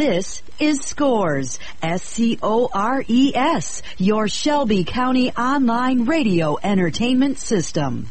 This is Scores, SCORES, your Shelby County online radio entertainment system.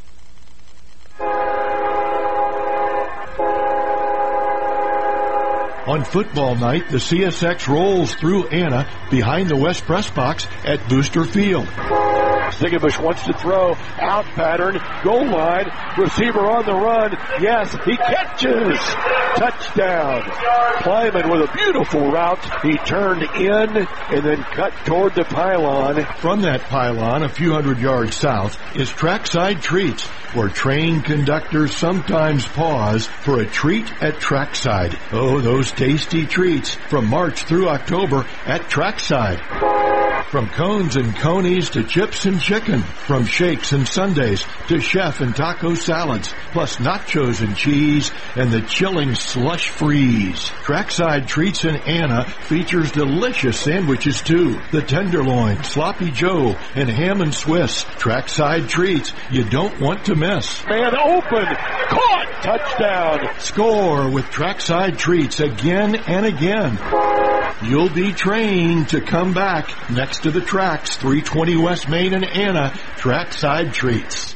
On football night, the CSX rolls through Anna behind the West Press Box at Booster Field. Ziegenbusch wants to throw, out pattern, goal line, receiver on the run, yes, he catches! Touchdown! Kleiman with a beautiful route, he turned in and then cut toward the pylon. From that pylon, a few hundred yards south, is Trackside Treats, where train conductors sometimes pause for a treat at Trackside. Oh, those tasty treats from March through October at Trackside. From cones and conies to chips and chicken, from shakes and sundaes to chef and taco salads, plus nachos and cheese and the chilling slush freeze. Trackside Treats in Anna features delicious sandwiches too. The tenderloin, sloppy joe, and ham and Swiss. Trackside Treats you don't want to miss. Man open, caught, touchdown. Score with Trackside Treats again and again. You'll be trained to come back next to the tracks, 320 West Main and Anna, Trackside Treats.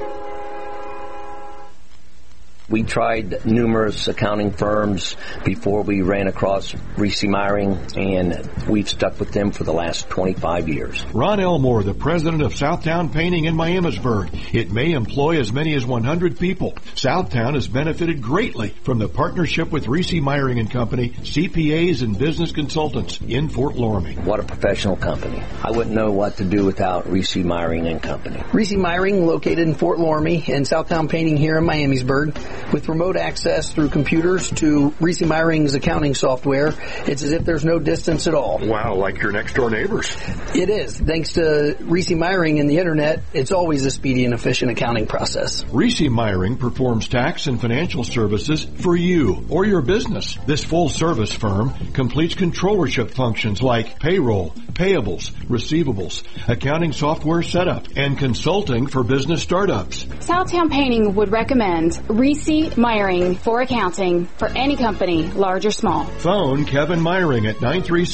We tried numerous accounting firms before we ran across Reese Meyering, and we've stuck with them for the last 25 years. Ron Elmore, the president of Southtown Painting in Miamisburg. It may employ as many as 100 people. Southtown has benefited greatly from the partnership with Reese Meyering and Company, CPAs and business consultants in Fort Loramie. What a professional company. I wouldn't know what to do without Reese Meyering and Company. Reese Meyering, located in Fort Loramie, and Southtown Painting here in Miamisburg. With remote access through computers to Reese Meyering's accounting software, it's as if there's no distance at all. Wow, like your next door neighbors. It is. Thanks to Reese Meyering and the internet, it's always a speedy and efficient accounting process. Reese Meyering performs tax and financial services for you or your business. This full-service firm completes controllership functions like payroll, payables, receivables, accounting software setup, and consulting for business startups. Southtown Painting would recommend Reese Meyering for accounting for any company, large or small. Phone Kevin Meyering at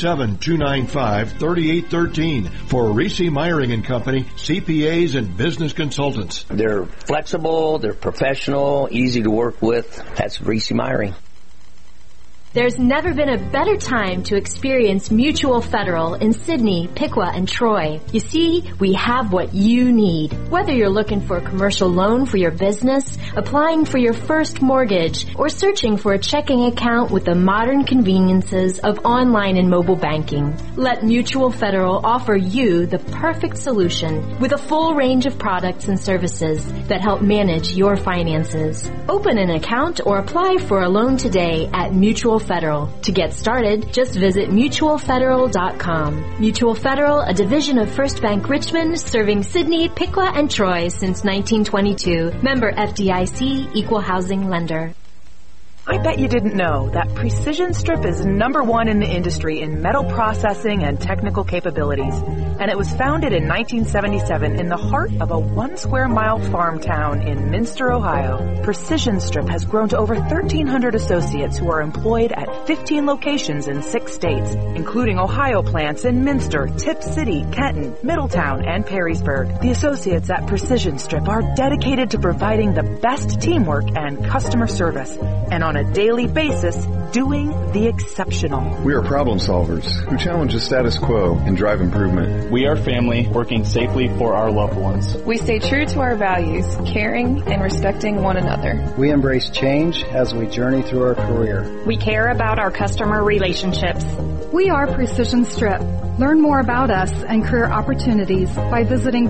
937-295-3813 for Reese Meyering and Company, CPAs and business consultants. They're flexible, they're professional, easy to work with. That's Reese Meyering. There's never been a better time to experience Mutual Federal in Sidney, Piqua, and Troy. You see, we have what you need. Whether you're looking for a commercial loan for your business, applying for your first mortgage, or searching for a checking account with the modern conveniences of online and mobile banking, let Mutual Federal offer you the perfect solution with a full range of products and services that help manage your finances. Open an account or apply for a loan today at Mutual Federal. To get started, just visit mutualfederal.com. Mutual Federal, a division of First Bank Richmond, serving Sidney, Piqua, and Troy since 1922. Member FDIC, Equal Housing Lender. I bet you didn't know that Precision Strip is #1 in the industry in metal processing and technical capabilities. And it was founded in 1977 in the heart of a 1 square mile farm town in Minster, Ohio. Precision Strip has grown to over 1,300 associates who are employed at 15 locations in 6 states, including Ohio plants in Minster, Tip City, Kenton, Middletown, and Perrysburg. The associates at Precision Strip are dedicated to providing the best teamwork and customer service, and on a daily basis, doing the exceptional. We are problem solvers who challenge the status quo and drive improvement. We are family working safely for our loved ones. We stay true to our values, caring and respecting one another. We embrace change as we journey through our career. We care about our customer relationships. We are Precision Strip. Learn more about us and career opportunities by visiting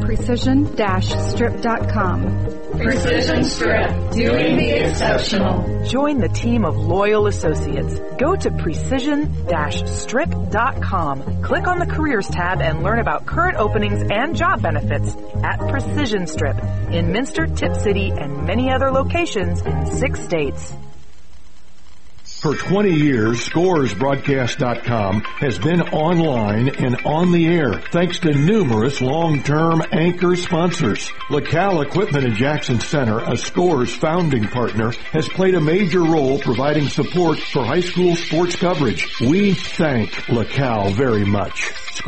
precision-strip.com. Precision Strip, doing the exceptional. Join the team of loyal associates. Go to precision-strip.com. Click on the Careers tab and learn about current openings and job benefits at Precision Strip in Minster, Tip City, and many other locations in 6 states. For 20 years, ScoresBroadcast.com has been online and on the air thanks to numerous long-term anchor sponsors. LaCal Equipment in Jackson Center, a Scores founding partner, has played a major role providing support for high school sports coverage. We thank LaCal very much.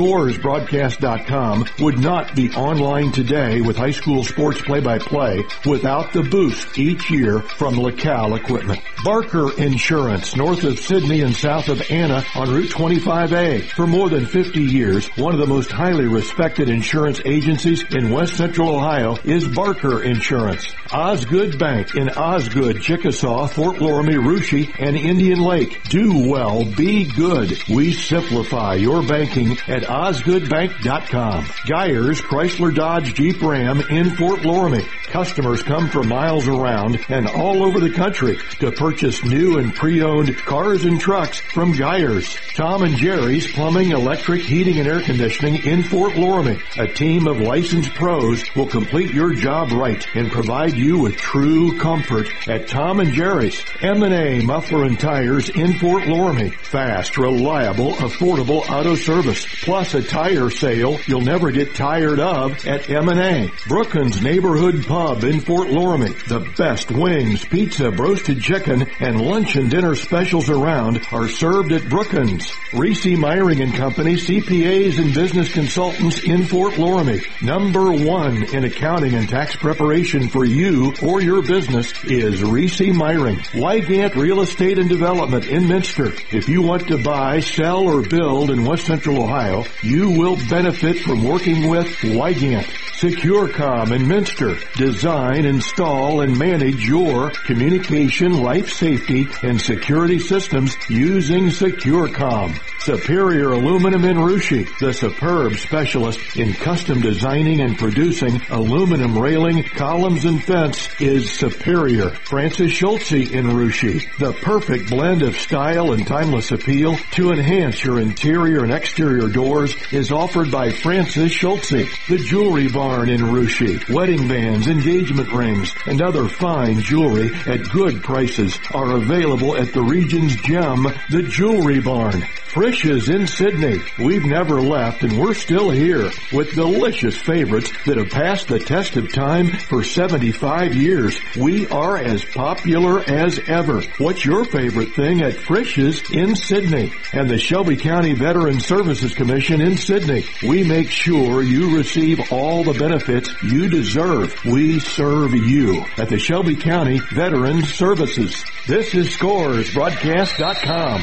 ScoresBroadcast.com would not be online today with high school sports play-by-play without the boost each year from LaCal Equipment. Barker Insurance, north of Sydney and south of Anna on Route 25A. For more than 50 years, one of the most highly respected insurance agencies in West Central Ohio is Barker Insurance. Osgood Bank in Osgood, Chickasaw, Fort Loramie, Russia, and Indian Lake. Do well, be good. We simplify your banking at OsgoodBank.com. Geyers Chrysler Dodge Jeep Ram in Fort Loramie. Customers come from miles around and all over the country to purchase new and pre-owned cars and trucks from Geyers. Tom and Jerry's Plumbing, Electric, Heating, and Air Conditioning in Fort Loramie. A team of licensed pros will complete your job right and provide you with true comfort at Tom and Jerry's. M&A Muffler and Tires in Fort Loramie. Fast, reliable, affordable auto service. Plus a tire sale you'll never get tired of at M&A. Brookins Neighborhood Pub in Fort Loramie. The best wings, pizza, roasted chicken, and lunch and dinner specials around are served at Brookins. Reese Myring and Company, CPAs and business consultants in Fort Loramie. Number one in accounting and tax preparation for you or your business is Reese Myring. Wygant Real Estate and Development in Minster. If you want to buy, sell, or build in West Central Ohio, you will benefit from working with Wygant. SecureCom in Minster. Design, install, and manage your communication, life safety, and security systems using SecureCom. Superior Aluminum in Russia. The superb specialist in custom designing and producing aluminum railing, columns, and fence is Superior. Francis Schultze in Russia. The perfect blend of style and timeless appeal to enhance your interior and exterior doors is offered by Francis Schultze. The Jewelry Barn in Russia. Wedding bands, engagement rings, and other fine jewelry at good prices are available at the region's gem, the Jewelry Barn. Frisch's in Sydney. We've never left and we're still here with delicious favorites that have passed the test of time for 75 years. We are as popular as ever. What's your favorite thing at Frisch's in Sydney? And the Shelby County Veterans Services Commission in Sydney. We make sure you receive all the benefits you deserve. We serve you at the Shelby County Veterans Services. This is ScoresBroadcast.com.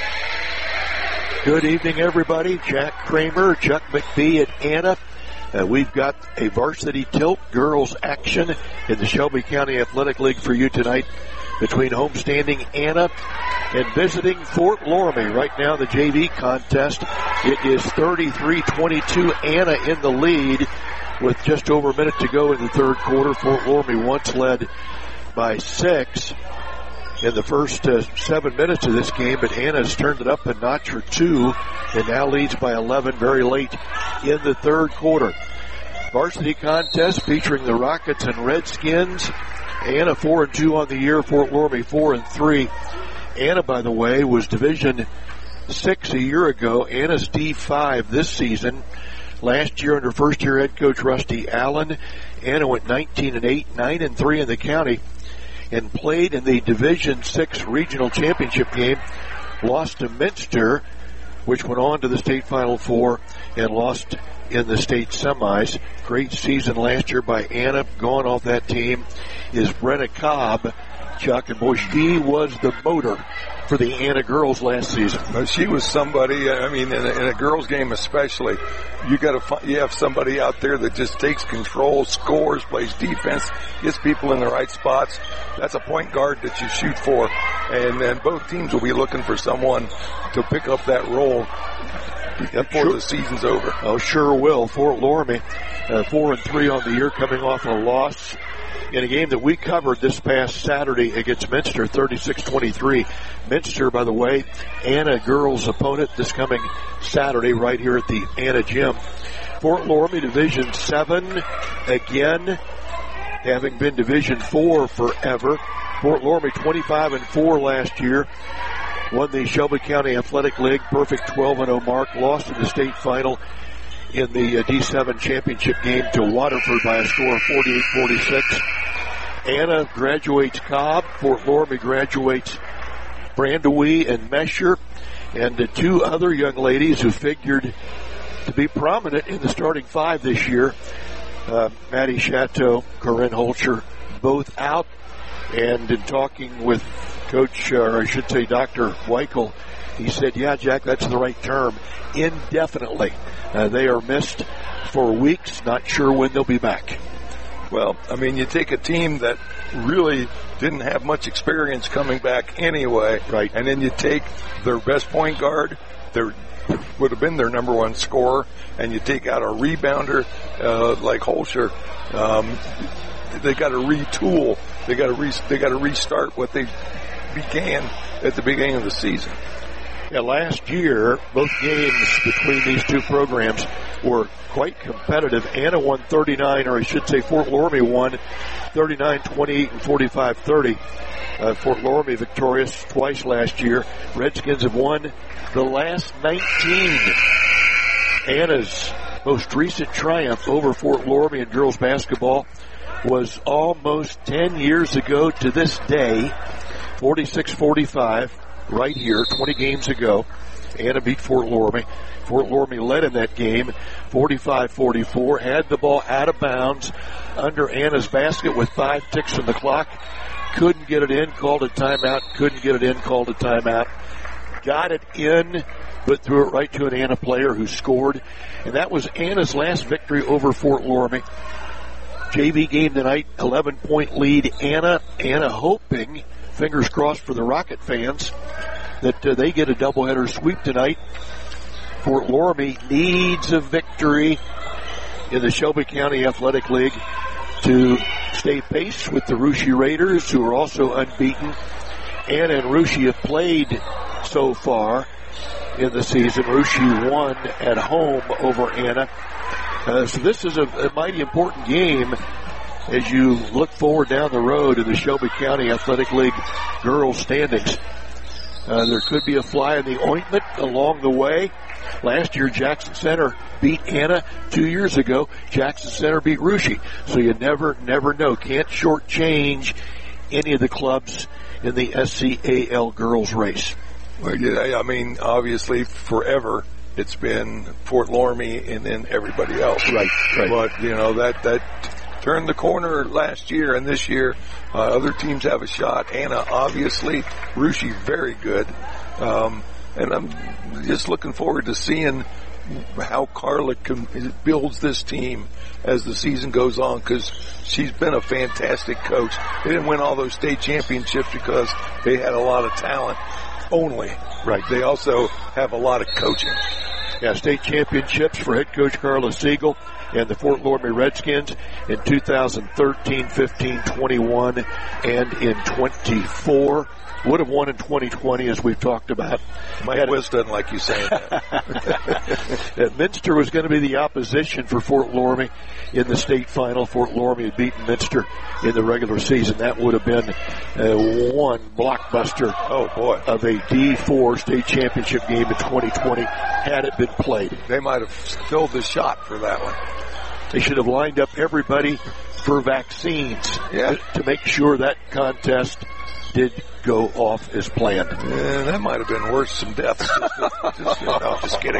Good evening, everybody. Jack Kramer, Chuck McBee at Anna. We've got a varsity tilt girls action in the Shelby County Athletic League for you tonight between homestanding Anna and visiting Fort Loramie. Right now, the JV contest, it is 33-22. Anna in the lead with just over a minute to go in the third quarter. Fort Loramie once led by 6 in the first 7 minutes of this game, but Anna's turned it up a notch or 2 and now leads by 11 very late in the third quarter. Varsity contest featuring the Rockets and Redskins. Anna 4-2 on the year, Fort Loramie 4-3. Anna, by the way, was Division 6 a year ago. Anna's D5 this season. Last year under first-year head coach Rusty Allen, Anna went 19-8, 9-3 in the county, and played in the Division 6 regional championship game. Lost to Minster, which went on to the state Final Four and lost in the state semis. Great season last year by Anna. Gone off that team is Brenna Cobb, Chuck, and boy, she was the motor for the Anna girls last season. But she was somebody, I mean, in a girls game especially, you have somebody out there that just takes control, scores, plays defense, gets people in the right spots. That's a point guard that you shoot for. And then both teams will be looking for someone to pick up that role before the season's over. Oh, sure will. Fort Loramie, 4-3 on the year, coming off a loss in a game that we covered this past Saturday against Minster, 36-23. Minster, by the way, Anna girls opponent this coming Saturday right here at the Anna Gym. Fort Loramie Division 7 again, having been Division 4 forever. Fort Loramie 25-4 last year. won the Shelby County Athletic League perfect 12-0 mark, lost in the state final in the D7 championship game to Waterford by a score of 48-46. Anna graduates Cobb. Fort Loramie graduates Brandewee and Mesher. And the two other young ladies who figured to be prominent in the starting five this year, Maddie Chateau, Corinne Holcher, both out. And in talking with Coach, or I should say Dr. Weichel, he said, yeah, Jack, that's the right term, indefinitely. They are missed for weeks, not sure when they'll be back. Well, I mean, you take a team that really didn't have much experience coming back anyway, right? And then you take their best point guard, their would have been their number one scorer, and you take out a rebounder like Holscher. They got to retool. They got to restart what they began at the beginning of the season. Yeah, last year, both games between these two programs were quite competitive. Anna won 39, or I should say Fort Loramie won 39-28 and 45-30. Fort Loramie victorious twice last year. Redskins have won the last 19. Anna's most recent triumph over Fort Loramie in girls basketball was almost 10 years ago to this day, 46-45. Right here, 20 games ago, Anna beat Fort Loramie. Fort Loramie led in that game, 45-44, had the ball out of bounds under Anna's basket with 5 ticks on the clock. Couldn't get it in, called a timeout. Couldn't get it in, called a timeout. Got it in, but threw it right to an Anna player who scored. And that was Anna's last victory over Fort Loramie. JV game tonight, 11-point lead. Anna hoping, fingers crossed for the Rocket fans, that they get a doubleheader sweep tonight. Fort Loramie needs a victory in the Shelby County Athletic League to stay pace with the Russia Raiders, who are also unbeaten. Anna and Russia have played so far in the season. Russia won at home over Anna. So this is a mighty important game as you look forward down the road in the Shelby County Athletic League girls standings. There could be a fly in the ointment along the way. Last year, Jackson Center beat Anna. 2 years ago, Jackson Center beat Russia. So you never know. Can't shortchange any of the clubs in the SCAL girls race. Well, yeah, I mean, obviously, forever it's been Fort Loramie and then everybody else. Right. But, that turned the corner last year, and this year other teams have a shot. Anna, obviously, Russia, very good. And I'm just looking forward to seeing how Carla builds this team as the season goes on, because she's been a fantastic coach. They didn't win all those state championships because they had a lot of talent only. Right. They also have a lot of coaching. Yeah, state championships for head coach Carla Siegel and the Fort Loramie Redskins in 2013, 15, 21, and in 24. Would have won in 2020, as we've talked about. Mike Wiss doesn't like you saying that. Minster was going to be the opposition for Fort Loramie in the state final. Fort Loramie had beaten Minster in the regular season. That would have been one blockbuster of a D4 state championship game in 2020 had it been played. They might have filled the shot for that one. They should have lined up everybody for vaccines to make sure that contest did go off as planned. Yeah, that might have been worth some deaths. Just kidding.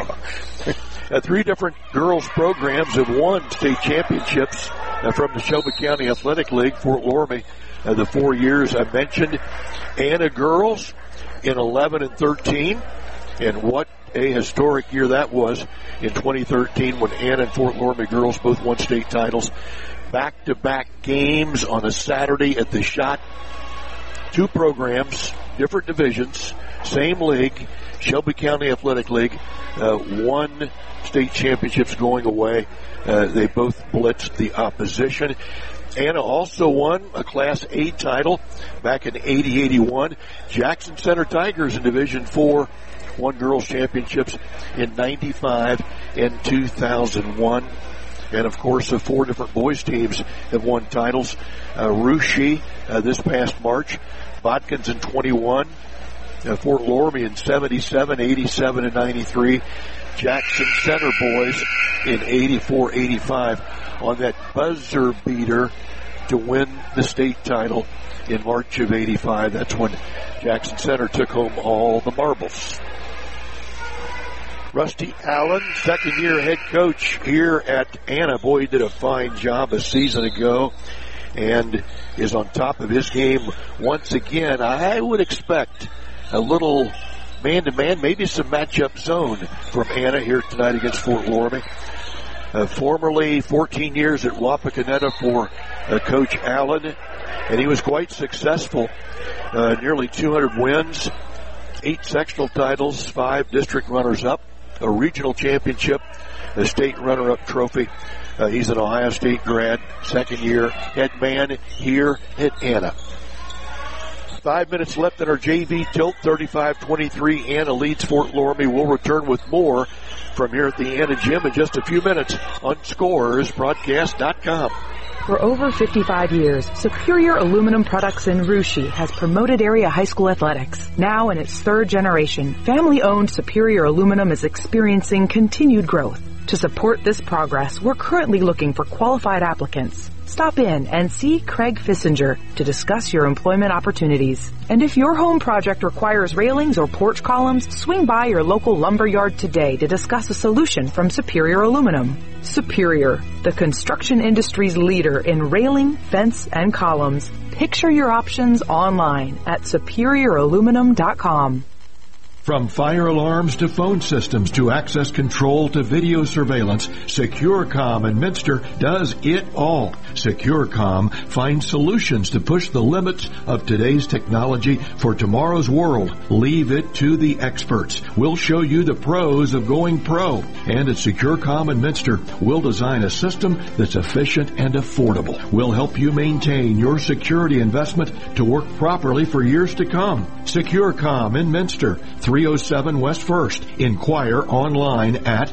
3 different girls programs have won state championships from the Shelby County Athletic League. Fort Loramie, the 4 years I mentioned. Anna girls in 11 and 13. And what a historic year that was in 2013 when Anna and Fort Loramie girls both won state titles. Back-to-back games on a Saturday at the Shot. 2 programs, different divisions, same league, Shelby County Athletic League, 1 state championships going away. They both blitzed the opposition. Anna also won a Class A title back in 80-81. Jackson Center Tigers in Division 4 won girls championships in 95 and 2001. And, of course, 4 different boys teams have won titles. Russia this past March, Botkins in 21, Fort Loramie in 77, 87, and 93. Jackson Center boys in 84, 85 on that buzzer beater to win the state title in March of 85. That's when Jackson Center took home all the marbles. Rusty Allen, second-year head coach here at Anna. Boy, he did a fine job a season ago and is on top of his game once again. I would expect a little man-to-man, maybe some matchup zone from Anna here tonight against Fort Loramie. Formerly 14 years at Wapakoneta for Coach Allen, and he was quite successful. Nearly 200 wins, 8 sectional titles, 5 district runners-up, a regional championship, a state runner-up trophy. He's an Ohio State grad, second-year head man here at Anna. 5 minutes left in our JV tilt, 35-23. Anna leads Fort Loramie. We'll return with more from here at the Anna Gym in just a few minutes on ScoresBroadcast.com. For over 55 years, Superior Aluminum Products in Russia has promoted area high school athletics. Now in its third generation, family-owned Superior Aluminum is experiencing continued growth. To support this progress, we're currently looking for qualified applicants. Stop in and see Craig Fissinger to discuss your employment opportunities. And if your home project requires railings or porch columns, swing by your local lumber yard today to discuss a solution from Superior Aluminum. Superior, the construction industry's leader in railing, fence, and columns. Picture your options online at superiораluminum.com. From fire alarms to phone systems to access control to video surveillance, SecureCom in Minster does it all. SecureCom finds solutions to push the limits of today's technology for tomorrow's world. Leave it to the experts. We'll show you the pros of going pro. And at SecureCom in Minster, we'll design a system that's efficient and affordable. We'll help you maintain your security investment to work properly for years to come. SecureCom in Minster, 307 West 1st. Inquire online at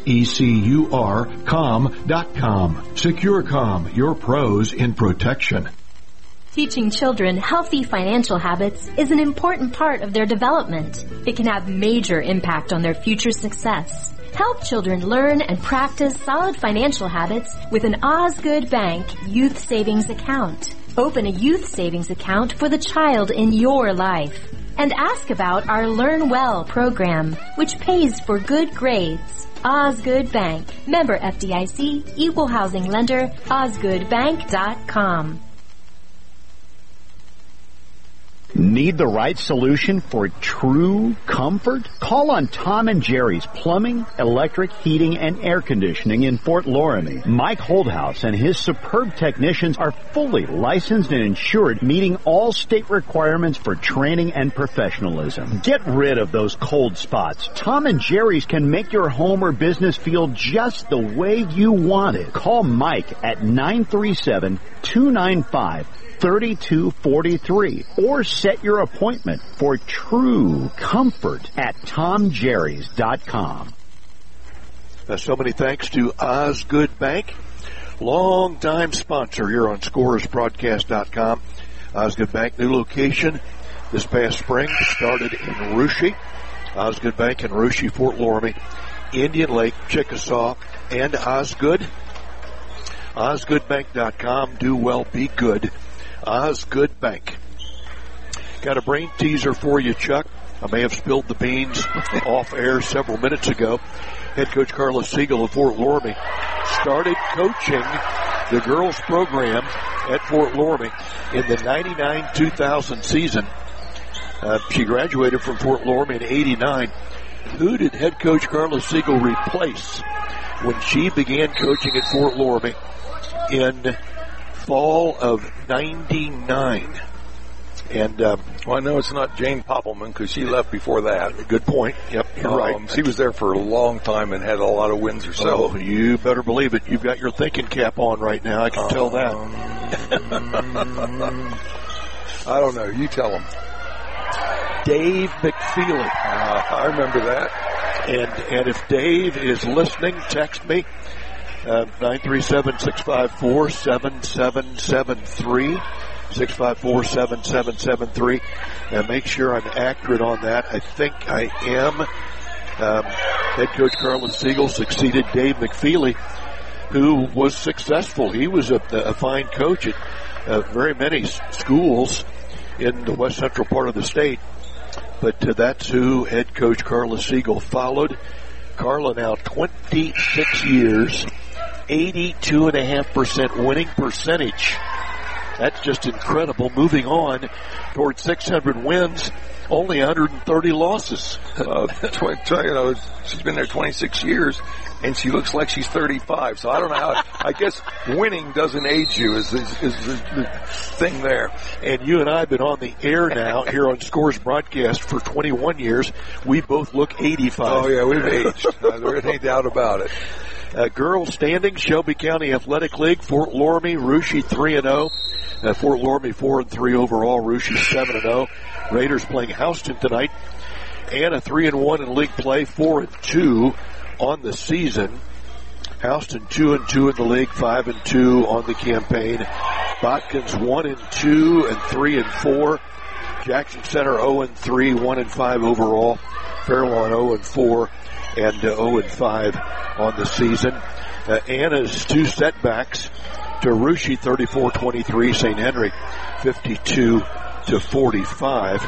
securcom.com. SecureCom, your pros in protection. Teaching children healthy financial habits is an important part of their development. It can have major impact on their future success. Help children learn and practice solid financial habits with an Osgood Bank Youth Savings Account. Open a youth savings account for the child in your life. And ask about our Learn Well program, which pays for good grades. Osgood Bank. Member FDIC. Equal housing lender. OsgoodBank.com. Need the right solution for true comfort? Call on Tom and Jerry's Plumbing, Electric, Heating, and Air Conditioning in Fort Loramie. Mike Holdhouse and his superb technicians are fully licensed and insured, meeting all state requirements for training and professionalism. Get rid of those cold spots. Tom and Jerry's can make your home or business feel just the way you want it. Call Mike at 937-295-3243 or set your appointment for true comfort at tomjerrys.com. So many thanks to Osgood Bank, long-time sponsor here on ScoresBroadcast.com. Osgood Bank, new location this past spring, started in Russia. Osgood Bank in Russia, Fort Loramie, Indian Lake, Chickasaw, and Osgood. OsgoodBank.com. Do well, be good. Osgood Bank. Got a brain teaser for you, Chuck. I may have spilled the beans off air several minutes ago. Head coach Carlos Siegel of Fort Loramie started coaching the girls program at Fort Loramie in the 99-2000 season. She graduated from Fort Loramie in 89. Who did head coach Carlos Siegel replace when she began coaching at Fort Loramie in fall of 99? And well, I know it's not Jane Poppelman because she left before that. Good point. Yep, you're right. She was there for a long time and had a lot of wins herself. Oh, you better believe it. You've got your thinking cap on right now. I can tell that. I don't know. You tell them. Dave McFeely. I remember that. And if Dave is listening, text me. 937-654-7773. 654-7773. And make sure I'm accurate on that. I think I am. Head coach Carlos Siegel succeeded Dave McFeely, who was successful. He was a fine coach at very many schools in the west central part of the state. But that's who head coach Carlos Siegel followed. Carla now 26 years, 82.5% winning percentage. That's just incredible. Moving on towards 600 wins, only 130 losses. She's been there 26 years, and she looks like she's 35. So I don't know how. I guess winning doesn't age you is the thing there. And you and I have been on the air now here on Scores Broadcast for 21 years. We both look 85. Oh, yeah, we've aged. There's any doubt about it. Girls standings, Shelby County Athletic League, Fort Loramie, Russia 3-0. Fort Loramie 4-3 overall, Russia 7-0. Raiders playing Houston tonight. Anna 3-1 in league play, 4-2 on the season. Houston 2-2 in the league, 5-2 on the campaign. Botkins 1-2 and 3-4. Jackson Center 0-3, 1-5 overall. Fairlawn 0-4 and 0-5 on the season. Anna's two setbacks to Russia 34-23, St. Henry 52-45.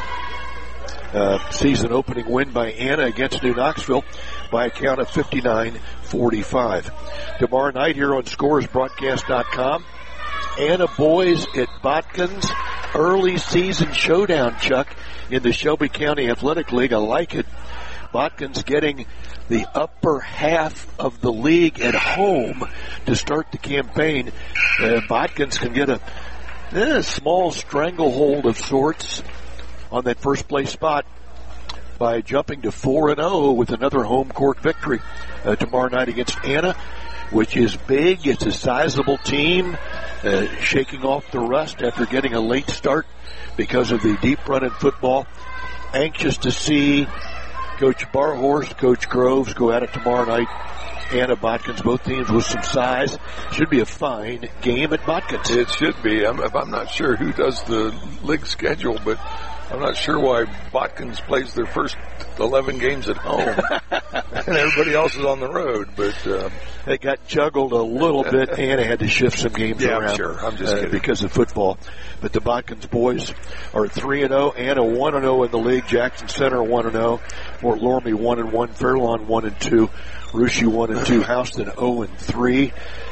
Season opening win by Anna against New Knoxville by a count of 59-45. Tomorrow night here on ScoresBroadcast.com, Anna boys at Botkins. Early season showdown, Chuck, in the Shelby County Athletic League. I like it. Botkins getting the upper half of the league at home to start the campaign. Botkins can get a small stranglehold of sorts on that first place spot by jumping to 4-0 with another home court victory tomorrow night against Anna, which is big. It's a sizable team, shaking off the rust after getting a late start because of the deep run in football. Anxious to see Coach Barhorst, Coach Groves go at it tomorrow night. Anna, Botkins, both teams with some size. Should be a fine game at Botkins. It should be. I'm not sure who does the league schedule, but I'm not sure why Botkins plays their first 11 games at home and everybody else is on the road. But they got juggled a little bit. Anna had to shift some games around. I'm sure. I'm just kidding. Because of football. But the Botkins boys are 3-0. Anna 1-0 in the league. Jackson Center 1-0. Fort Loramie 1-1. Fairlawn 1-2. Russia 1-2. Houston 0-3.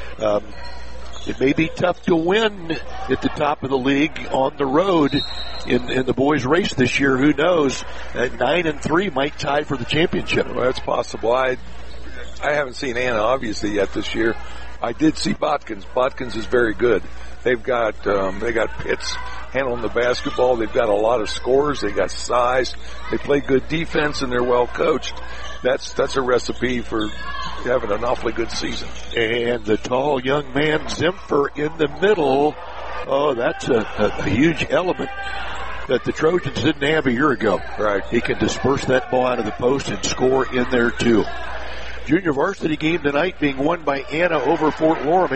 It may be tough to win at the top of the league on the road in the boys' race this year. Who knows? 9-3 might tie for the championship. Well, that's possible. I haven't seen Anna obviously yet this year. I did see Botkins. Botkins is very good. They've got Pitts handling the basketball. They've got a lot of scores. They got size. They play good defense and they're well coached. That's a recipe for having an awfully good season. And the tall young man, Zimfer, in the middle. Oh, that's a huge element that the Trojans didn't have a year ago. Right. He can disperse that ball out of the post and score in there, too. Junior varsity game tonight being won by Anna over Fort Loramie.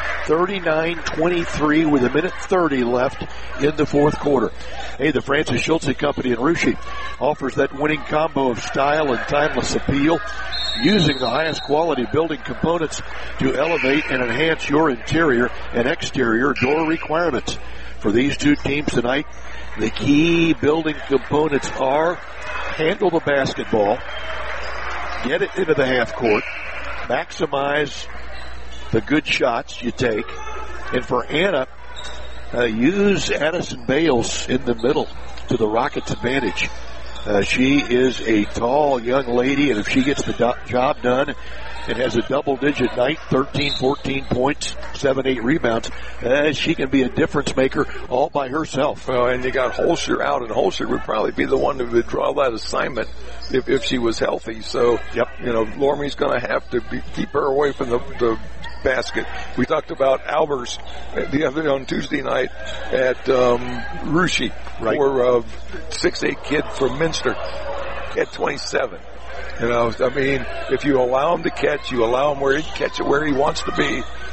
39-23 with 1:30 left in the fourth quarter. Hey, the Francis Schultze Company in Russia offers that winning combo of style and timeless appeal, using the highest quality building components to elevate and enhance your interior and exterior door requirements. For these two teams tonight, the key building components are handle the basketball, get it into the half court, maximize the good shots you take, and for Anna, use Addison Bales in the middle to the Rockets' advantage. She is a tall young lady, and if she gets the job done and has a double-digit night, 13, 14 points, 7, 8 rebounds, she can be a difference maker all by herself. Well, and you got Holscher out, and Holscher would probably be the one who would draw that assignment if she was healthy. So, Loramie's going to have to keep her away from the basket. We talked about Albers on Tuesday night at Russia, right, for a 6'8" kid from Minster at 27. If you allow him to catch, you allow him catch it where he wants to be,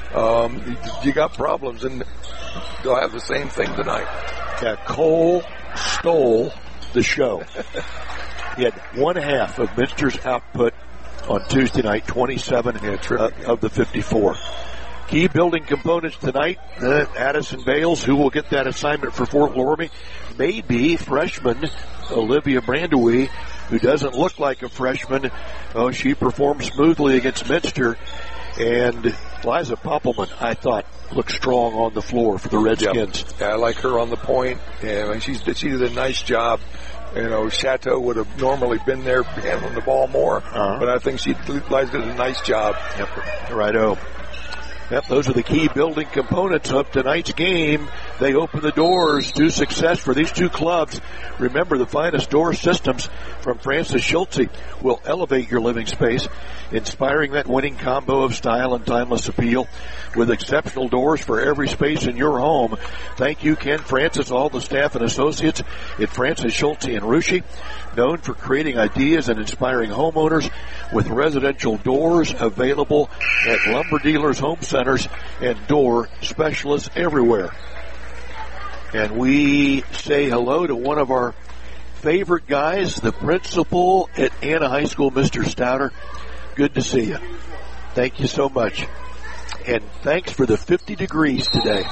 you got problems, and they'll have the same thing tonight. Yeah, Cole stole the show. He had one half of Minster's output on Tuesday night, 27 of the 54. Key building components tonight, Addison Bales, who will get that assignment for Fort Loramie, may be freshman Olivia Brandewie, who doesn't look like a freshman. Oh, she performed smoothly against Minster. And Liza Poppelman, I thought, looked strong on the floor for the Redskins. Yeah, I like her on the point. And she did a nice job. You know, Chateau would have normally been there handling the ball more. But I think Liza did a nice job. Yep, righto. Yep, those are the key building components of tonight's game. They open the doors to success for these two clubs. Remember, the finest door systems from Francis Schultze will elevate your living space, inspiring that winning combo of style and timeless appeal with exceptional doors for every space in your home. Thank you, Ken Francis, all the staff and associates at Francis Schultze and Ruschi, known for creating ideas and inspiring homeowners with residential doors available at lumber dealers, home centers, and door specialists everywhere. And we say hello to one of our favorite guys, the principal at Anna High School, Mr. Stouter. Good to see you. Thank you so much. And thanks for the 50 degrees today.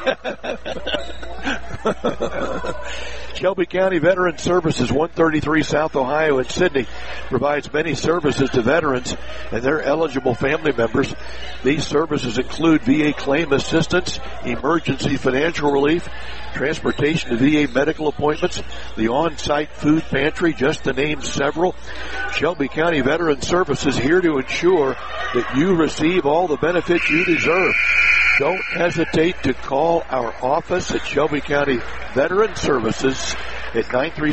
Shelby County Veteran Services, 133 South Ohio in Sydney, provides many services to veterans and their eligible family members. These services include VA claim assistance, emergency financial relief, transportation to VA medical appointments, the on-site food pantry, just to name several. Shelby County Veteran Services here to ensure that you receive all the benefits you deserve. Don't hesitate to call our office at Shelby County Veteran Services at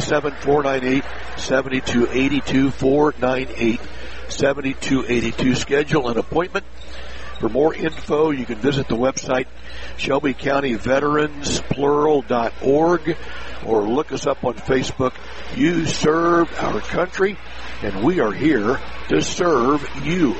937-498-7282, 498-7282. Schedule an appointment. For more info, you can visit the website ShelbyCountyVeteransPlural.org or look us up on Facebook. You serve our country, and we are here to serve you.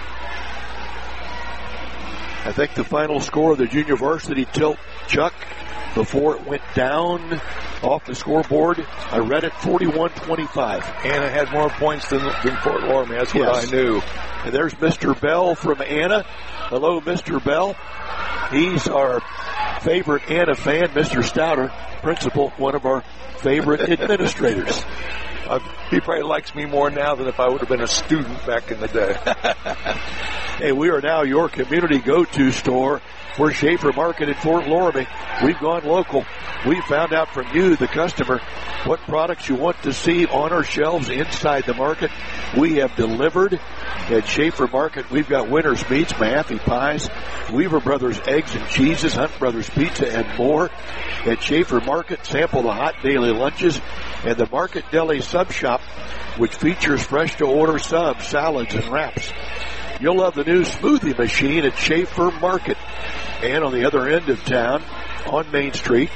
I think the final score of the junior varsity tilt, Chuck, before it went down off the scoreboard, I read it 41-25. Anna had more points than Fort Loramie. That's what I knew. And there's Mr. Bell from Anna. Hello, Mr. Bell. He's our favorite Anna fan, Mr. Stouter, principal, one of our favorite administrators. He probably likes me more now than if I would have been a student back in the day. Hey, we are now your community go-to store for Schaefer Market in Fort Loramie. We've gone local. We found out from you, the customer, what products you want to see on our shelves inside the market. We have delivered at Schaefer Market. We've got Winter's Meats, Mahaffey Pies, Weaver Brothers Eggs and Cheeses, Hunt Brothers Pizza, and more. At Schaefer Market, sample the hot daily lunches and the Market Deli Sub Shop, which features fresh-to-order subs, salads, and wraps. You'll love the new smoothie machine at Schaefer Market. And on the other end of town, on Main Street,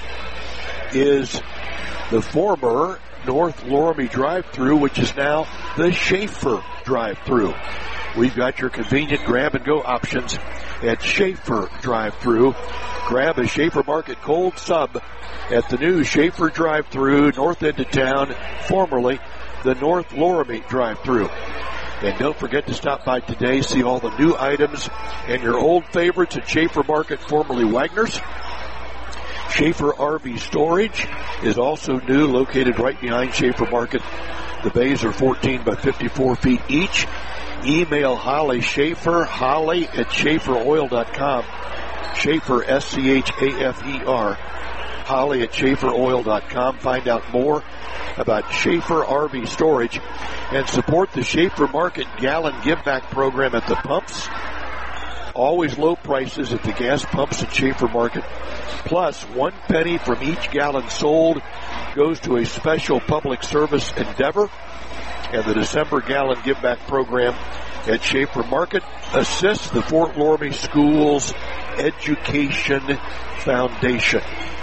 is the former North Loramie drive-thru, which is now the Schaefer drive-thru. We've got your convenient grab-and-go options at Schaefer drive-thru. Grab a Schaefer Market cold sub at the new Schaefer drive-thru, north end of town, formerly the North Loramie drive-thru. And don't forget to stop by today, see all the new items and your old favorites at Schaefer Market, formerly Wagner's. Schaefer RV Storage is also new, located right behind Schaefer Market. The bays are 14 by 54 feet each. Email Holly Schaefer, Holly at SchaeferOil.com. Schaefer, S-C-H-A-F-E-R. Holly at SchaeferOil.com. Find out more about Schaefer RV Storage and support the Schaefer Market Gallon Give Back program at the pumps. Always low prices at the gas pumps at Schaefer Market. Plus, 1 penny from each gallon sold goes to a special public service endeavor. And the December Gallon Give Back program at Schaefer Market assists the Fort Loramie Schools Education Foundation.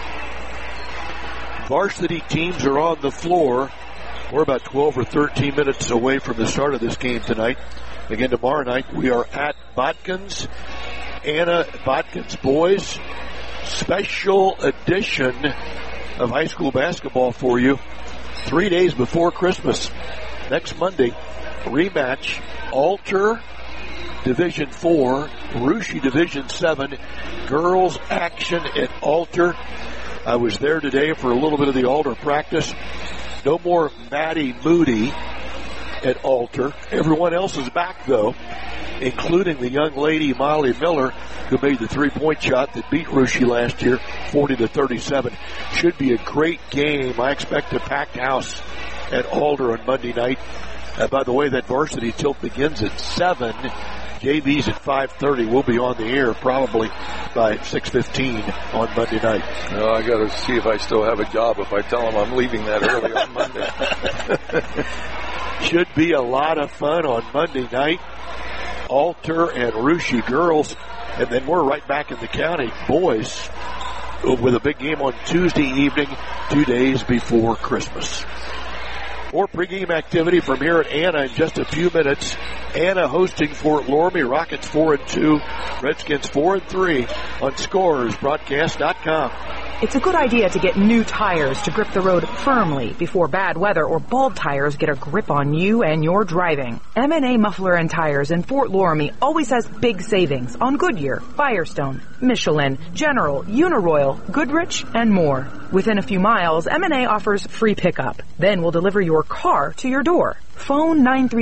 Varsity teams are on the floor. We're about 12 or 13 minutes away from the start of this game tonight. Again, tomorrow night we are at Botkins Anna Botkins boys. Special edition of high school basketball for you 3 days before Christmas. Next Monday, rematch, Alter Division 4, Russia Division 7, girls action at Alter. I was there today for a little bit of the Alter practice. No more Maddie Moody at Alter. Everyone else is back, though, including the young lady Molly Miller, who made the three-point shot that beat Russia last year, 40-37. Should be a great game. I expect a packed house at Alder on Monday night. By the way, that varsity tilt begins at 7. JV's at 5:30. We'll be on the air probably by 6:15 on Monday night. No, I got to see if I still have a job if I tell them I'm leaving that early on Monday. Should be a lot of fun on Monday night. Alter and Russia girls, and then we're right back in the county boys with a big game on Tuesday evening, 2 days before Christmas. More pregame activity from here at Anna in just a few minutes. Anna hosting Fort Loramie. Rockets 4-2, Redskins 4-3 on ScoresBroadcast.com. It's a good idea to get new tires to grip the road firmly before bad weather or bald tires get a grip on you and your driving. M&A Muffler and Tires in Fort Loramie always has big savings on Goodyear, Firestone, Michelin, General, Uniroyal, Goodrich, and more. Within a few miles, M&A offers free pickup. Then we'll deliver your car to your door. Phone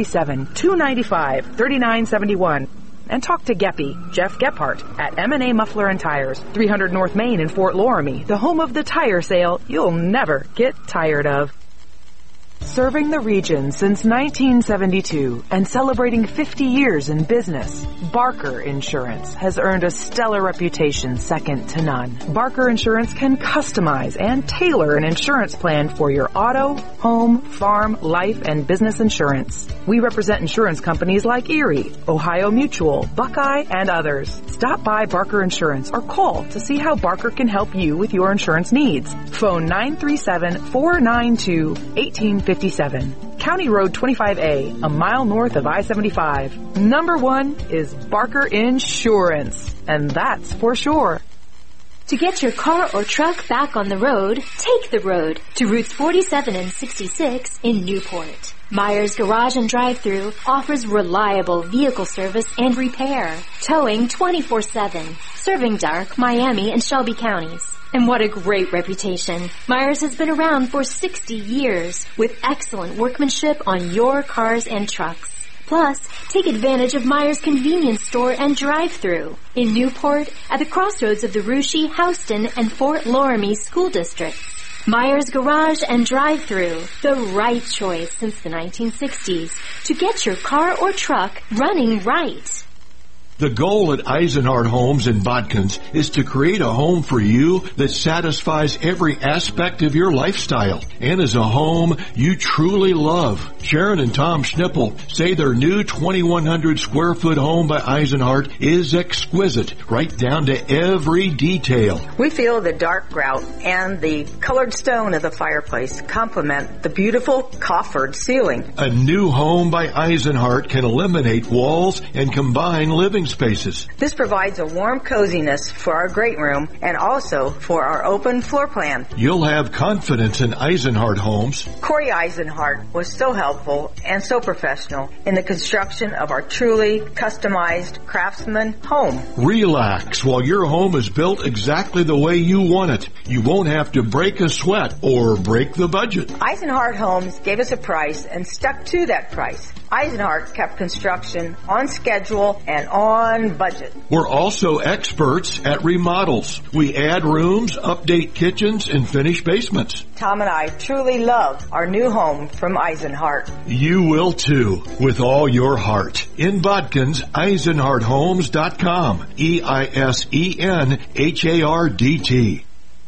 937-295-3971. And talk to Geppy, Jeff Gephardt, at M&A Muffler and Tires, 300 North Main in Fort Loramie, the home of the tire sale you'll never get tired of. Serving the region since 1972 and celebrating 50 years in business, Barker Insurance has earned a stellar reputation second to none. Barker Insurance can customize and tailor an insurance plan for your auto, home, farm, life, and business insurance. We represent insurance companies like Erie, Ohio Mutual, Buckeye, and others. Stop by Barker Insurance or call to see how Barker can help you with your insurance needs. Phone 937-492-1857. County Road 25A, a mile north of I-75. Number one is Barker Insurance, and that's for sure. To get your car or truck back on the road, take the road to routes 47 and 66 in Newport. Myers Garage and Drive-Thru offers reliable vehicle service and repair, towing 24/7, serving Darke, Miami, and Shelby counties. And what a great reputation. Myers has been around for 60 years with excellent workmanship on your cars and trucks. Plus, take advantage of Myers Convenience Store and Drive-Thru in Newport at the crossroads of the Russia, Houston, and Fort Loramie school districts. Myers Garage and Drive-Thru, the right choice since the 1960s to get your car or truck running right. The goal at Eisenhart Homes in Botkins is to create a home for you that satisfies every aspect of your lifestyle and is a home you truly love. Sharon and Tom Schnippel say their new 2,100 square foot home by Eisenhart is exquisite, right down to every detail. We feel the dark grout and the colored stone of the fireplace complement the beautiful coffered ceiling. A new home by Eisenhart can eliminate walls and combine living spaces. This provides a warm coziness for our great room and also for our open floor plan. You'll have confidence in Eisenhart Homes. Corey Eisenhart was so helpful and so professional in the construction of our truly customized craftsman home. Relax while your home is built exactly the way you want it. You won't have to break a sweat or break the budget. Eisenhart Homes gave us a price and stuck to that price. Eisenhart kept construction on schedule and on budget. We're also experts at remodels. We add rooms, update kitchens, and finish basements. Tom and I truly love our new home from Eisenhart. You will too, with all your heart. In Botkins, EisenhartHomes.com. EISENHARDT.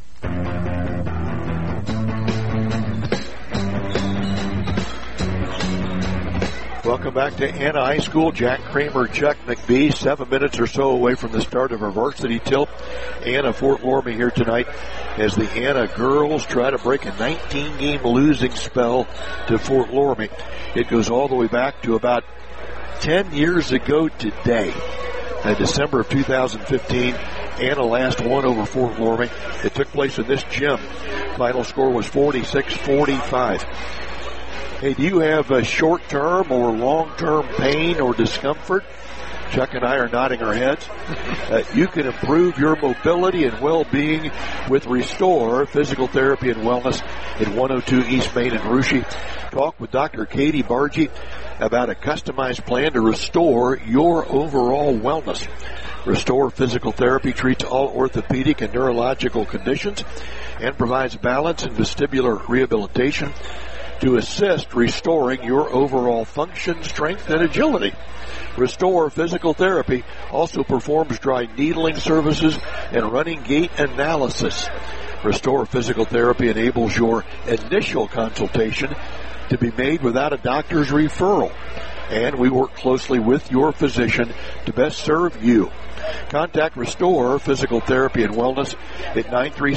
Welcome back to Anna High School. Jack Kramer, Chuck McBee, 7 minutes or so away from the start of our varsity tilt. Anna Fort Loramie here tonight as the Anna girls try to break a 19-game losing spell to Fort Loramie. It goes all the way back to about 10 years ago today. December of 2015. Anna last won over Fort Loramie. It took place in this gym. Final score was 46-45. Hey, do you have a short-term or long-term pain or discomfort? Chuck and I are nodding our heads. You can improve your mobility and well-being with Restore Physical Therapy and Wellness at 102 East Main in Russia. Talk with Dr. Katie Bargy about a customized plan to restore your overall wellness. Restore Physical Therapy treats all orthopedic and neurological conditions and provides balance and vestibular rehabilitation to assist restoring your overall function, strength, and agility. Restore Physical Therapy also performs dry needling services and running gait analysis. Restore Physical Therapy enables your initial consultation to be made without a doctor's referral, and we work closely with your physician to best serve you. Contact Restore Physical Therapy and Wellness at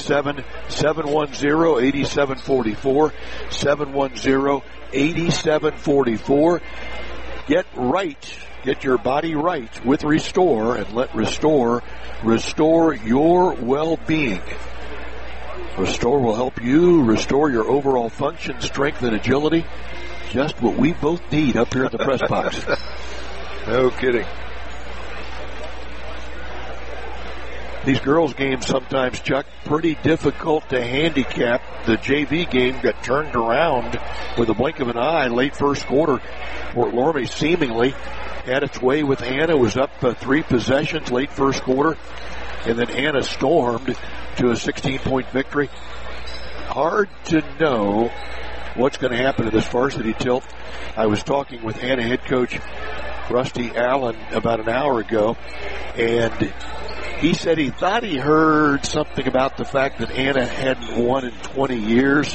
937-710-8744, 710-8744. Get right. Get your body right with Restore, and let Restore restore your well-being. Restore will help you restore your overall function, strength, and agility. Just what we both need up here in the press box. No kidding. These girls' games sometimes, Chuck, pretty difficult to handicap. The JV game got turned around with a blink of an eye late first quarter. Fort Loramie seemingly had its way with Anna, was up 3 possessions late first quarter, and then Anna stormed to a 16-point victory. Hard to know what's going to happen to this varsity tilt. I was talking with Anna head coach Rusty Allen about an hour ago, and he said he thought he heard something about the fact that Anna hadn't won in 20 years.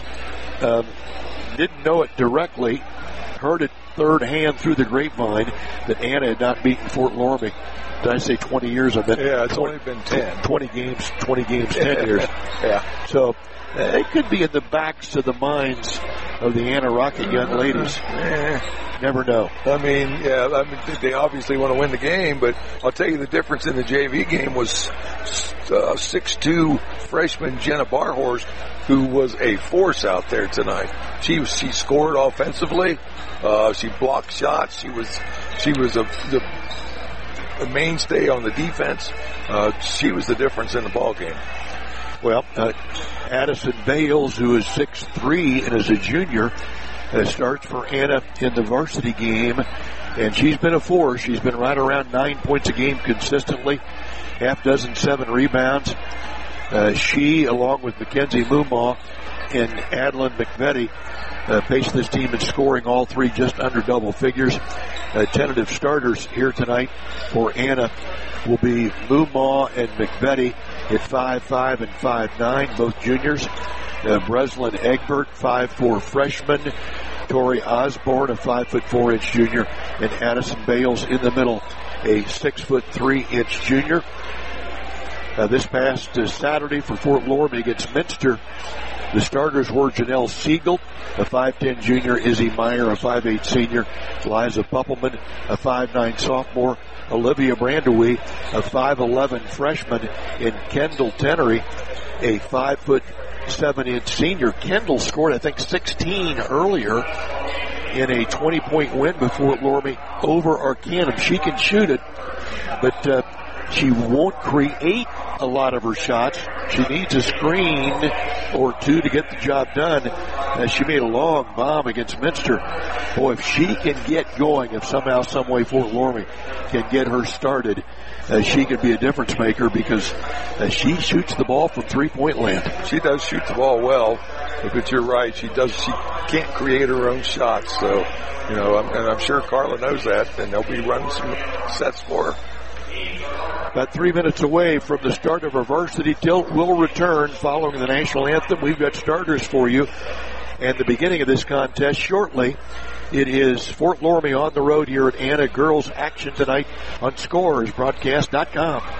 Didn't know it directly. Heard it third hand through the grapevine that Anna had not beaten Fort Loramie. Did I say 20 years? I meant it's only been 10. 20 games, 10 years. Yeah. So it could be in the backs of the minds of the Anna Rocket young ladies. Never know. I mean, they obviously want to win the game, but I'll tell you the difference in the JV game was 6'2" freshman Jenna Barhorst, who was a force out there tonight. She scored offensively. She blocked shots. She was a mainstay on the defense. She was the difference in the ball game. Well, Addison Bales, who is 6'3" and is a junior, starts for Anna in the varsity game, and she's been a force. She's been right around 9 points a game consistently, 6 7 rebounds. She, along with Mackenzie Mumaw and Adeline McVetti, paced this team in scoring, all 3 just under double figures. Tentative starters here tonight for Anna will be Mumaw and McVetti at 5'5" and 5'9", both juniors. Breslin Egbert, 5'4" freshman. Tori Osborne, a 5'4" junior. And Addison Bales in the middle, a 6'3" junior. This past Saturday for Fort Loramie against Minster, the starters were Janelle Siegel, a 5'10" junior, Izzy Meyer, a 5'8" senior, Liza Puppelman, a 5'9" sophomore, Olivia Brandewie, a 5'11" freshman, and Kendall Tenery, a 5'7" senior. Kendall scored, I think, 16 earlier in a 20-point win before Loramie over Arcanum. She can shoot it, but she won't create a lot of her shots. She needs a screen or 2 to get the job done. She made a long bomb against Minster. Boy, if she can get going, if somehow, some way Fort Loramie can get her started, she could be a difference maker, because she shoots the ball from 3-point land. She does shoot the ball well, but you're right. She can't create her own shots. So, and I'm sure Carla knows that, and they'll be running some sets for her. About 3 minutes away from the start of our varsity tilt. We'll return following the national anthem. We've got starters for you, and the beginning of this contest shortly. It is Fort Loramie on the road here at Anna. Girls action tonight on ScoresBroadcast.com.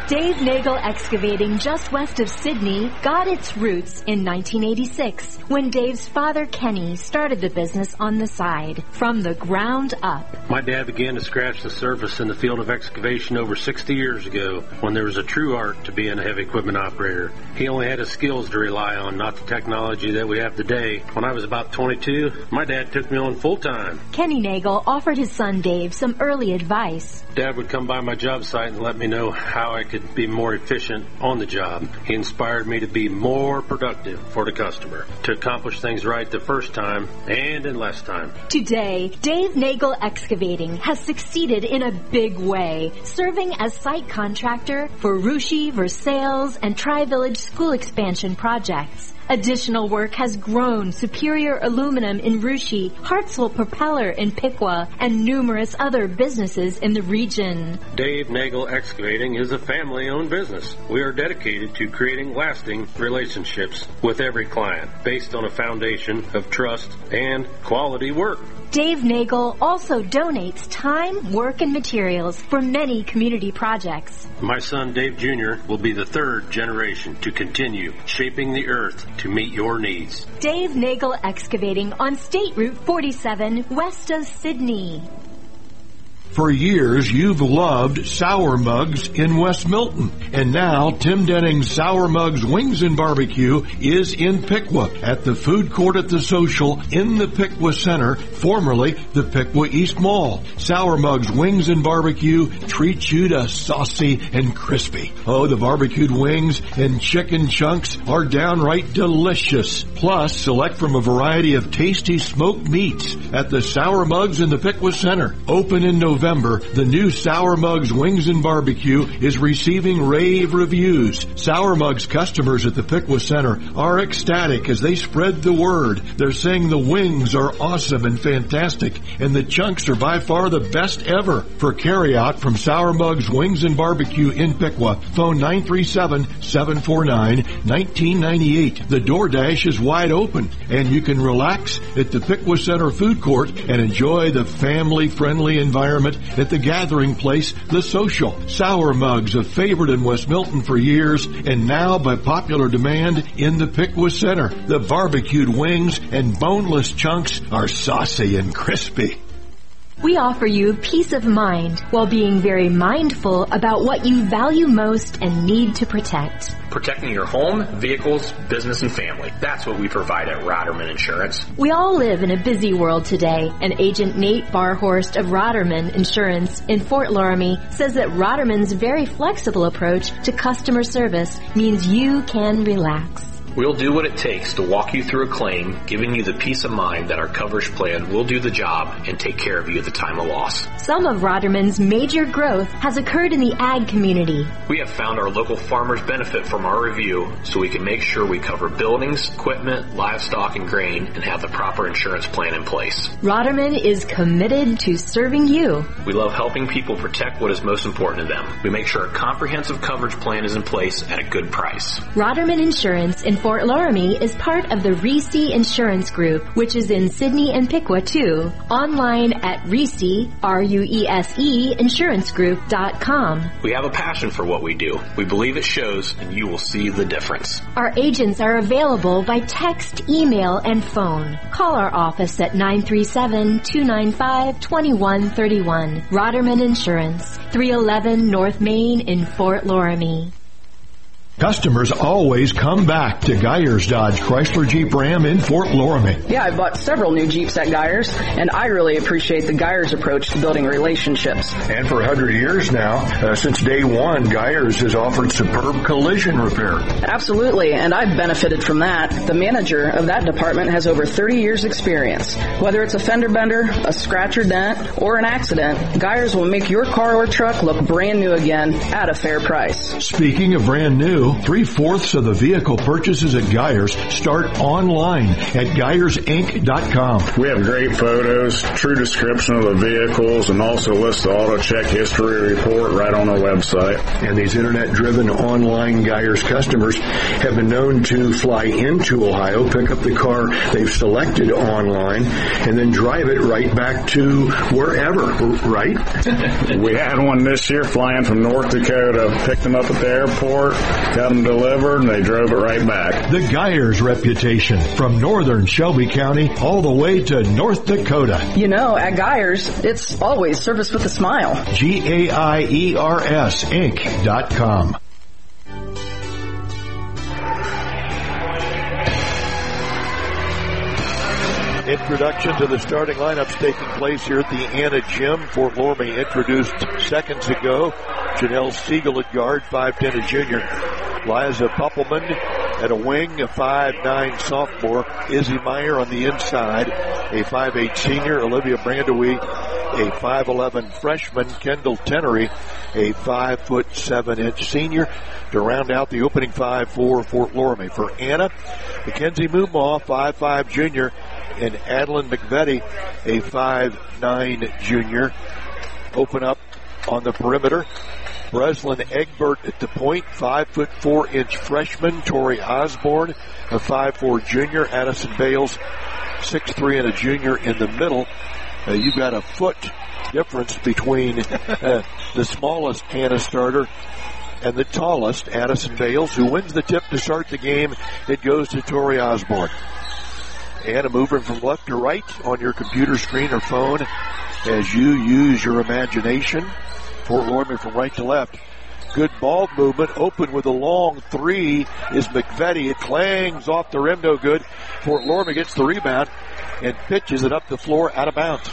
Dave Nagel Excavating, just west of Sydney, got its roots in 1986 when Dave's father, Kenny, started the business on the side, from the ground up. My dad began to scratch the surface in the field of excavation over 60 years ago when there was a true art to being a heavy equipment operator. He only had his skills to rely on, not the technology that we have today. When I was about 22, my dad took me on full time. Kenny Nagel offered his son Dave some early advice. Dad would come by my job site and let me know how I could be more efficient on the job. He inspired me to be more productive for the customer, to accomplish things right the first time and in less time. Today, Dave Nagel Excavating has succeeded in a big way, serving as site contractor for Russia, Versailles, and Tri-Village school expansion projects. Additional work has grown Superior Aluminum in Russia, Hartsville Propeller in Piqua, and numerous other businesses in the region. Dave Nagel Excavating is a family-owned business. We are dedicated to creating lasting relationships with every client based on a foundation of trust and quality work. Dave Nagel also donates time, work, and materials for many community projects. My son Dave Jr. will be the third generation to continue shaping the earth to meet your needs. Dave Nagel Excavating on State Route 47 west of Sydney. For years, you've loved Sour Mugs in West Milton. And now, Tim Denning's Sour Mugs Wings and Barbecue is in Piqua at the food court at the Social in the Piqua Center, formerly the Piqua East Mall. Sour Mugs Wings and Barbecue treats you to saucy and crispy. Oh, the barbecued wings and chicken chunks are downright delicious. Plus, select from a variety of tasty smoked meats at the Sour Mugs in the Piqua Center. Open in November, the new Sour Mugs Wings and Barbecue is receiving rave reviews. Sour Mugs customers at the Piqua Center are ecstatic as they spread the word. They're saying the wings are awesome and fantastic, and the chunks are by far the best ever. For carryout from Sour Mugs Wings and Barbecue in Piqua, phone 937-749-1998. The DoorDash is wide open, and you can relax at the Piqua Center Food Court and enjoy the family-friendly environment at the gathering place, The Social. Sour Mugs, a favorite in West Milton for years, and now by popular demand in the Piqua Center. The barbecued wings and boneless chunks are saucy and crispy. We offer you peace of mind while being very mindful about what you value most and need to protect. Protecting your home, vehicles, business, and family. That's what we provide at Roderman Insurance. We all live in a busy world today, and Agent Nate Barhorst of Roderman Insurance in Fort Loramie says that Roderman's very flexible approach to customer service means you can relax. We'll do what it takes to walk you through a claim, giving you the peace of mind that our coverage plan will do the job and take care of you at the time of loss. Some of Roderman's major growth has occurred in the ag community. We have found our local farmers benefit from our review, so we can make sure we cover buildings, equipment, livestock, and grain, and have the proper insurance plan in place. Roderman is committed to serving you. We love helping people protect what is most important to them. We make sure a comprehensive coverage plan is in place at a good price. Roderman Insurance in Fort Loramie is part of the Reese Insurance Group, which is in Sydney and Piqua too. Online at Reese, R-U-E-S-E, insurancegroup.com. We have a passion for what we do. We believe it shows, and you will see the difference. Our agents are available by text, email, and phone. Call our office at 937-295-2131. Roderman Insurance, 311 North Main in Fort Loramie. Customers always come back to Geyers Dodge Chrysler Jeep Ram in Fort Loramie. Yeah, I bought several new Jeeps at Geyers, and I really appreciate the Geyers approach to building relationships. And for 100 years now, since day one, Geyers has offered superb collision repair. Absolutely, and I've benefited from that. The manager of that department has over 30 years experience. Whether it's a fender bender, a scratch or dent, or an accident, Geyers will make your car or truck look brand new again at a fair price. Speaking of brand new, you, 3/4 of the vehicle purchases at Geyers start online at GeyersInc.com. We have great photos, true description of the vehicles, and also list the auto check history report right on our website. And these internet-driven online Geyers customers have been known to fly into Ohio, pick up the car they've selected online, and then drive it right back to wherever, right? We had one this year flying from North Dakota, picked them up at the airport, got them delivered, and they drove it right back. The Geyers reputation, from northern Shelby County all the way to North Dakota. You know, at Geyers, it's always service with a smile. GAIERS Inc.com. Introduction to the starting lineups taking place here at the Anna Gym. Fort Loramie introduced seconds ago. Janelle Siegel at guard, 5'10", a junior. Liza Puppelman at a wing, a 5'9" sophomore. Izzy Meyer on the inside, a 5'8" senior. Olivia Brandewie, a 5'11" freshman. Kendall Tenery, a 5'7" senior. To round out the opening five for Fort Loramie. For Anna, Mackenzie Moomaw, 5'5" junior. And Adeline McVetti, a 5'9" junior. Open up on the perimeter. Breslin Egbert at the point, 5'4" freshman. Tori Osborne, a 5'4" junior. Addison Bales, 6'3" and a junior in the middle. You've got a foot difference between the smallest Anna starter and the tallest, Addison Bales, who wins the tip to start the game. It goes to Tori Osborne. Anna moving from left to right on your computer screen or phone as you use your imagination. Fort Loramie from right to left. Good ball movement. Open with a long three is McVetti. It clangs off the rim, no good. Fort Loramie gets the rebound and pitches it up the floor out of bounds.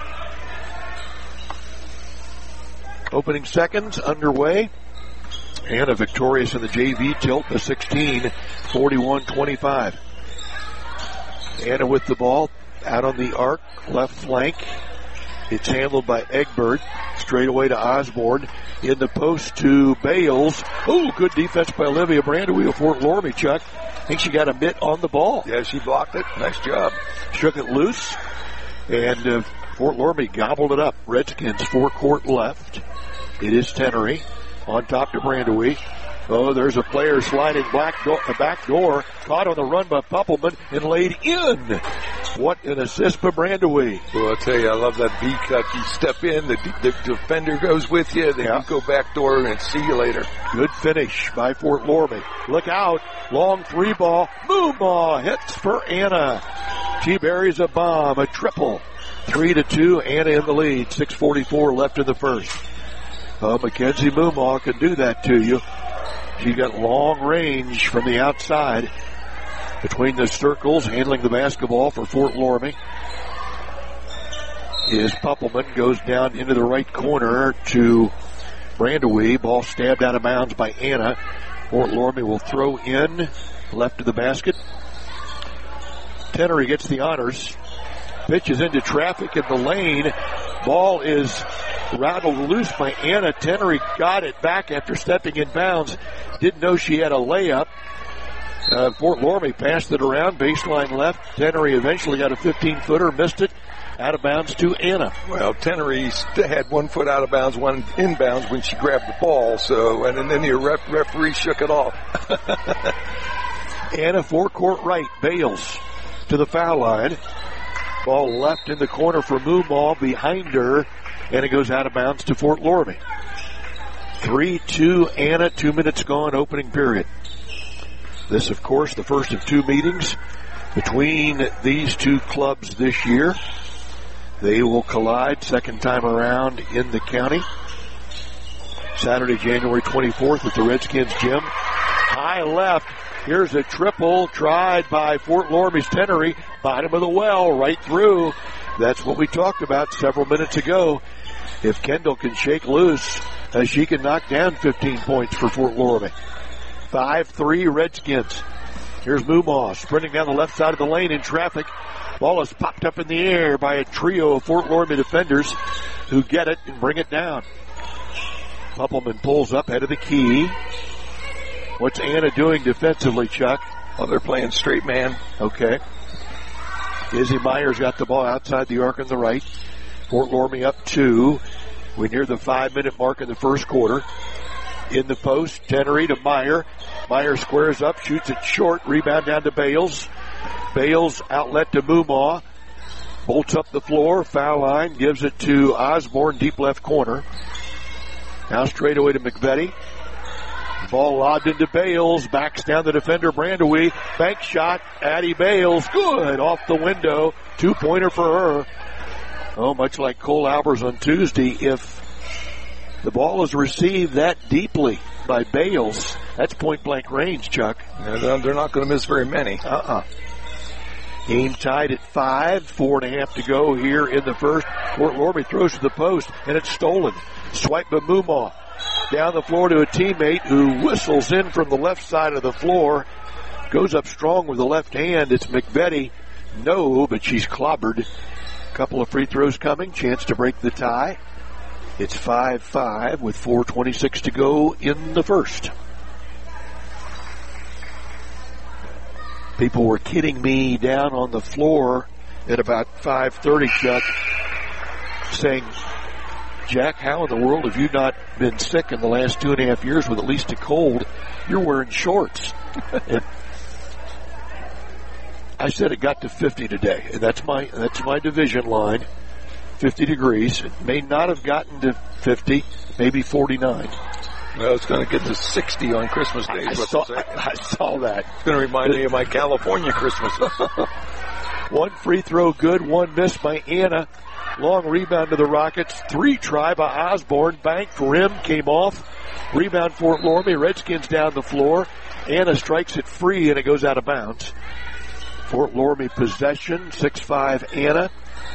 Opening seconds underway. Anna victorious in the JV tilt, a 16, 41-25. Anna with the ball out on the arc, left flank. It's handled by Egbert. Straight away to Osborne. In the post to Bales. Oh, good defense by Olivia Brandewie of Fort Loramie, Chuck. I think she got a mitt on the ball. Yeah, she blocked it. Nice job. Shook it loose. And Fort Loramie gobbled it up. Redskins forecourt left. It is Tenery on top to Brandewie. Oh, there's a player sliding back door, caught on the run by Puppelman and laid in. What an assist by Brandewie. Well, I'll tell you, I love that V-cut. You step in, the defender goes with you, then you go back door and see you later. Good finish by Fort Loramie. Look out, long three ball. Moomaw hits for Anna. She buries a bomb, a triple. 3-2, Anna in the lead. 6:44 left in the first. Mackenzie Moomaw can do that to you. She got long range from the outside between the circles, handling the basketball for Fort Loramie. Is Puppelman, goes down into the right corner to Brandewie. Ball stabbed out of bounds by Anna. Fort Loramie will throw in left of the basket. Tenery gets the honors. Pitches into traffic in the lane. Ball is rattled loose by Anna. Tenery got it back after stepping in bounds. Didn't know she had a layup. Fort Loramie passed it around, baseline left. Tenery eventually got a 15-footer, missed it. Out of bounds to Anna. Well, Tenery had 1 foot out of bounds, one inbounds when she grabbed the ball. So, and then the referee shook it off. Anna forecourt right. Bales to the foul line. Ball left in the corner for Moomaw behind her, and it goes out of bounds to Fort Loramie. 3-2 Anna, 2 minutes gone, opening period. This, of course, the first of two meetings between these two clubs this year. They will collide second time around in the county. Saturday, January 24th at the Redskins gym. High left. Here's a triple tried by Fort Loramie's Tenery. Bottom of the well, right through. That's what we talked about several minutes ago. If Kendall can shake loose, she can knock down 15 points for Fort Loramie. 5-3 Redskins. Here's Moomaw sprinting down the left side of the lane in traffic. Ball is popped up in the air by a trio of Fort Loramie defenders who get it and bring it down. Puppelman pulls up, head of the key. What's Anna doing defensively, Chuck? Oh, they're playing straight man. Okay. Izzy Meyer's got the ball outside the arc on the right. Fort Loramie up 2. We're near the 5-minute mark in the first quarter. In the post, Tenery to Meyer. Meyer squares up, shoots it short. Rebound down to Bales. Bales outlet to Mumaw. Bolts up the floor, foul line, gives it to Osborne, deep left corner. Now straight away to McVetti. Ball lobbed into Bales, backs down the defender, Brandaway. Bank shot, Addie Bales, good, off the window. 2-pointer for her. Oh, much like Cole Albers on Tuesday, if the ball is received that deeply by Bales, that's point-blank range, Chuck. Yeah, they're not going to miss very many. Game tied at 5, 4.5 to go here in the first. Fort Loramie throws to the post, and it's stolen. Swipe by Mumaw. Down the floor to a teammate who whistles in from the left side of the floor. Goes up strong with the left hand. It's McVetti. No, but she's clobbered. Couple of free throws coming. Chance to break the tie. It's 5-5 with 4:26 to go in the first. People were kidding me down on the floor at about 5:30, Chuck, saying, Jack, how in the world have you not been sick in the last 2.5 years with at least a cold? You're wearing shorts. And I said it got to 50 today, and that's my division line, 50 degrees. It may not have gotten to 50, maybe 49. Well, it's going to get to 60 on Christmas Day. I saw that. It's going to remind me of my California Christmases. One free throw good, one missed by Anna. Long rebound to the Rockets. 3 try by Osborne. Banked, rim came off. Rebound Fort Loramie. Redskins down the floor. Anna strikes it free and it goes out of bounds. Fort Loramie possession. 6-5 Anna.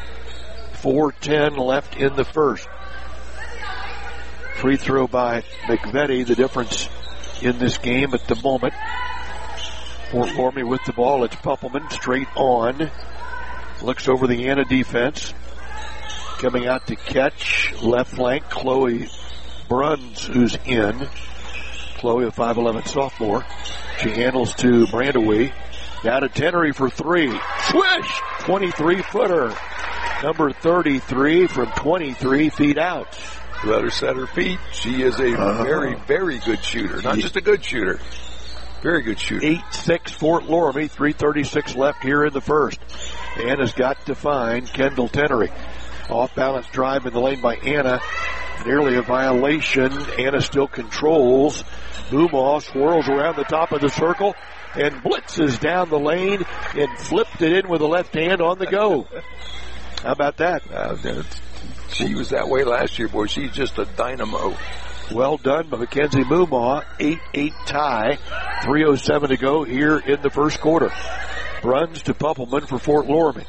4:10 left in the first. Free throw by McVetti, the difference in this game at the moment. Fort Loramie with the ball. It's Puppelman straight on. Looks over the Anna defense. Coming out to catch. Left flank, Chloe Bruns, who's in. Chloe, a 5'11 sophomore. She handles to Brandaway. Down to Tenery for 3. Swish! 23-footer. Number 33 from 23 feet out. Let her set her feet. She is a very, very good shooter. Not just a good shooter. Very good shooter. 8-6 Fort Loramie. 3:36 left here in the first. Anna's got to find Kendall Tenery. Off-balance drive in the lane by Anna. Nearly a violation. Anna still controls. Mumaw swirls around the top of the circle and blitzes down the lane and flipped it in with the left hand on the go. How about that? She was that way last year, boy. She's just a dynamo. Well done by Mackenzie Mumaw. 8-8 tie. 3:07 to go here in the first quarter. Bruns to Puppelman for Fort Loramie.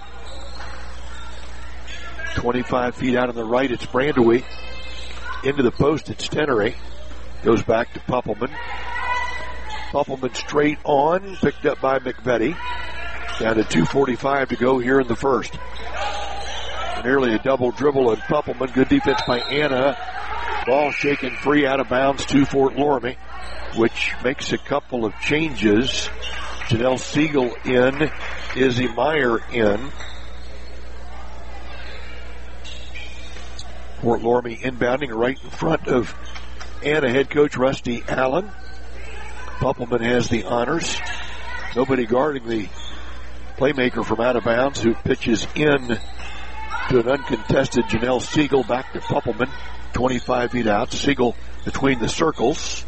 25 feet out on the right, it's Brandaway. Into the post, it's Tenery. Goes back to Puppelman. Puppelman straight on, picked up by McVetti. Down to 2:45 to go here in the first. Nearly a double dribble and Puppelman. Good defense by Anna. Ball shaken free out of bounds to Fort Loramie, which makes a couple of changes. Janelle Siegel in, Izzy Meyer in. Fort Loramie inbounding right in front of Anna head coach Rusty Allen. Puppelman has the honors. Nobody guarding the playmaker from out of bounds who pitches in to an uncontested Janelle Siegel. Back to Puppelman. 25 feet out. Siegel between the circles.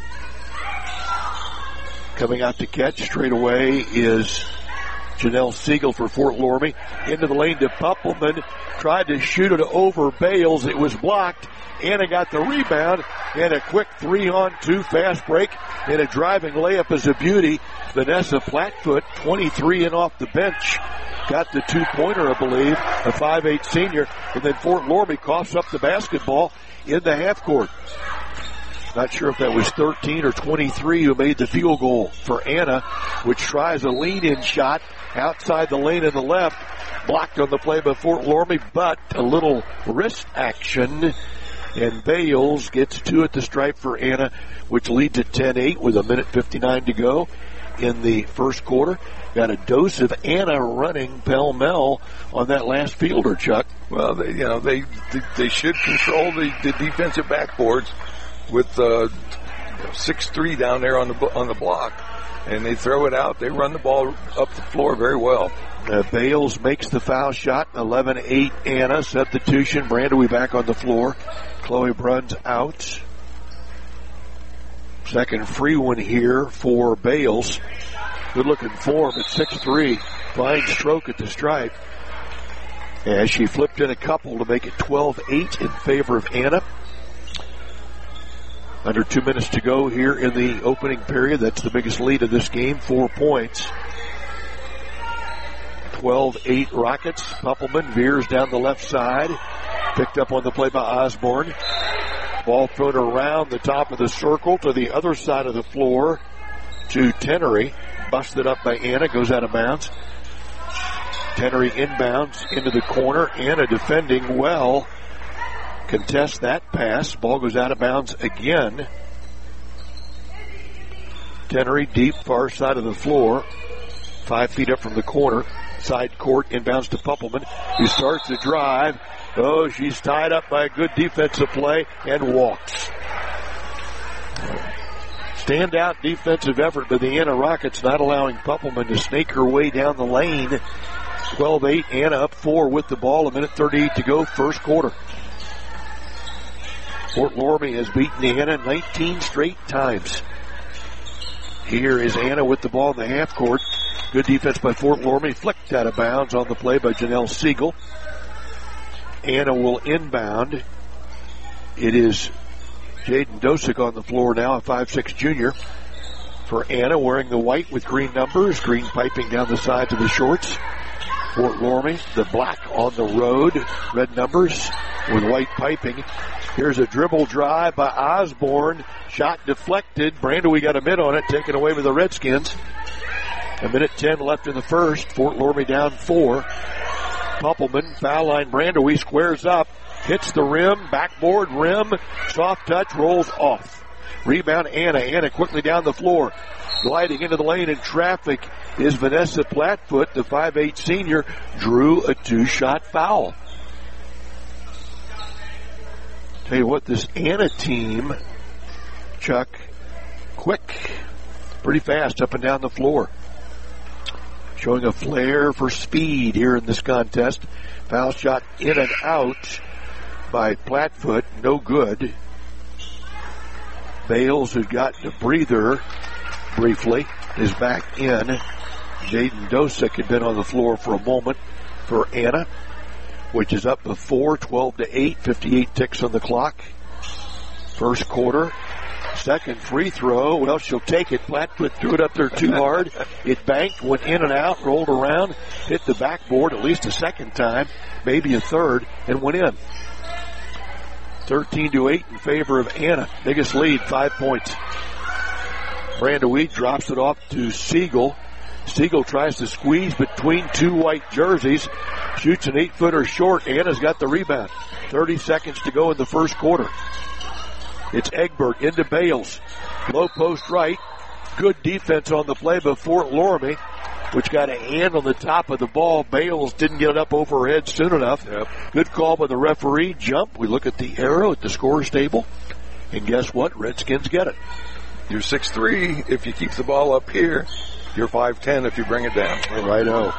Coming out to catch straight away is Janelle Siegel for Fort Loramie. Into the lane to Puppelman. Tried to shoot it over Bales. It was blocked. Anna got the rebound and a quick 3-on-2 fast break and a driving layup is a beauty. Vanessa Flatfoot, 23 and off the bench. Got the 2-pointer, I believe, a 5'8 senior. And then Fort Loramie coughs up the basketball in the half court. Not sure if that was 13 or 23 who made the field goal for Anna, which tries a lean-in shot outside the lane in the left. Blocked on the play by Fort Loramie, but a little wrist action And Bales gets 2 at the stripe for Anna, which leads at 10-8 with 1:59 to go in the first quarter. Got a dose of Anna running pell-mell on that last fielder, Chuck. Well, they should control the defensive backboards with 6'3" down there on the block, and they throw it out. They run the ball up the floor very well. Bales makes the foul shot. 11-8 Anna. Substitution. Brandewie back on the floor. Chloe Bruns out. Second free one here for Bales. Good looking form at 6'3". Fine stroke at the stripe. As she flipped in a couple to make it 12-8 in favor of Anna. Under 2 minutes to go here in the opening period. That's the biggest lead of this game. 4 points. 12-8 Rockets. Puppelman veers down the left side. Picked up on the play by Osborne. Ball thrown around the top of the circle to the other side of the floor to Tenery. Busted up by Anna. Goes out of bounds. Tenery inbounds into the corner. Anna defending well. Contests that pass. Ball goes out of bounds again. Tenery deep far side of the floor. 5 feet up from the corner. Side court inbounds to Puppelman, who starts the drive. Oh, she's tied up by a good defensive play and walks. Standout defensive effort by the Anna Rockets, not allowing Puppelman to snake her way down the lane. 12-8, Anna up 4 with the ball. 1:38 to go, first quarter. Fort Loramie has beaten Anna 19 straight times. Here is Anna with the ball in the half court. Good defense by Fort Loramie. Flicked out of bounds on the play by Janelle Siegel. Anna will inbound. It is Jaden Dosick on the floor now, a 5'6" junior. For Anna, wearing the white with green numbers. Green piping down the sides of the shorts. Fort Loramie, the black on the road. Red numbers with white piping. Here's a dribble drive by Osborne. Shot deflected. Brandewie got a mid on it, taken away with the Redskins. 1:10 left in the first. Fort Loramie down 4. Puppelman, foul line. Brandewie squares up. Hits the rim. Backboard rim. Soft touch. Rolls off. Rebound Anna. Anna quickly down the floor. Gliding into the lane in traffic is Vanessa Plattfoot. The 5'8" senior drew a 2-shot foul. Tell you what, this Anna team, Chuck, quick, pretty fast up and down the floor. Showing a flair for speed here in this contest. Foul shot in and out by Plattfoot. No good. Bales, who got a breather briefly, is back in. Jaden Dosick had been on the floor for a moment for Anna, which is up before 12-8, 58 ticks on the clock. First quarter. Second free throw. Well, she'll take it. Plattfoot threw it up there too hard. It banked, went in and out, rolled around, hit the backboard at least a second time, maybe a third, and went in. 13-8 in favor of Anna. Biggest lead, 5 points. Brandewie drops it off to Siegel. Siegel tries to squeeze between 2 white jerseys. Shoots an 8-footer short. Anna's got the rebound. 30 seconds to go in the first quarter. It's Egbert into Bales. Low post right. Good defense on the play by Fort Loramie, which got a hand on the top of the ball. Bales didn't get it up over her head soon enough. Yep. Good call by the referee. Jump. We look at the arrow at the scorer's table. And guess what? Redskins get it. You're 6'3" if you keep the ball up here. You're 5'10" if you bring it down. Righto.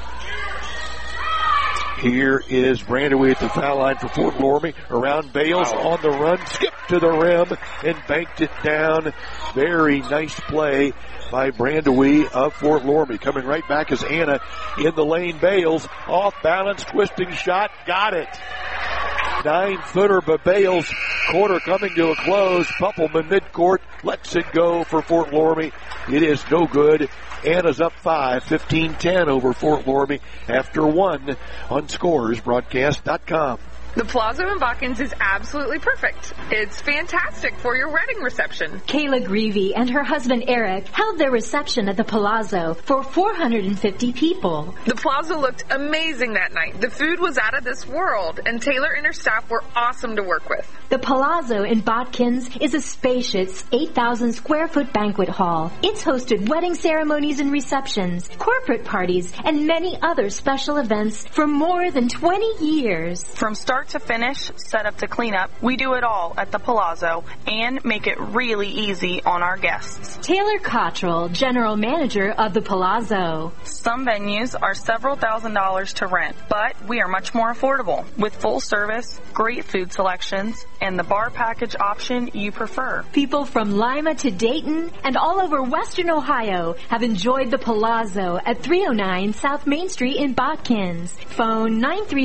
Here is Brandewie at the foul line for Fort Loramie. Around Bales on the run. Skipped to the rim and banked it down. Very nice play by Brandewie of Fort Loramie. Coming right back is Anna in the lane. Bales off balance, twisting shot. Got it. 9-footer by Bales. Quarter coming to a close. Puppelman midcourt lets it go for Fort Loramie. It is no good. Anna's up 5, 15-10 over Fort Loramie after 1 on ScoresBroadcast.com. The Palazzo in Botkins is absolutely perfect. It's fantastic for your wedding reception. Kayla Greavy and her husband Eric held their reception at the Palazzo for 450 people. The Palazzo looked amazing that night. The food was out of this world, and Taylor and her staff were awesome to work with. The Palazzo in Botkins is a spacious 8,000 square foot banquet hall. It's hosted wedding ceremonies and receptions, corporate parties, and many other special events for more than 20 years. From start to finish, set up to clean up, we do it all at the Palazzo and make it really easy on our guests. Taylor Cottrell, General Manager of the Palazzo. Some venues are several $1,000s to rent, but we are much more affordable with full service, great food selections, and the bar package option you prefer. People from Lima to Dayton and all over Western Ohio have enjoyed the Palazzo at 309 South Main Street in Botkins. Phone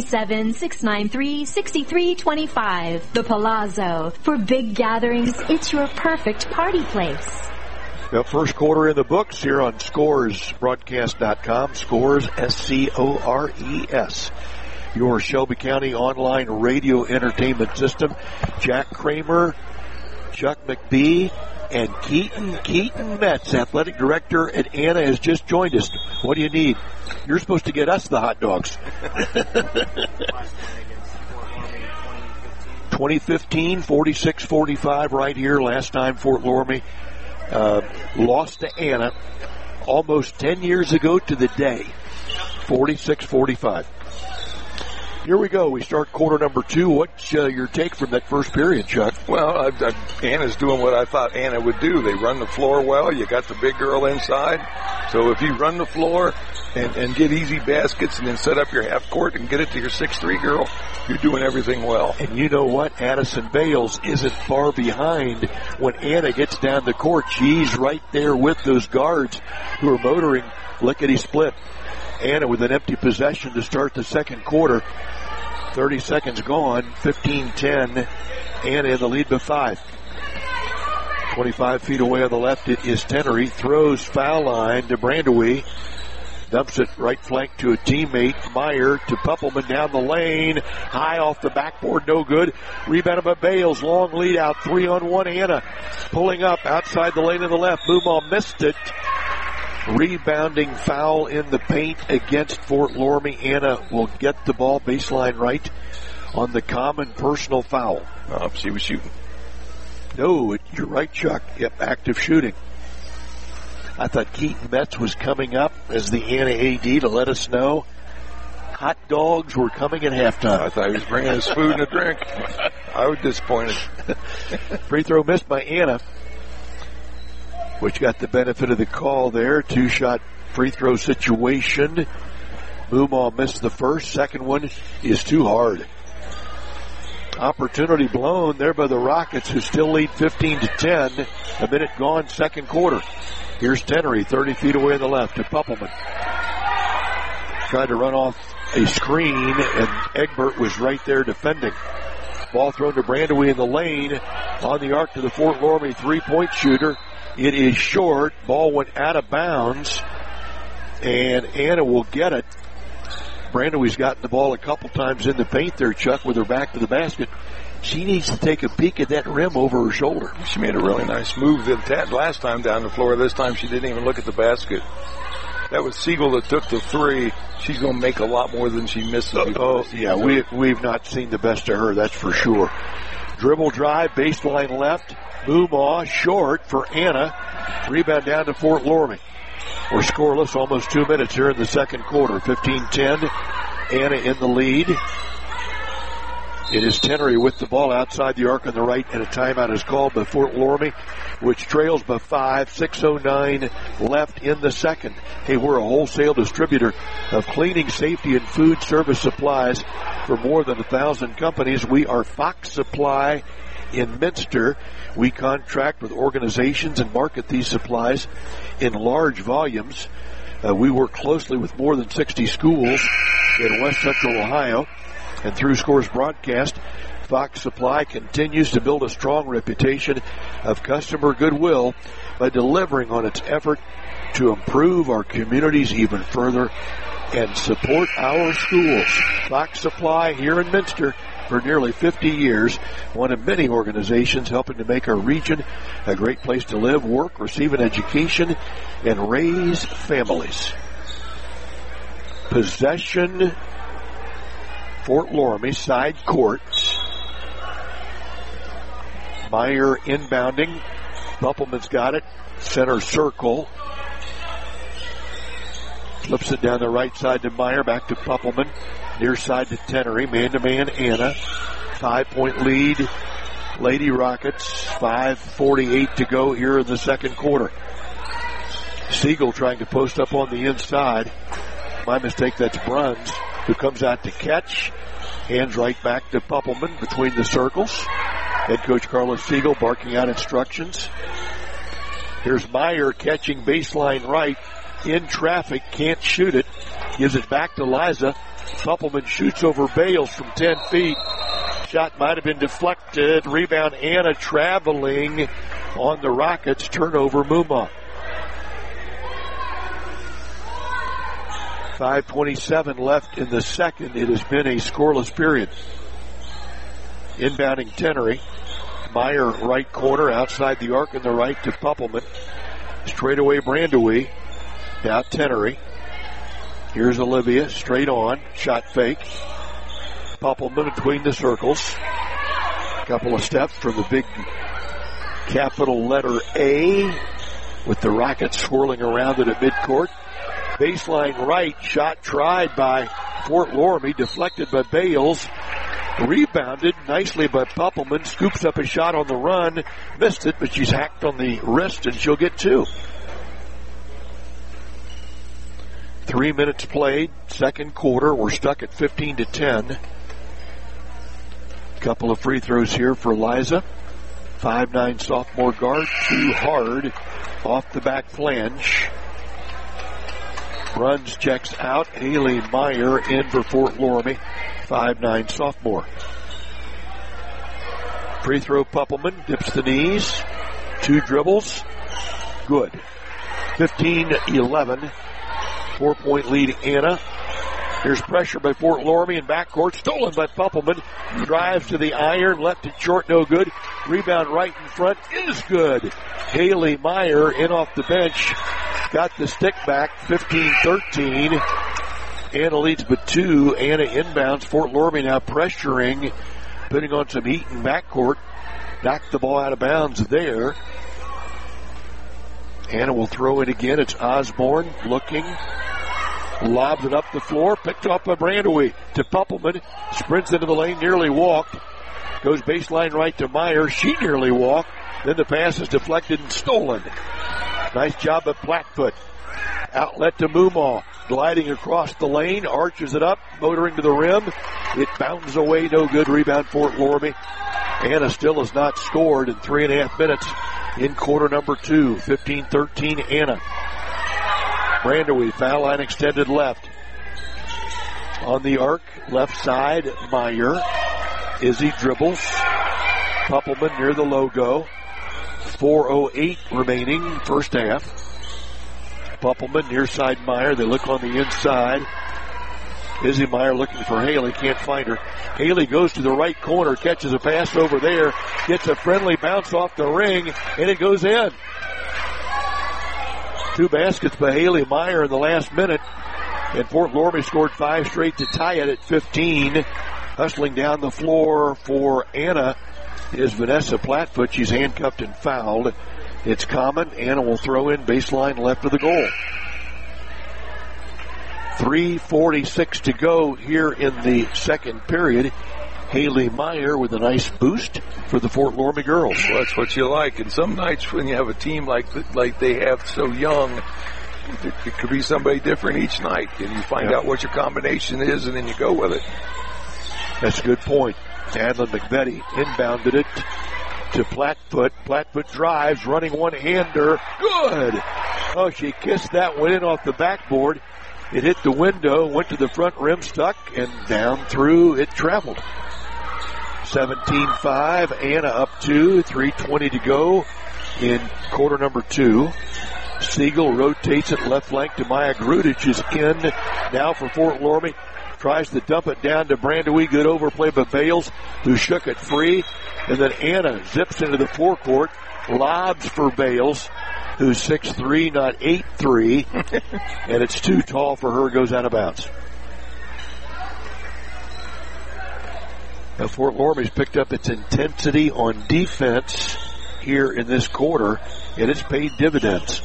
937-693-6325. The Palazzo. For big gatherings, it's your perfect party place. The first quarter in the books here on ScoresBroadcast.com. Scores, S-C-O-R-E-S. Your Shelby County online radio entertainment system. Jack Kramer, Chuck McBee, and Keaton Metz, athletic director at Anna, has just joined us. What do you need? You're supposed to get us the hot dogs. 2015, 46-45 right here. Last time Fort Loramie lost to Anna almost 10 years ago to the day. 46-45. Here we go. We start quarter number 2. What's your take from that first period, Chuck? Well, Anna's doing what I thought Anna would do. They run the floor well. You got the big girl inside. So if you run the floor and get easy baskets and then set up your half court and get it to your 6'3" girl, you're doing everything well. And you know what? Addison Bales isn't far behind when Anna gets down the court. She's right there with those guards who are motoring lickety-split. Anna with an empty possession to start the second quarter. 30 seconds gone, 15-10. Anna in the lead by 5. 25 feet away on the left, it is Tenery. Throws foul line to Brandewie. Dumps it right flank to a teammate. Meyer to Puppelman down the lane. High off the backboard, no good. Rebounded by Bales. Long lead out, 3-on-1. Anna pulling up outside the lane on the left. Moomaw missed it. Rebounding foul in the paint against Fort Loramie. Anna will get the ball baseline right on the common personal foul. She was shooting. No, you're right, Chuck. Yep, active shooting. I thought Keaton Metz was coming up as the Anna AD to let us know hot dogs were coming at halftime. I thought he was bringing us food and a drink. I was disappointed. Free throw missed by Anna, which got the benefit of the call there. 2-shot free throw situation. Moomaw missed the first. Second one is too hard. Opportunity blown there by the Rockets, who still lead 15-10. A minute gone, second quarter. Here's Tenery, 30 feet away on the left to Puppelman. Tried to run off a screen, and Egbert was right there defending. Ball thrown to Brandewie in the lane. On the arc to the Fort Loramie three-point shooter. It is short. Ball went out of bounds, and Anna will get it. Brandewie's gotten the ball a couple times in the paint there, Chuck, with her back to the basket. She needs to take a peek at that rim over her shoulder. She made a really nice move last time down the floor. This time she didn't even look at the basket. That was Siegel that took the three. She's going to make a lot more than she misses. Yeah, we've not seen the best of her, that's for sure. Dribble drive, baseline left. Moomaw short for Anna. Rebound down to Fort Loramie. We're scoreless, almost 2 minutes here in the second quarter. 15-10. Anna in the lead. It is Tenery with the ball outside the arc on the right, and a timeout is called by Fort Loramie, which trails by 5. 6:09 left in the second. Hey, we're a wholesale distributor of cleaning, safety, and food service supplies for more than 1,000 companies. We are Fox Supply in Minster. We contract with organizations and market these supplies in large volumes. We work closely with more than 60 schools in West Central Ohio. And through Scores Broadcast, Fox Supply continues to build a strong reputation of customer goodwill by delivering on its effort to improve our communities even further and support our schools. Fox Supply here in Minster for nearly 50 years, one of many organizations helping to make our region a great place to live, work, receive an education, and raise families. Possession, Fort Loramie, side court. Meyer inbounding. Buppelman's got it. Center circle. Flips it down the right side to Meyer. Back to Buppelman. Near side to Tenery. Man-to-man Anna. 5-point lead. Lady Rockets. 5:48 to go here in the second quarter. Siegel trying to post up on the inside. My mistake, that's Bruns, who comes out to catch. Hands right back to Buppelman between the circles. Head coach Carlos Siegel barking out instructions. Here's Meyer catching baseline right. In traffic, can't shoot it. Gives it back to Liza. Buppelman shoots over Bales from 10 feet. Shot might have been deflected. Rebound Anna traveling on the Rockets. Turnover Muma. 5:27 left in the second. It has been a scoreless period. Inbounding Tenery. Meyer right corner outside the arc on the right to Buppelman. Straight away Brandewie. Now Tenery. Here's Olivia straight on. Shot fake. Buppelman between the circles. Couple of steps from the big capital letter A with the Rockets swirling around it at midcourt. Baseline right, shot tried by Fort Loramie, deflected by Bales. Rebounded nicely by Buppelman, scoops up a shot on the run, missed it, but she's hacked on the wrist and she'll get 2. 3 minutes played, second quarter, we're stuck at 15-10. Couple of free throws here for Liza. 5'9" sophomore guard, too hard off the back flange. Bruns checks out. Haley Meyer in for Fort Loramie. 5'9" sophomore. Free throw Buppelman. Dips the knees. 2 dribbles. Good. 15-11. 4-point lead Anna. Here's pressure by Fort Loramie in backcourt. Stolen by Buppelman. Drives to the iron. Left it short. No good. Rebound right in front is good. Haley Meyer in off the bench. Got the stick back. 15-13. Anna leads by 2. Anna inbounds. Fort Loramie now pressuring. Putting on some heat in backcourt. Knocked the ball out of bounds there. Anna will throw it again. It's Osborne looking. Lobs it up the floor. Picked off by Brandewie to Buppelman. Sprints into the lane. Nearly walked. Goes baseline right to Meyer. She nearly walked. Then the pass is deflected and stolen. Nice job of Blackfoot. Outlet to Mumaw. Gliding across the lane. Arches it up. Motoring to the rim. It bounds away. No good. Rebound Fort Loramie. Anna still has not scored in 3.5 minutes in quarter number 2. 15-13 Anna. Brandewie, foul line extended left. On the arc, left side, Meyer. Izzy dribbles. Buppelman near the logo. 4:08 remaining, first half. Buppelman near side Meyer. They look on the inside. Izzy Meyer looking for Haley, can't find her. Haley goes to the right corner, catches a pass over there, gets a friendly bounce off the ring, and it goes in. 2 baskets by Haley Meyer in the last minute, and Fort Loramie scored 5 straight to tie it at 15. Hustling down the floor for Anna is Vanessa Plattfoot. She's handcuffed and fouled. It's common. Anna will throw in baseline left of the goal. 3:46 to go here in the second period. Haley Meyer with a nice boost for the Fort Loramie girls. Well, that's what you like. And some nights when you have a team like they have so young, it could be somebody different each night. And you find out what your combination is, and then you go with it. That's a good point. Adlin McVetti inbounded it to Plattfoot. Plattfoot drives, running one-hander. Good! Oh, she kissed that one in off the backboard. It hit the window, went to the front rim, stuck, and down through it traveled. 17-5, Anna up 2, 3:20 to go in quarter number 2. Siegel rotates it left flank to Maya Grudich is in now for Fort Loramie. tries to dump it down to Brandewie. Good overplay by Bales, who shook it free. And then Anna zips into the forecourt, lobs for Bales, who's 6'3", not 8'3", and it's too tall for her, goes out of bounds. Now Fort Loramie's picked up its intensity on defense here in this quarter, and it's paid dividends.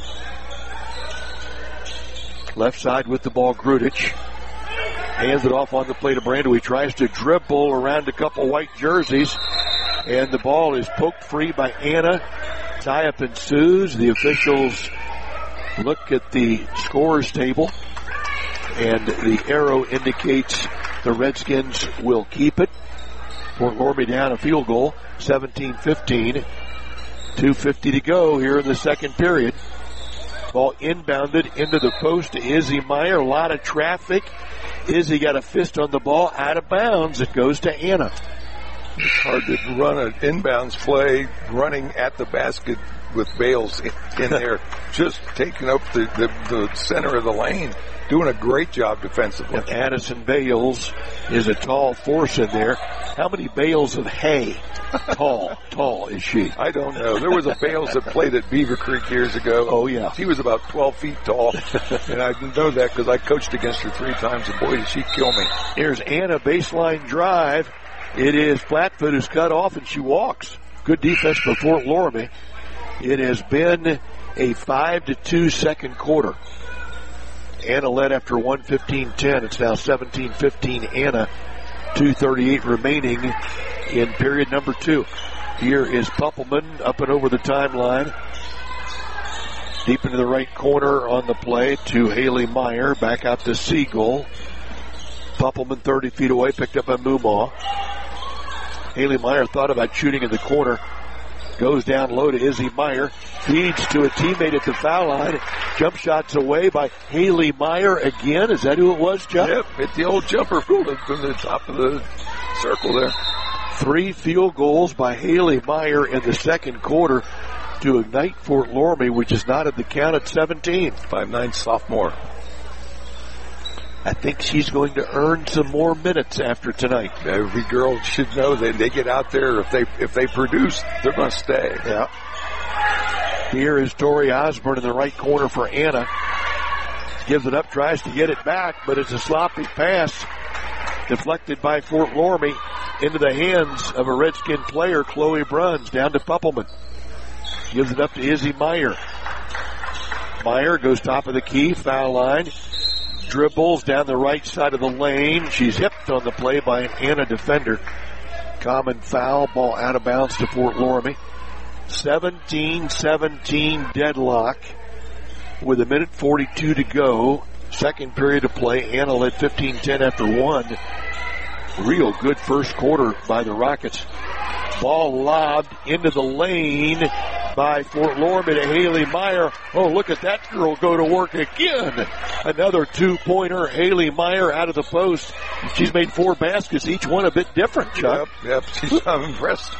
Left side with the ball, Grudich. Hands it off on the play to Brandewie. Tries to dribble around a couple white jerseys, and the ball is poked free by Anna. Tie-up ensues. The officials look at the scorers table, and the arrow indicates the Redskins will keep it. Fort Loramie down a field goal, 17-15. 2:50 to go here in the second period. Ball inbounded into the post to Izzy Meyer. A lot of traffic. Izzy got a fist on the ball, out of bounds. It goes to Anna. It's hard to run an inbounds play running at the basket with Bales in there, just taking up the center of the lane. Doing a great job defensively. And Addison Bales is a tall force in there. How many bales of hay? Tall is she? I don't know. There was a Bales that played at Beaver Creek years ago. Oh, yeah. She was about 12 feet tall. And I know that because I coached against her 3 times, and boy, did she kill me. Here's Anna, baseline drive. It is Flatfoot who's cut off, and she walks. Good defense by Fort Loramie. It has been a 5-2 second quarter. Anna led after 1:15-10. It's now 17-15 Anna. 2:38 remaining in period number 2. Here is Puppelman up and over the timeline. Deep into the right corner on the play to Haley Meyer. Back out to Siegel. Puppelman 30 feet away, picked up by Mumaw. Haley Meyer thought about shooting in the corner. Goes down low to Izzy Meyer. Feeds to a teammate at the foul line. Jump shots away by Haley Meyer again. Is that who it was, Chuck? Yep, it's the old jumper from the top of the circle there. 3 field goals by Haley Meyer in the second quarter to ignite Fort Loramie, which is not at the count at 17. 5'9" sophomore. I think she's going to earn some more minutes after tonight. Every girl should know that they get out there. If they produce, they're going to stay. Yeah. Here is Tori Osborne in the right corner for Anna. Gives it up, tries to get it back, but it's a sloppy pass deflected by Fort Loramie into the hands of a Redskin player, Chloe Bruns, down to Puppelman. Gives it up to Izzy Meyer. Meyer goes top of the key, foul line. Dribbles down the right side of the lane. She's hipped on the play by an Anna defender. Common foul, ball out of bounds to Fort Loramie. 17-17 deadlock with 1:42 to go. Second period of play. Anna led 15-10 after 1. Real good first quarter by the Rockets. Ball lobbed into the lane by Fort Loramie to Haley Meyer. Oh, look at that girl go to work again. Another 2-pointer. Haley Meyer out of the post. She's made 4 baskets, each one a bit different, Chuck. Yep. I'm impressed.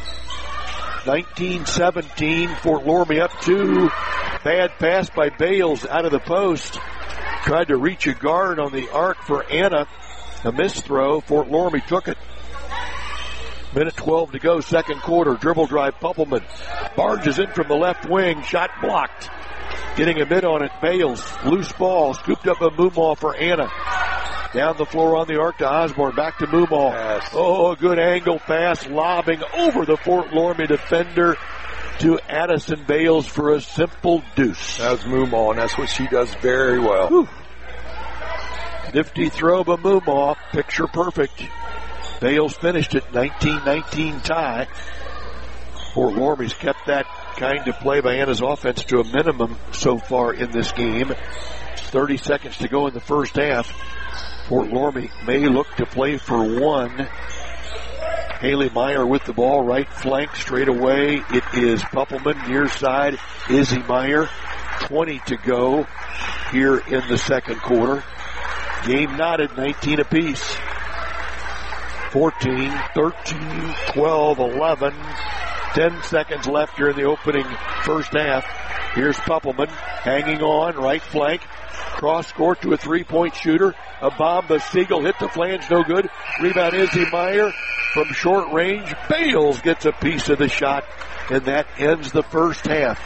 19-17, Fort Loramie up 2. Bad pass by Bales out of the post. Tried to reach a guard on the arc for Anna. A missed throw. Fort Loramie took it. 1:12 to go, second quarter. Dribble drive, Puppelman. Barges in from the left wing. Shot blocked. Getting a mid on it, Bales. Loose ball. Scooped up a Mumaw for Anna. Down the floor on the arc to Osborne. Back to Mumaw. Yes. Oh, a good angle pass. Lobbing over the Fort Loramie defender to Addison Bales for a simple deuce. That was Mumaw, and that's what she does very well. Whew. Nifty throw by Mumaw. Picture perfect. Bales finished it 19-19 tie. Fort Loramie's kept that kind of play by Anna's offense to a minimum so far in this game. 30 seconds to go in the first half. Fort Loramie may look to play for 1. Haley Meyer with the ball, right flank, straight away. It is Puppelman, near side, Izzy Meyer. 20 to go here in the second quarter. Game knotted, 19 apiece. 14, 13, 12, 11. 10 seconds left here in the opening first half. Here's Puppelman hanging on, right flank. Cross court to a three-point shooter. A bomb, Siegel hit the flange, no good. Rebound, Izzy Meyer from short range. Bales gets a piece of the shot, and that ends the first half.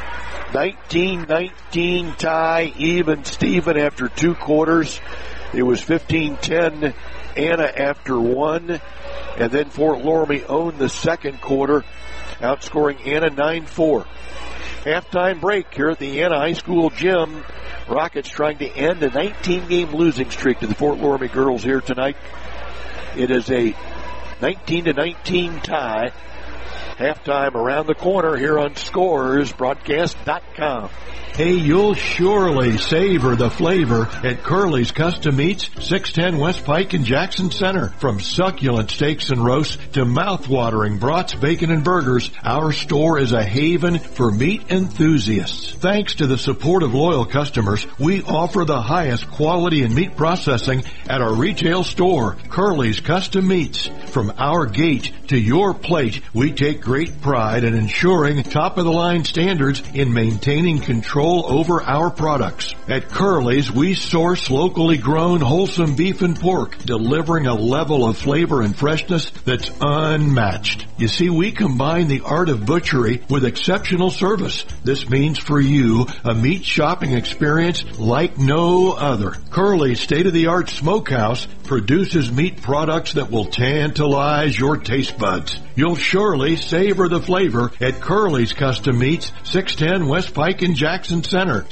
19-19 tie, even Steven after 2 quarters. It was 15-10 Anna after 1, and then Fort Loramie owned the second quarter, outscoring Anna 9-4. Halftime break here at the Anna High School gym. Rockets trying to end a 19-game losing streak to the Fort Loramie girls here tonight. It is a 19-19 tie. Halftime around the corner here on ScoresBroadcast.com. Hey, you'll surely savor the flavor at Curly's Custom Meats, 610 West Pike in Jackson Center. From succulent steaks and roasts to mouth-watering brats, bacon, and burgers, our store is a haven for meat enthusiasts. Thanks to the support of loyal customers, we offer the highest quality in meat processing at our retail store, Curly's Custom Meats. From our gate to your plate, we take great pride in ensuring top-of-the-line standards in maintaining control over our products. At Curly's, we source locally grown wholesome beef and pork, delivering a level of flavor and freshness that's unmatched. You see, we combine the art of butchery with exceptional service. This means for you a meat shopping experience like no other. Curly's state-of-the-art smokehouse produces meat products that will tantalize your taste buds. You'll surely savor the flavor at Curly's Custom Meats, 610 West Pike in Jackson Center.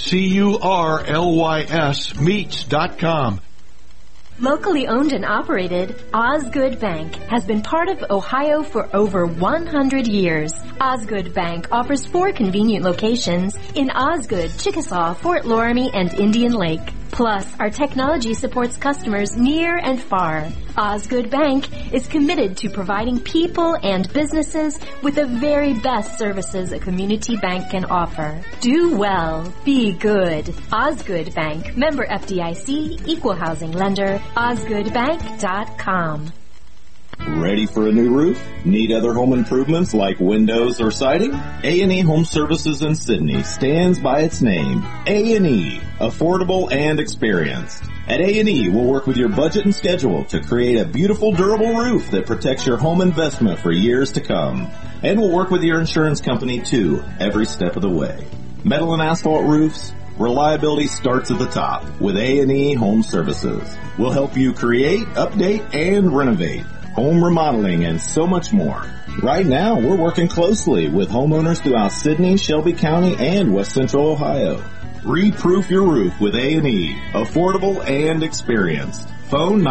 CURLYS Meats.com. Locally owned and operated, Osgood Bank has been part of Ohio for over 100 years. Osgood Bank offers 4 convenient locations in Osgood, Chickasaw, Fort Loramie, and Indian Lake. Plus, our technology supports customers near and far. Osgood Bank is committed to providing people and businesses with the very best services a community bank can offer. Do well. Be good. Osgood Bank. Member FDIC. Equal housing lender. OsgoodBank.com. Ready for a new roof? Need other home improvements like windows or siding? A&E Home Services in Sydney stands by its name. A&E, affordable and experienced. At A&E, we'll work with your budget and schedule to create a beautiful, durable roof that protects your home investment for years to come. And we'll work with your insurance company, too, every step of the way. Metal and asphalt roofs? Reliability starts at the top with A&E Home Services. We'll help you create, update, and renovate. Home remodeling, and so much more. Right now, we're working closely with homeowners throughout Sydney, Shelby County, and West Central Ohio. Re-proof your roof with A&E. Affordable and experienced. Phone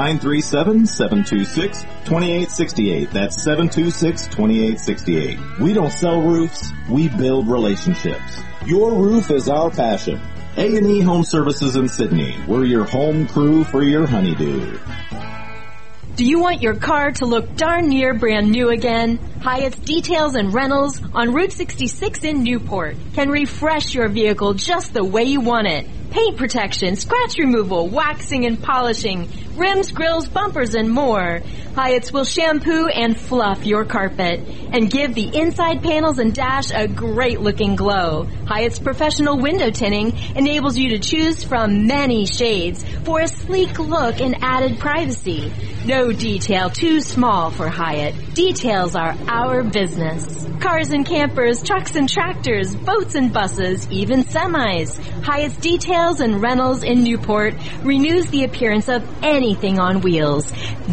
937-726-2868. That's 726-2868. We don't sell roofs, we build relationships. Your roof is our passion. A&E Home Services in Sydney. We're your home crew for your honeydew. Do you want your car to look darn near brand new again? Hyatt's Details and Rentals on Route 66 in Newport can refresh your vehicle just the way you want it. Paint protection, scratch removal, waxing and polishing, rims, grills, bumpers, and more. Hyatt's will shampoo and fluff your carpet and give the inside panels and dash a great-looking glow. Hyatt's professional window tinting enables you to choose from many shades for a sleek look and added privacy. No detail too small for Hyatt. Details are our business. Cars and campers, trucks and tractors, boats and buses, even semis. Hyatt's Details and Rentals in Newport renews the appearance of anything on wheels.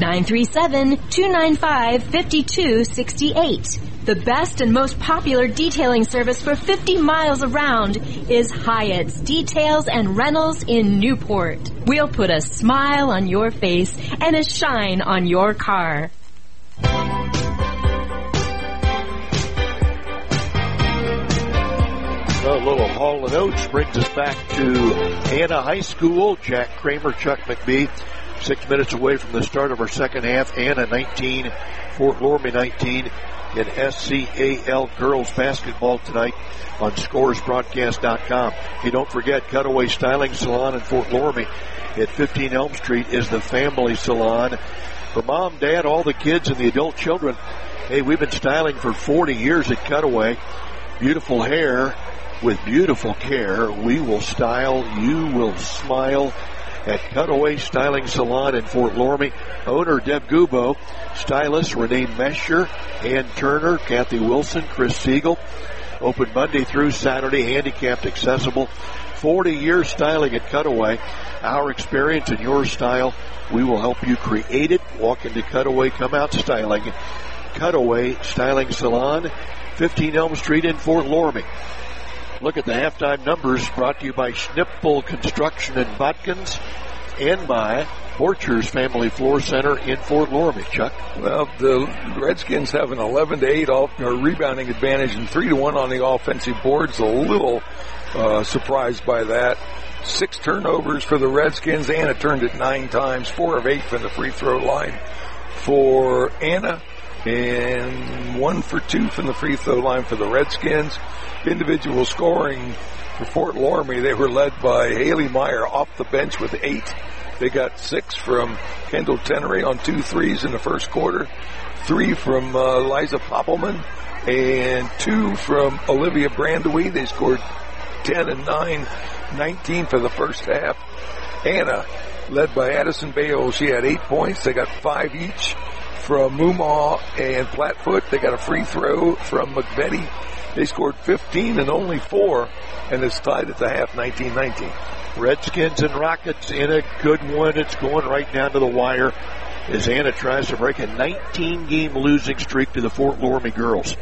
937-295-5268. The best and most popular detailing service for 50 miles around is Hyatt's Details and Rentals in Newport. We'll put a smile on your face and a shine on your car. A little Hall & Oates brings us back to Anna High School. Jack Kramer, Chuck McBee, 6 minutes away from the start of our second half. Anna 19, Fort Loramie 19 in SCAL girls basketball tonight on ScoresBroadcast.com. Hey, don't forget, Cutaway Styling Salon in Fort Loramie at 15 Elm Street is the family salon. For mom, dad, all the kids, and the adult children. Hey, we've been styling for 40 years at Cutaway. Beautiful hair, With beautiful care, we will style, you will smile at Cutaway Styling Salon in Fort Loramie. Owner Deb Gubo, stylists Renee Mesher, Ann Turner, Kathy Wilson, Chris Siegel. Open Monday through Saturday, handicapped accessible. 40 years styling at Cutaway. Our experience and your style, we will help you create it. Walk into Cutaway, come out styling. Cutaway Styling Salon, 15 Elm Street in Fort Loramie. Look at the halftime numbers brought to you by Schnippel Construction in Botkins and by Borchers Family Floor Center in Fort Loramie. Chuck? Well, the Redskins have an 11-8 rebounding advantage and 3-1 on the offensive boards. A little surprised by that. 6 turnovers for the Redskins. Anna turned it 9 times, 4 of 8 from the free throw line for Anna, and 1 for 2 from the free throw line for the Redskins. Individual scoring for Fort Loramie, they were led by Haley Meyer off the bench with 8. They got 6 from Kendall Tenery on 2 threes in the first quarter, 3 from Liza Poppelman, and 2 from Olivia Brandewie. They scored 10 and 9, 19 for the first half. Anna, led by Addison Bale, she had 8 points. They got 5 each from Mumaw and Flatfoot. They got a free throw from McVetti. They scored 15 and only 4, and it's tied at the half, 19-19. Redskins and Rockets in a good one. It's going right down to the wire as Anna tries to break a 19-game losing streak to the Fort Loramie girls.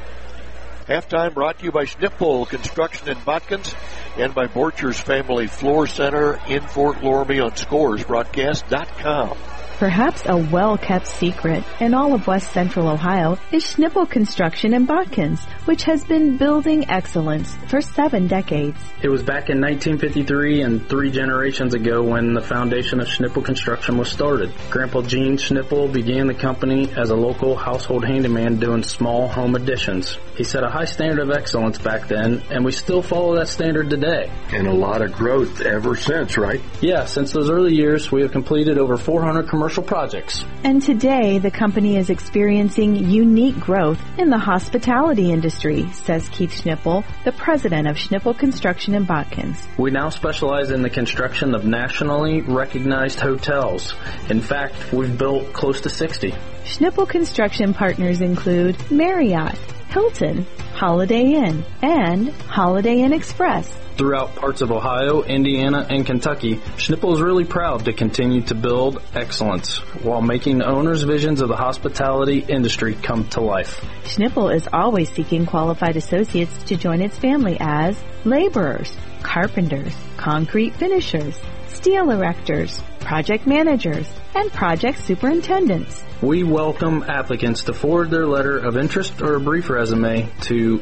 Halftime brought to you by Schnippel Construction in Botkins and by Borchers Family Floor Center in Fort Loramie on ScoresBroadcast.com. Perhaps a well-kept secret in all of West Central Ohio is Schnippel Construction in Botkins, which has been building excellence for 7 decades. It was back in 1953 and 3 generations ago when the foundation of Schnippel Construction was started. Grandpa Gene Schnippel began the company as a local household handyman doing small home additions. He set a high standard of excellence back then, and we still follow that standard today. And a lot of growth ever since, right? Yeah, since those early years, we have completed over 400 commercial projects. And today, the company is experiencing unique growth in the hospitality industry, says Keith Schnippel, the president of Schnippel Construction in Botkins. We now specialize in the construction of nationally recognized hotels. In fact, we've built close to 60. Schnippel Construction partners include Marriott, Hilton, Holiday Inn, and Holiday Inn Express. Throughout parts of Ohio, Indiana, and Kentucky, Schnippel is really proud to continue to build excellence while making the owners' visions of the hospitality industry come to life. Schnippel is always seeking qualified associates to join its family as laborers, carpenters, concrete finishers, steel erectors, project managers, and project superintendents. We welcome applicants to forward their letter of interest or a brief resume to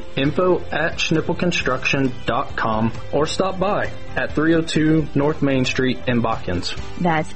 info@schnippelconstruction.com or stop by at 302 North Main Street in Botkins. That's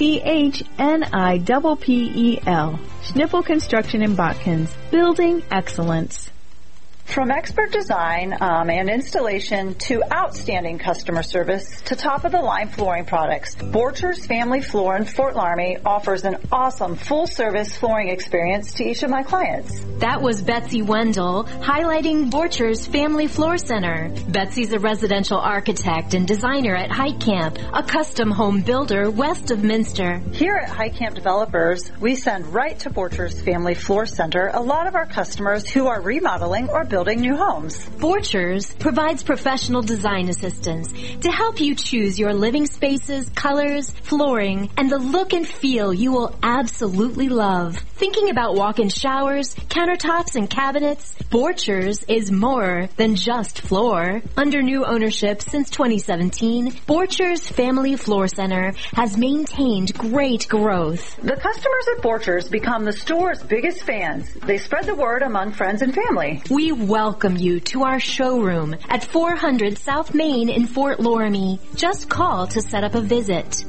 SCHNIPPEL. Schnippel Construction in Botkins. Building excellence. From expert design and installation to outstanding customer service to top-of-the-line flooring products, Borchers Family Floor in Fort Loramie offers an awesome full-service flooring experience to each of my clients. That was Betsy Wendell highlighting Borchers Family Floor Center. Betsy's a residential architect and designer at Heitkamp, a custom home builder west of Minster. Here at Heitkamp Developers, we send right to Borchers Family Floor Center a lot of our customers who are remodeling or building new homes. Borchers provides professional design assistance to help you choose your living spaces, colors, flooring, and the look and feel you will absolutely love. Thinking about walk-in showers, countertops, and cabinets? Borchers is more than just floor. Under new ownership since 2017, Borchers Family Floor Center has maintained great growth. The customers at Borchers become the store's biggest fans. They spread the word among friends and family. We welcome you to our showroom at 400 South Main in Fort Loramie. Just call to set up a visit.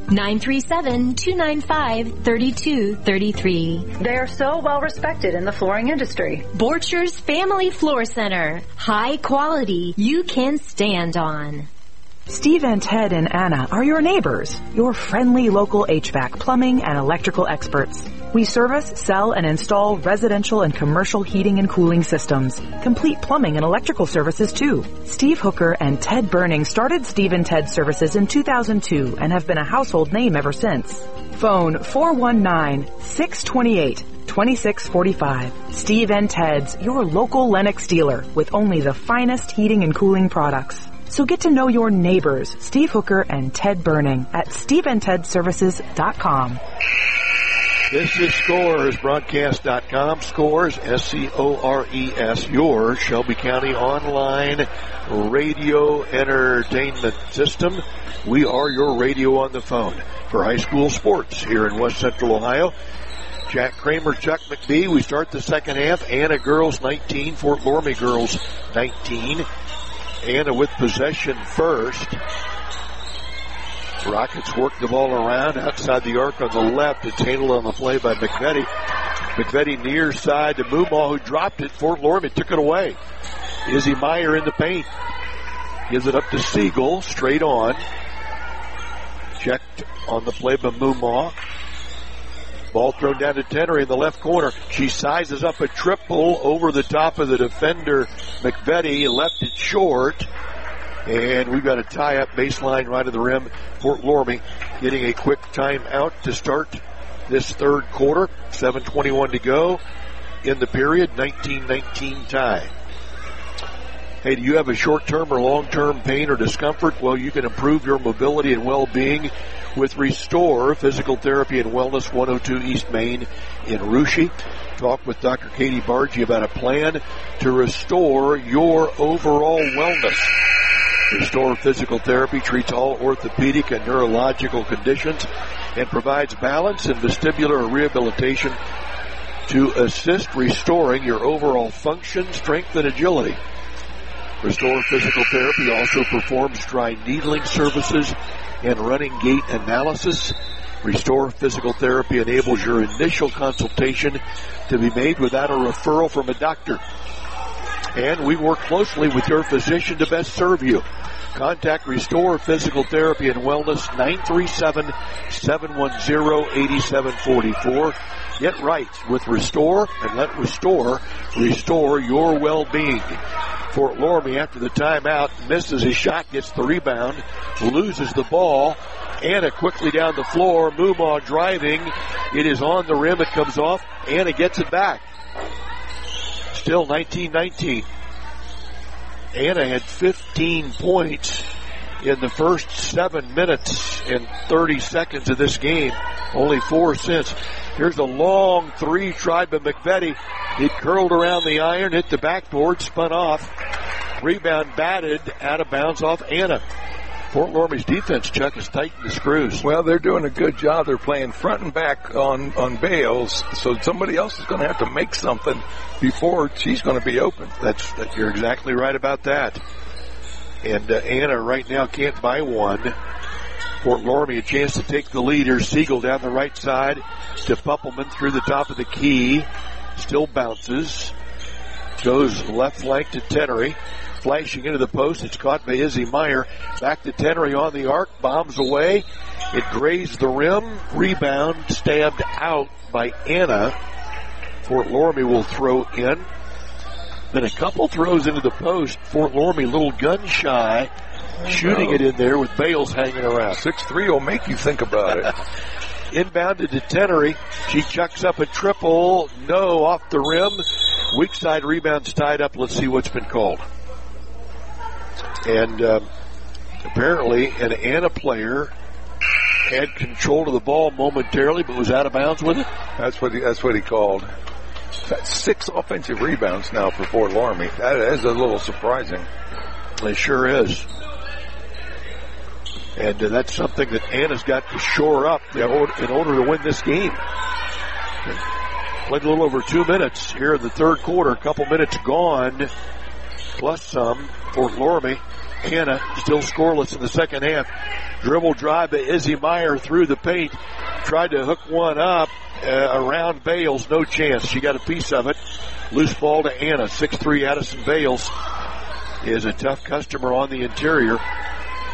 937-295-3233. They are so well respected in the flooring industry. Borchers Family Floor Center. High quality you can stand on. Steve and Ted and Anna are your neighbors, your friendly local HVAC, plumbing, and electrical experts. We service, sell, and install residential and commercial heating and cooling systems. Complete plumbing and electrical services too. Steve Hooker and Ted Burning started Steve and Ted Services in 2002 and have been a household name ever since. Phone 419-628-2645. Steve and Ted's, your local Lennox dealer with only the finest heating and cooling products. So get to know your neighbors, Steve Hooker and Ted Burning at SteveandTedServices.com. This is Scores, broadcast.com. Scores, S-C-O-R-E-S, your Shelby County online radio entertainment system. We are your radio on the phone for high school sports here in West Central Ohio. Jack Kramer, Chuck McBee. We start the second half. Anna girls 19, Fort Loramie girls 19. Anna with possession first. Rockets work the ball around outside the arc on the left. It's handled on the play by McVetti. McVetti near side to Mumaw, who dropped it. Fort Loramie took it away. Izzy Meyer in the paint. Gives it up to Siegel, straight on. Checked on the play by Mumaw. Ball thrown down to Tenery in the left corner. She sizes up a triple over the top of the defender, McVetti, left it short. And we've got a tie-up baseline right of the rim. Fort Loramie getting a quick timeout to start this third quarter. 7:21 to go in the period. 19-19 tie. Hey, do you have a short-term or long-term pain or discomfort? Well, you can improve your mobility and well-being with Restore Physical Therapy and Wellness, 102 East Main in Russia. Talk with Dr. Katie Bargy about a plan to restore your overall wellness. Restore Physical Therapy treats all orthopedic and neurological conditions and provides balance and vestibular rehabilitation to assist restoring your overall function, strength, and agility. Restore Physical Therapy also performs dry needling services and running gait analysis. Restore Physical Therapy enables your initial consultation to be made without a referral from a doctor. And we work closely with your physician to best serve you. Contact Restore Physical Therapy and Wellness, 937-710-8744. Get right with Restore and let Restore restore your well-being. Fort Loramie, after the timeout, misses his shot, gets the rebound, loses the ball. Anna quickly down the floor. Mumaw driving. It is on the rim. It comes off. Anna gets it back. Still 19-19. Anna had 15 points in the first 7 minutes and 30 seconds of this game. Only 4 since. Here's a long three tried by McVetti. It curled around the iron, hit the backboard, spun off. Rebound batted out of bounds off Anna. Fort Loramie's defense, Chuck, is tightened the screws. Well, they're doing a good job. They're playing front and back on Bales, so somebody else is going to have to make something before she's going to be open. You're exactly right about that. And Anna right now can't buy one. Fort Loramie a chance to take the lead. Here's Siegel down the right side to Puppelman through the top of the key. Still bounces. Goes left flank to Tenery. Flashing into the post. It's caught by Izzy Meyer. Back to Tenery on the arc. Bombs away. It grazed the rim. Rebound stabbed out by Anna. Fort Loramie will throw in. Then a couple throws into the post. Fort Loramie a little gun shy. Shooting it in there with Bales hanging around. 6'3" will make you think about it. Inbounded to Tenery. She chucks up a triple. No, off the rim. Weak side rebounds tied up. Let's see what's been called. And apparently an Anna player had control of the ball momentarily, but was out of bounds with it. That's what he called. That's 6 offensive rebounds now for Fort Loramie. That is a little surprising. It sure is. And that's something that Anna's got to shore up in order to win this game. Played a little over 2 minutes here in the third quarter. A couple minutes gone, plus some. Fort Loramie. Anna still scoreless in the second half. Dribble drive by Izzy Meyer through the paint. Tried to hook one up around Bales. No chance. She got a piece of it. Loose ball to Anna. 6'3" Addison Bales is a tough customer on the interior.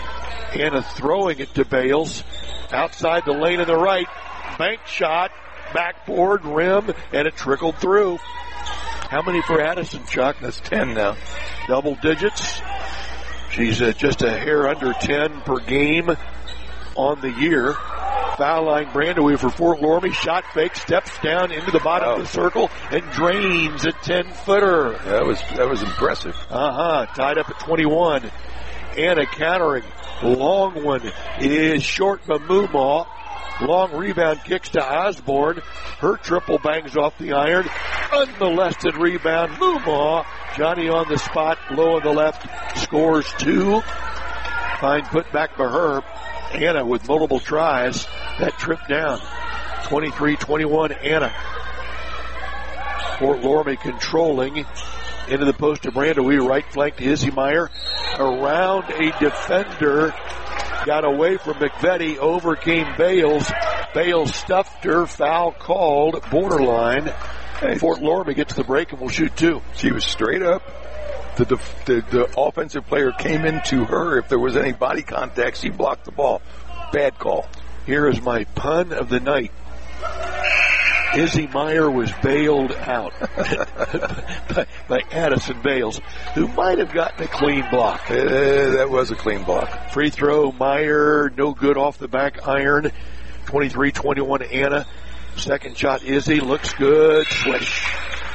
Anna throwing it to Bales. Outside the lane in the right. Bank shot. backboard, rim, and it trickled through. How many for Addison, Chuck? That's 10 now. Double digits. She's just a hair under 10 per game on the year. Foul line, Brandewee for Fort Loramie. Shot fake, steps down into the bottom of the circle and drains a 10-footer. That was impressive. Tied up at 21. Anna countering. Long one is short by Mumaw. Long rebound kicks to Osborne. Her triple bangs off the iron. Unmolested rebound. Mumaw. Johnny on the spot. Low on the left. Scores 2. Fine put back by her. Anna with multiple tries. That trip down. 23-21 Anna. Fort Loramie controlling. Into the post to Brandewee. Right flank to Izzy Meyer. Around a defender. Got away from McVetti. Over came Bales. Bales stuffed her. Foul called. Borderline. Fort Loramie gets the break and will shoot 2. She was straight up. The offensive player came into her. If there was any body contact, she blocked the ball. Bad call. Here is my pun of the night. Izzy Meyer was bailed out by Addison Bales, who might have gotten a clean block. That was a clean block. Free throw, Meyer, no good off the back iron. 23-21 Anna. Second shot, Izzy, looks good. Swish.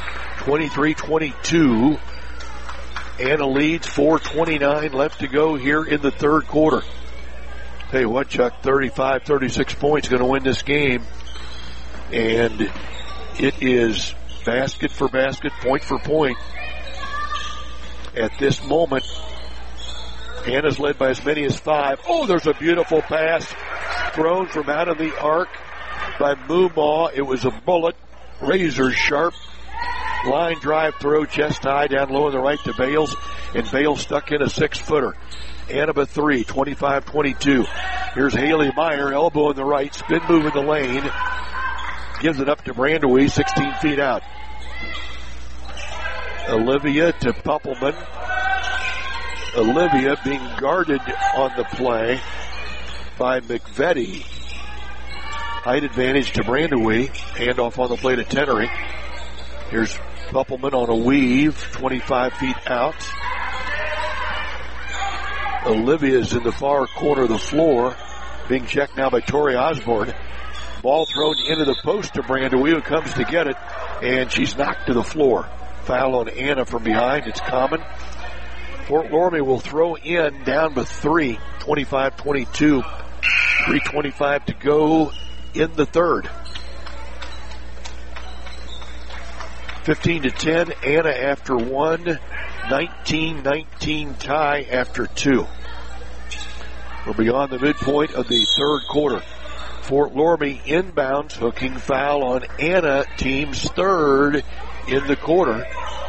23-22. Anna leads, 4:29 left to go here in the third quarter. Tell you what, Chuck, 36 points going to win this game. And it is basket for basket, point for point. At this moment, Anna's led by as many as 5. Oh, there's a beautiful pass thrown from out of the arc by Mumaw. It was a bullet, razor sharp. Line drive throw, chest high, down low on the right to Bales. And Bales stuck in a 6-footer. Annaba 3, 25-22. Here's Haley Meyer, elbow in the right, spin move in the lane. Gives it up to Brandewee, 16 feet out. Olivia to Puppelman. Olivia being guarded on the play by McVetti. Height advantage to Brandewee. Handoff on the play to Tenery. Here's Puppelman on a weave, 25 feet out. Olivia's in the far corner of the floor, being checked now by Tori Osborne. Ball thrown into the post to Brandewee, who comes to get it, and she's knocked to the floor. Foul on Anna from behind. It's common. Fort Loramie will throw in down by 3, 25-22. 3:25 to go in the third. 15-10, Anna after 1, 19-19 tie after 2. We're beyond the midpoint of the third quarter. Fort Loramie inbounds, hooking foul on Anna, team's third in the quarter.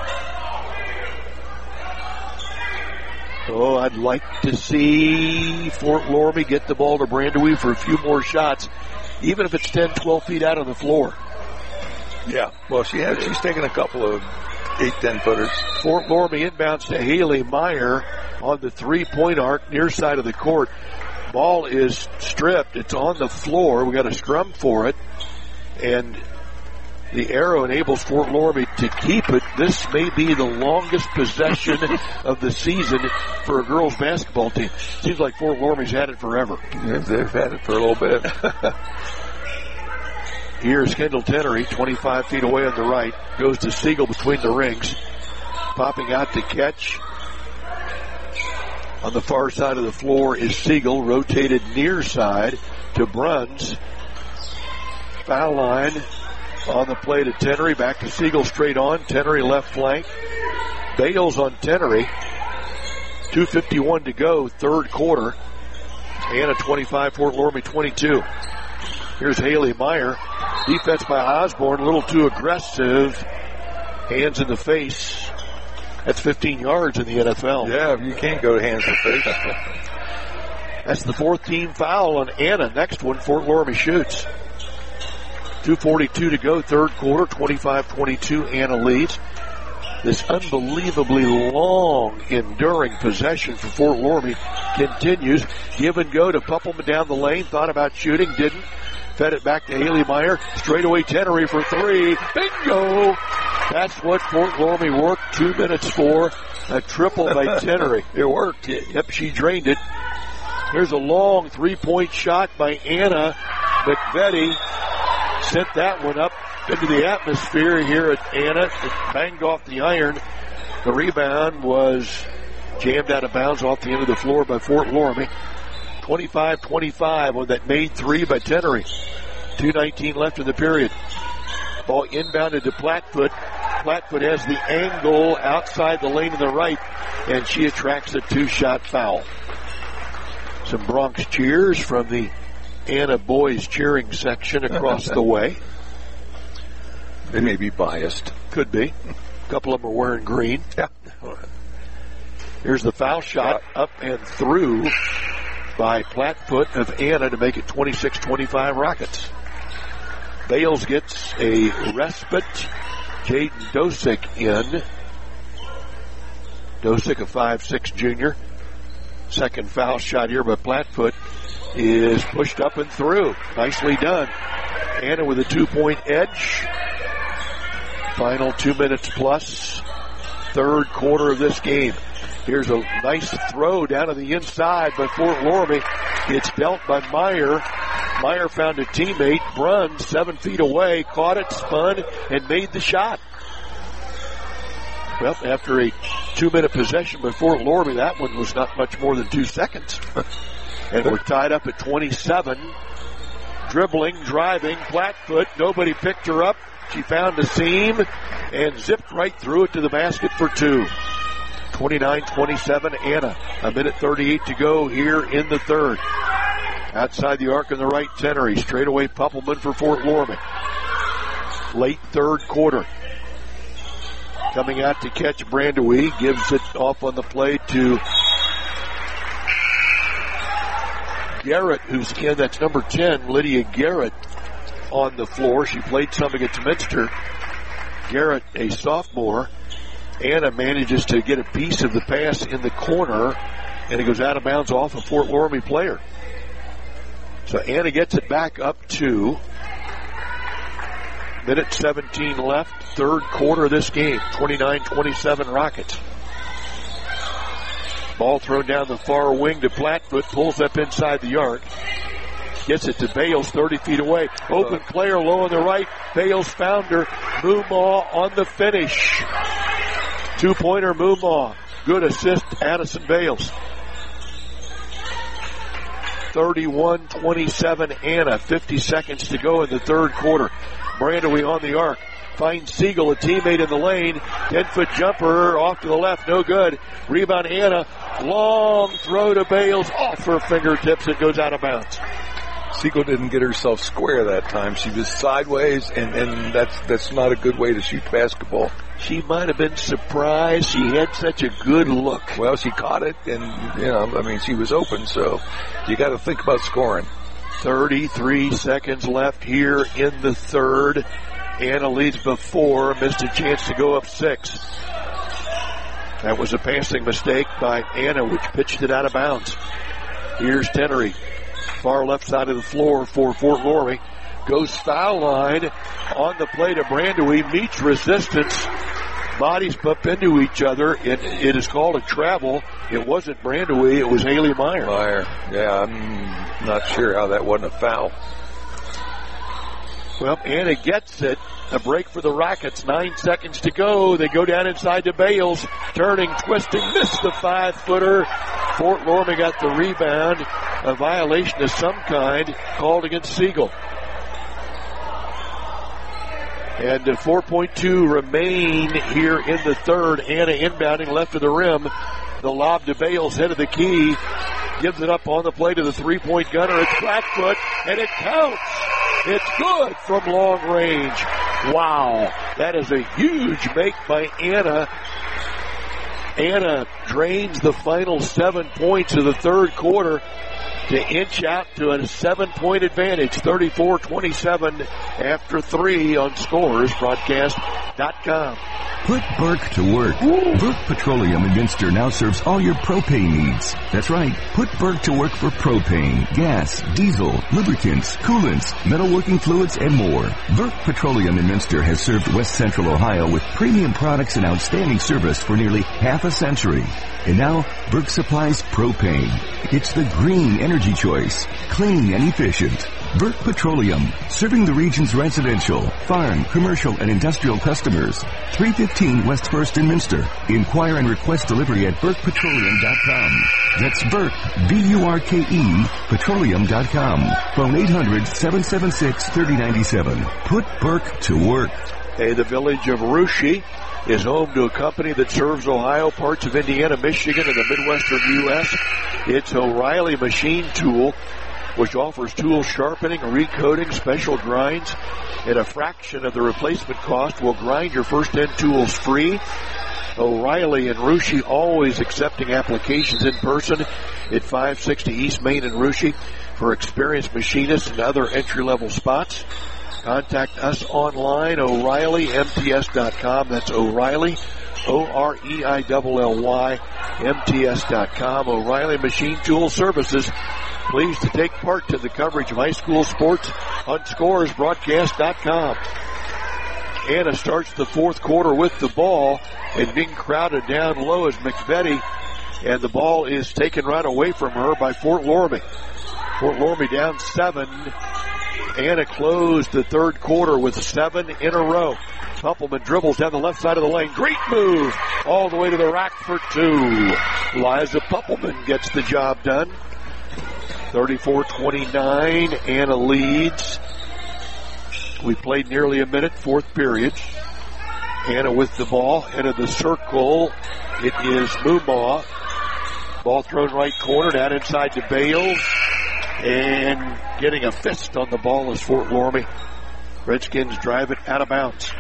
Oh, I'd like to see Fort Loramie get the ball to Brandewee for a few more shots, even if it's 10, 12 feet out on the floor. Yeah, well, she's taken a couple of 8, 10-footers. Fort Loramie inbounds to Haley Meyer on the 3-point arc near side of the court. Ball is stripped. It's on the floor. We got a scrum for it. And the arrow enables Fort Loramie to keep it. This may be the longest possession of the season for a girls basketball team. Seems like Fort Loramie's had it forever. Yeah, they've had it for a little bit. Here's Kendall Tenery, 25 feet away on the right. Goes to Siegel between the rings. Popping out to catch. On the far side of the floor is Siegel, rotated near side to Bruns. Foul line on the play to Tenery. Back to Siegel straight on. Tenery left flank. Bales on Tenery. 2:51 to go, third quarter. Anna 25, Fort Loramie 22. Here's Haley Meyer. Defense by Osborne, a little too aggressive. Hands in the face. That's 15 yards in the NFL. Yeah, you can't go to hands in the face. That's the 4th team foul on Anna. Next one, Fort Loramie shoots. 2:42 to go, third quarter, 25-22, Anna leads. This unbelievably long, enduring possession for Fort Loramie continues. Give and go to Puppelman down the lane. Thought about shooting, didn't. Fed it back to Haley Meyer. Straightaway Tenery for three. Bingo! That's what Fort Loramie worked 2 minutes for. A triple by Tenery. It worked. Yep, she drained it. Here's a long three-point shot by Anna McVetti. Sent that one up into the atmosphere here at Anna. It banged off the iron. The rebound was jammed out of bounds off the end of the floor by Fort Loramie. 25-25 on that made three by Tenery. 2:19 left in the period. Ball inbounded to Plattfoot. Plattfoot has the angle outside the lane to the right, and she attracts a two-shot foul. Some Bronx cheers from the Anna boys cheering section across the way. They may be biased. Could be. A couple of them are wearing green. Yeah. Here's the foul shot up and through by Plattfoot of Anna to make it 26-25 Rockets. Bales gets a respite. Jaden Dosick in. Dosick, a 5'6" junior. Second foul shot here by Plattfoot is pushed up and through. Nicely done. Anna with a 2-point edge. Final 2 minutes plus. Third quarter of this game. Here's a nice throw down to the inside by Fort Loramie. It's dealt by Meyer. Meyer found a teammate. Brunn, 7 feet away, caught it, spun, and made the shot. Well, after a 2-minute possession by Fort Loramie, that one was not much more than 2 seconds. And we're tied up at 27. Dribbling, driving, Plattfoot. Nobody picked her up. She found a seam and zipped right through it to the basket for two. 29-27 Anna. A minute 38 to go here in the third. Outside the arc on the right, Tenery. Straightaway Puppelman for Fort Loramie. Late third quarter. Coming out to catch Brandewie. Gives it off on the play to Garrett, who's again, that's number 10, Lydia Garrett, on the floor. She played some against Minster. Garrett, a sophomore. Anna manages to get a piece of the pass in the corner, and it goes out of bounds off a Fort Loramie player. So Anna gets it back up to minute 17 left, third quarter of this game. 29-27 Rockets. Ball thrown down the far wing to Plattfoot, pulls up inside the arc. Gets it to Bales, 30 feet away. Open player low on the right. Bales found her. Moomaw on the finish. Two-pointer Moomaw. Good assist, Addison Bales. 31-27 Anna. 50 seconds to go in the third quarter. Brandewie on the arc. Finds Siegel, a teammate in the lane. 10-foot jumper off to the left, no good. Rebound Anna. Long throw to Bales off her fingertips. It goes out of bounds. Siegel didn't get herself square that time. She was sideways, and that's not a good way to shoot basketball. She might have been surprised. She had such a good look. Well, she caught it, and, she was open, so you got to think about scoring. 33 seconds left here in the third. Anna leads before, missed a chance to go up 6. That was a passing mistake by Anna, which pitched it out of bounds. Here's Tenery. Far left side of the floor for Fort Loramie. Goes foul line on the play to Brandewie. Meets resistance. Bodies bump into each other. It is called a travel. It wasn't Brandewie. It was Haley Meyer. Yeah, I'm not sure how that wasn't a foul. Well, Anna gets it. A break for the Rockets. 9 seconds to go. They go down inside to Bales. Turning, twisting, missed the 5-footer. Fort Loramie got the rebound. A violation of some kind called against Siegel. And 4.2 remain here in the third. Anna inbounding left of the rim. The lob to Bales, head of the key. Gives it up on the play to the three-point gunner. It's Blackfoot, and it counts. It's good from long range. Wow. That is a huge make by Anna. Anna drains the final 7 points of the third quarter to inch out to a 7-point advantage. 34-27 after 3 on ScorersBroadcast.com. Put Burke to work. Burke Petroleum in Minster now serves all your propane needs. That's right. Put Burke to work for propane, gas, diesel, lubricants, coolants, metalworking fluids, and more. Burke Petroleum in Minster has served West Central Ohio with premium products and outstanding service for nearly half a century. And now, Burke supplies propane. It's the green energy choice, clean and efficient. Burke Petroleum, serving the region's residential, farm, commercial, and industrial customers. 315 West 1st in Minster. Inquire and request delivery at burkepetroleum.com. That's Burke, B-U-R-K-E, petroleum.com. Phone 800-776-3097. Put Burke to work. Hey, the village of Russia is home to a company that serves Ohio, parts of Indiana, Michigan, and the Midwestern U.S. It's O'Reilly Machine Tool, which offers tool sharpening, recoating, special grinds, at a fraction of the replacement cost. Will grind your first 10 tools free. O'Reilly and Russia, always accepting applications in person at 560 East Main in Russia for experienced machinists and other entry-level spots. Contact us online, O'ReillyMTS.com. That's O'Reilly, O-R-E-I-L-L-Y, MTS.com. O'Reilly Machine Tool Services. Pleased to take part in the coverage of high school sports on ScoresBroadcast.com. Anna starts the fourth quarter with the ball and being crowded down low as McVetti, and the ball is taken right away from her by Fort Loramie. Fort Loramie down 7. Anna closed the third quarter with 7 in a row. Puppelman dribbles down the left side of the lane. Great move all the way to the rack for 2. Liza Puppelman gets the job done. 34-29. Anna leads. We played nearly a minute, fourth period. Anna with the ball, head of the circle. It is Mumaw. Ball thrown right corner, down inside to Bales. And getting a fist on the ball is Fort Loramie. Redskins drive it out of bounds.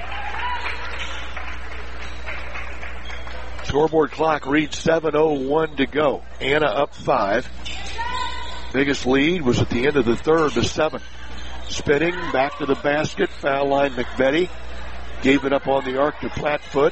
Scoreboard clock reads 7:01 to go. Anna up 5. Biggest lead was at the end of the third to 7. Spinning back to the basket. Foul line McVetti. Gave it up on the arc to Plattfoot.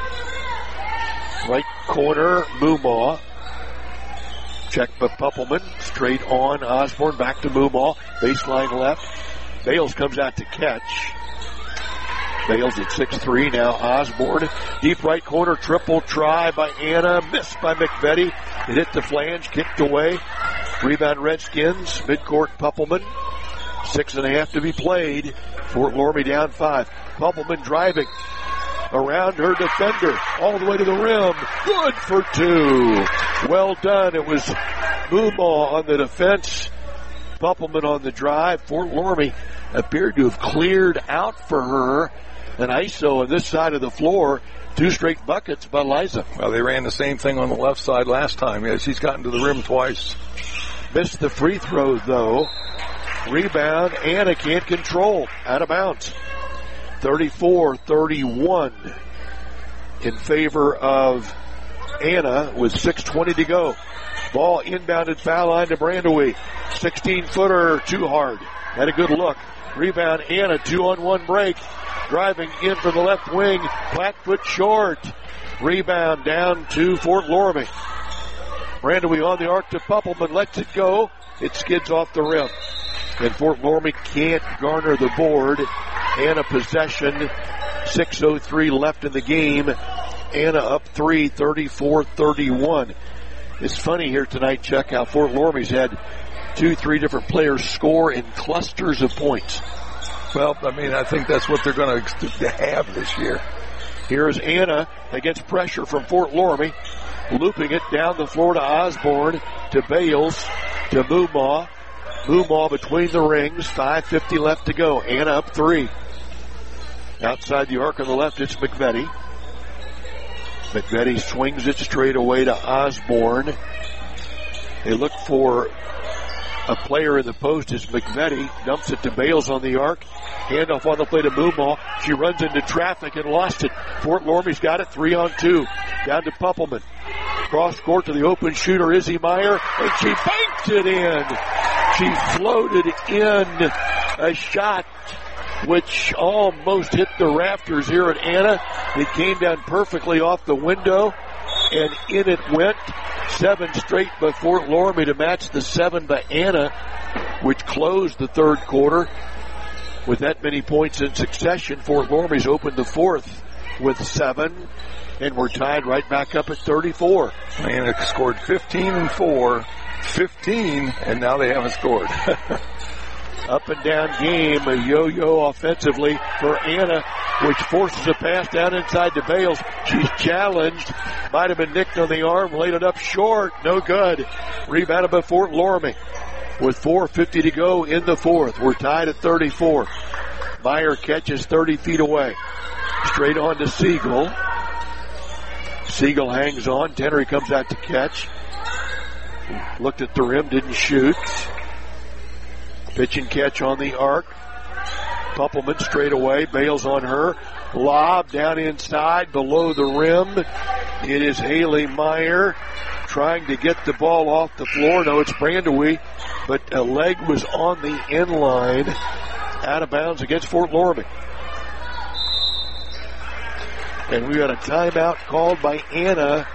Right corner Mumaw. Check by Puppelman. Straight on Osborne. Back to Mumaw. Baseline left. Bales comes out to catch. Bales at 6'3". Now Osborne. Deep right corner. Triple try by Anna. Missed by McVetti. It hit the flange. Kicked away. Rebound Redskins. Midcourt Puppelman. 6.5 to be played. Fort Loramie down 5. Puppelman driving. Around her defender. All the way to the rim. Good for 2. Well done. It was Mumaw on the defense. Puppelman on the drive. Fort Loramie appeared to have cleared out for her an ISO on this side of the floor. 2 straight buckets by Liza. Well, they ran the same thing on the left side last time. Yeah, she's gotten to the rim twice. Missed the free throw, though. Rebound, Anna can't control. Out of bounds. 34-31 in favor of Anna with 6:20 to go. Ball inbounded foul line to Brandewee. 16-footer, too hard. Had a good look. Rebound, Anna, 2-on-1 break. Driving in from the left wing. Plattfoot short. Rebound down to Fort Loramie. Brandewee on the arc to Puppelman. Lets it go. It skids off the rim. And Fort Loramie can't garner the board. Anna possession. 6:03 left in the game. Anna up 3, 34-31. It's funny here tonight, Chuck, how Fort Loramie's had 2-3 different players score in clusters of points. Well, I mean, I think that's what they're going to have this year. Here's Anna against pressure from Fort Loramie. Looping it down the floor to Osborne, to Bales, to Mumaw. Mumaw between the rings. 5:50 left to go. Anna up 3. Outside the arc on the left, it's McVetti. McVetti swings it straight away to Osborne. They look for a player in the post. Is McVetti. Dumps it to Bales on the arc. Handoff on the play to Mumaw. She runs into traffic and lost it. Fort Loramie's got it. 3-on-2. Down to Puppelman. Cross court to the open shooter, Izzy Meyer, and she banks it in. She floated in a shot which almost hit the rafters here at Anna. It came down perfectly off the window, and in it went. 7 straight by Fort Loramie to match the 7 by Anna, which closed the third quarter. With that many points in succession, Fort Loramie's opened the fourth with 7, and we're tied right back up at 34. Anna scored 15-4, 15, and now they haven't scored. Up and down game, a yo-yo offensively for Anna, which forces a pass down inside to Bales. She's challenged. Might have been nicked on the arm, laid it up short. No good. Rebounded by Fort Loramie with 4:50 to go in the fourth. We're tied at 34. Meyer catches 30 feet away. Straight on to Siegel. Siegel hangs on. Tennery comes out to catch. Looked at the rim, didn't shoot. Pitch and catch on the arc. Puppelman straight away. Bales on her. Lob down inside below the rim. It is Haley Meyer trying to get the ball off the floor. No, it's Brandewee, but a leg was on the end line. Out of bounds against Fort Loramie. And we got a timeout called by Anna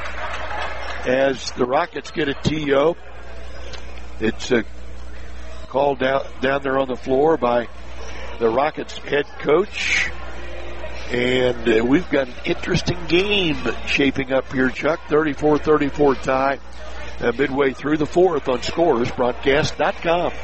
as the Rockets get a TO. It's a called down there on the floor by the Rockets head coach. And we've got an interesting game shaping up here, Chuck. 34-34 tie midway through the fourth on ScorersBroadcast.com.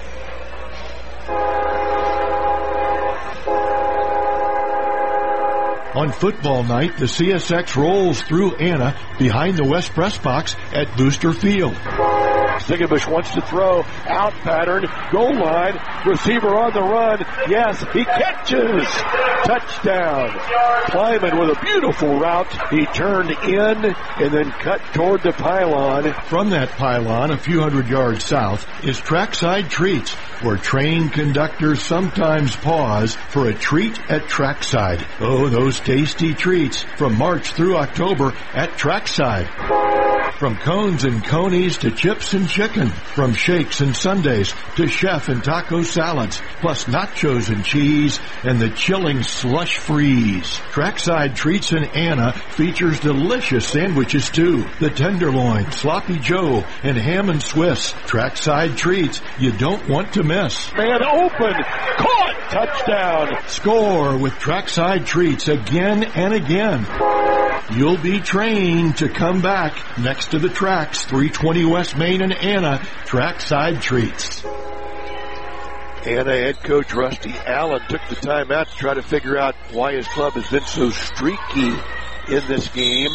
On football night, the CSX rolls through Anna behind the West Press Box at Booster Field. Zingabush wants to throw, out pattern, goal line, receiver on the run, yes, he catches, touchdown. Kleiman with a beautiful route, he turned in and then cut toward the pylon. From that pylon, a few hundred yards south, is Trackside Treats, where train conductors sometimes pause for a treat at Trackside. Oh, those tasty treats from March through October at Trackside. From cones and conies to chips and chicken. From shakes and sundaes to chef and taco salads. Plus nachos and cheese and the chilling slush freeze. Trackside Treats in Anna features delicious sandwiches too. The tenderloin, sloppy joe, and ham and Swiss. Trackside Treats you don't want to miss. Man open, caught, touchdown. Score with Trackside Treats again and again. You'll be trained to come back next to the tracks, 320 West Main and Anna, Trackside Treats. Anna head coach Rusty Allen took the time out to try to figure out why his club has been so streaky in this game.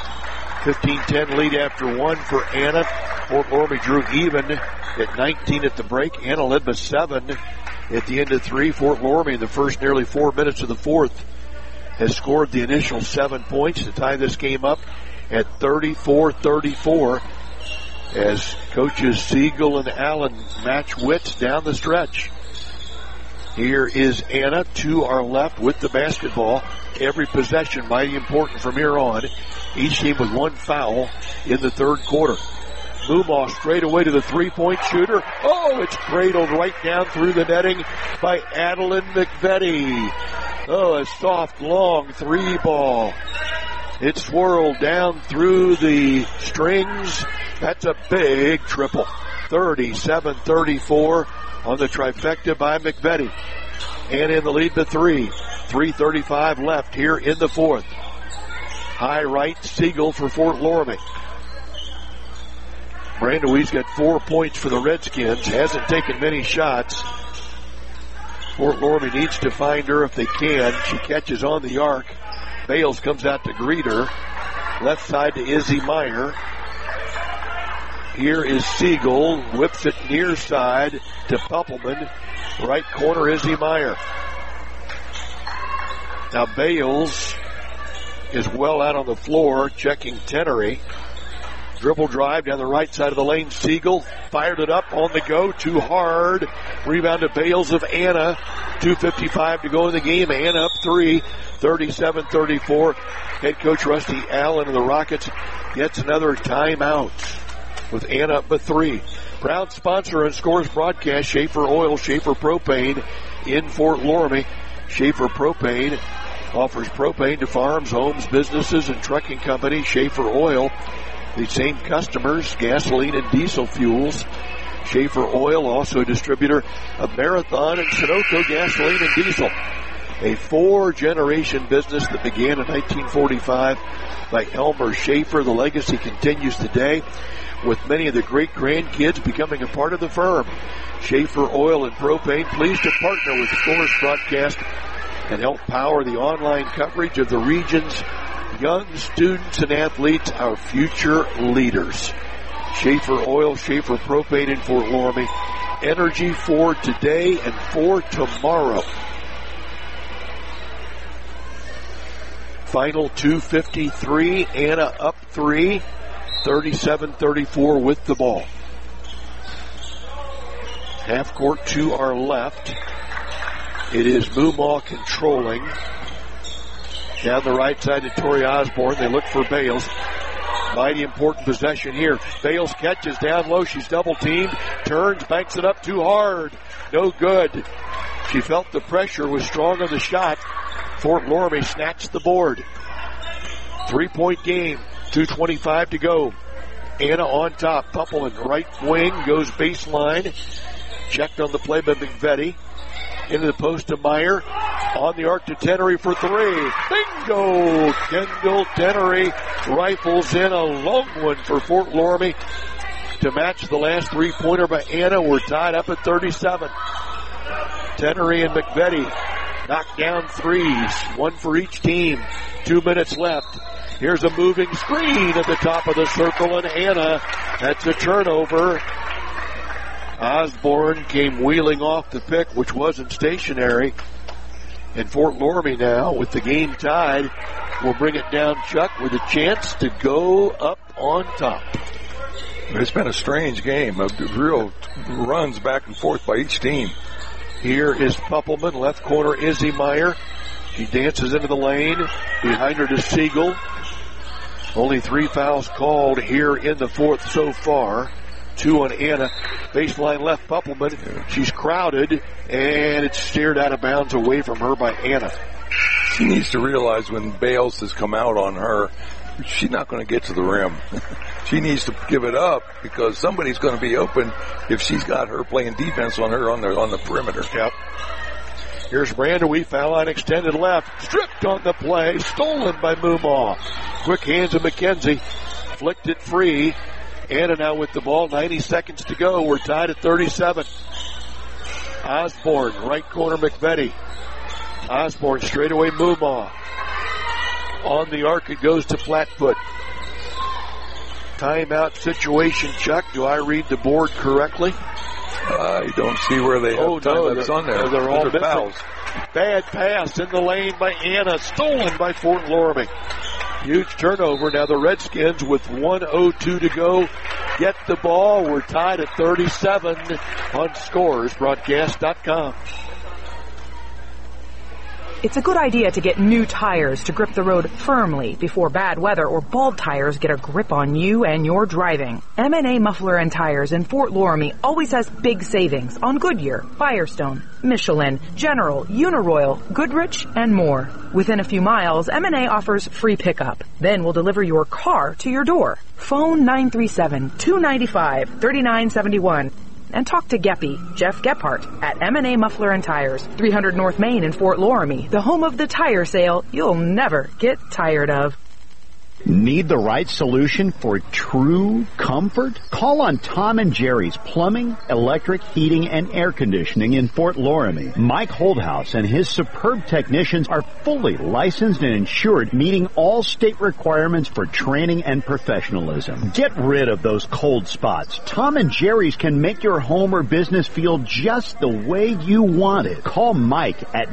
15-10 lead after one for Anna. Fort Loramie drew even at 19 at the break. Anna led by 7 at the end of 3. Fort Loramie in the first nearly 4 minutes of the fourth has scored the initial 7 points to tie this game up at 34-34 as coaches Siegel and Allen match wits down the stretch. Here is Anna to our left with the basketball. Every possession mighty important from here on. Each team with 1 foul in the third quarter. Moomaw straight away to the three-point shooter. Oh, it's cradled right down through the netting by Adeline McVetti. Oh, a soft, long 3-ball. It swirled down through the strings. That's a big triple. 37-34 on the trifecta by McVetti. And in the lead to 3. 3:35 left here in the fourth. High right, Siegel for Fort Loramie. Brandewee's got 4 points for the Redskins. Hasn't taken many shots. Fort Loramie needs to find her if they can. She catches on the arc. Bales comes out to greet her. Left side to Izzy Meyer. Here is Siegel. Whips it near side to Puppelman. Right corner, Izzy Meyer. Now Bales is well out on the floor, checking Tennery. Dribble drive down the right side of the lane. Siegel fired it up on the go. Too hard. Rebound to Bales of Anna. 2:55 to go in the game. Anna up 3. 37-34. Head coach Rusty Allen of the Rockets gets another timeout with Anna up by 3. Proud sponsor and Scores broadcast, Schaefer Oil, Schaefer Propane in Fort Loramie. Schaefer Propane offers propane to farms, homes, businesses, and trucking companies. Schaefer Oil, the same customers, gasoline and diesel fuels. Schaefer Oil, also a distributor of Marathon and Sunoco gasoline and diesel. A 4-generation business that began in 1945 by Elmer Schaefer. The legacy continues today, with many of the great-grandkids becoming a part of the firm. Schaefer Oil and Propane, pleased to partner with Scores Broadcast and help power the online coverage of the region's young students and athletes, our future leaders. Schaefer Oil, Schaefer Propane in Fort Loramie. Energy for today and for tomorrow. Final 2:53. Anna up 3, 37-34 with the ball. Half court to our left. It is Moomaw controlling. Down the right side to Tori Osborne. They look for Bales. Mighty important possession here. Bales catches down low. She's double teamed. Turns, banks it up too hard. No good. She felt the pressure, was strong on the shot. Fort Loramie snatched the board. 3-point game. 2:25 to go. Anna on top. Pumpelman right wing goes baseline. Checked on the play by McVetti. Into the post to Meyer. On the arc to Tenery for 3. Bingo! Kendall Tenery rifles in a long one for Fort Loramie to match the last 3-pointer by Anna. We're tied up at 37. Tenery and McVetti knock down threes. One for each team. 2 minutes left. Here's a moving screen at the top of the circle, and Anna, that's a turnover. Osborne came wheeling off the pick, which wasn't stationary. And Fort Loramie now, with the game tied, will bring it down, Chuck, with a chance to go up on top. It's been a strange game of real runs back and forth by each team. Here is Pumpelman, left corner Izzy Meyer. She dances into the lane. Behind her to Siegel. Only 3 fouls called here in the fourth so far. 2 on Anna. Baseline left Pumpelman. She's crowded, and it's steered out of bounds away from her by Anna. She needs to realize when Bales has come out on her, she's not going to get to the rim. She needs to give it up because somebody's going to be open if she's got her playing defense on her on the perimeter. Yep. Here's Brandewie, foul line extended left. Stripped on the play. Stolen by Moomaw. Quick hands of McKenzie. Flicked it free. Anna now with the ball. 90 seconds to go. We're tied at 37. Osborne, right corner McVetti. Osborne straight away Moomaw. On the arc it goes to Flatfoot. Timeout situation, Chuck. Do I read the board correctly? I don't see where they have timeouts on there. They're all missing. Fouls. Bad pass in the lane by Anna. Stolen by Fort Loramie. Huge turnover. Now the Redskins with 1:02 to go get the ball. We're tied at 37 on ScoresBroadcast.com. It's a good idea to get new tires to grip the road firmly before bad weather or bald tires get a grip on you and your driving. M&A Muffler and Tires in Fort Loramie always has big savings on Goodyear, Firestone, Michelin, General, Uniroyal, Goodrich, and more. Within a few miles, M&A offers free pickup. Then we'll deliver your car to your door. Phone 937-295-3971. And talk to Geppy, Jeff Gephardt, at M&A Muffler and Tires, 300 North Main in Fort Loramie, the home of the tire sale you'll never get tired of. Need the right solution for true comfort? Call on Tom and Jerry's Plumbing, Electric, Heating, and Air Conditioning in Fort Loramie. Mike Holdhouse and his superb technicians are fully licensed and insured, meeting all state requirements for training and professionalism. Get rid of those cold spots. Tom and Jerry's can make your home or business feel just the way you want it. Call Mike at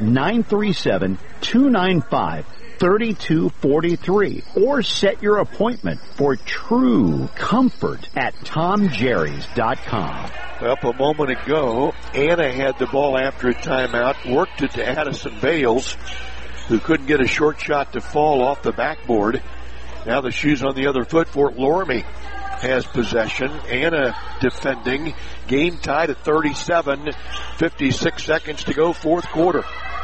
937-295-3243 or set your appointment for true comfort at TomJerrys.com. Up a moment ago, Anna had the ball after a timeout, worked it to Addison Bales, who couldn't get a short shot to fall off the backboard. Now the shoe's on the other foot. Fort Loramie has possession. Anna defending. Game tied at 37. 56 seconds to go, fourth quarter.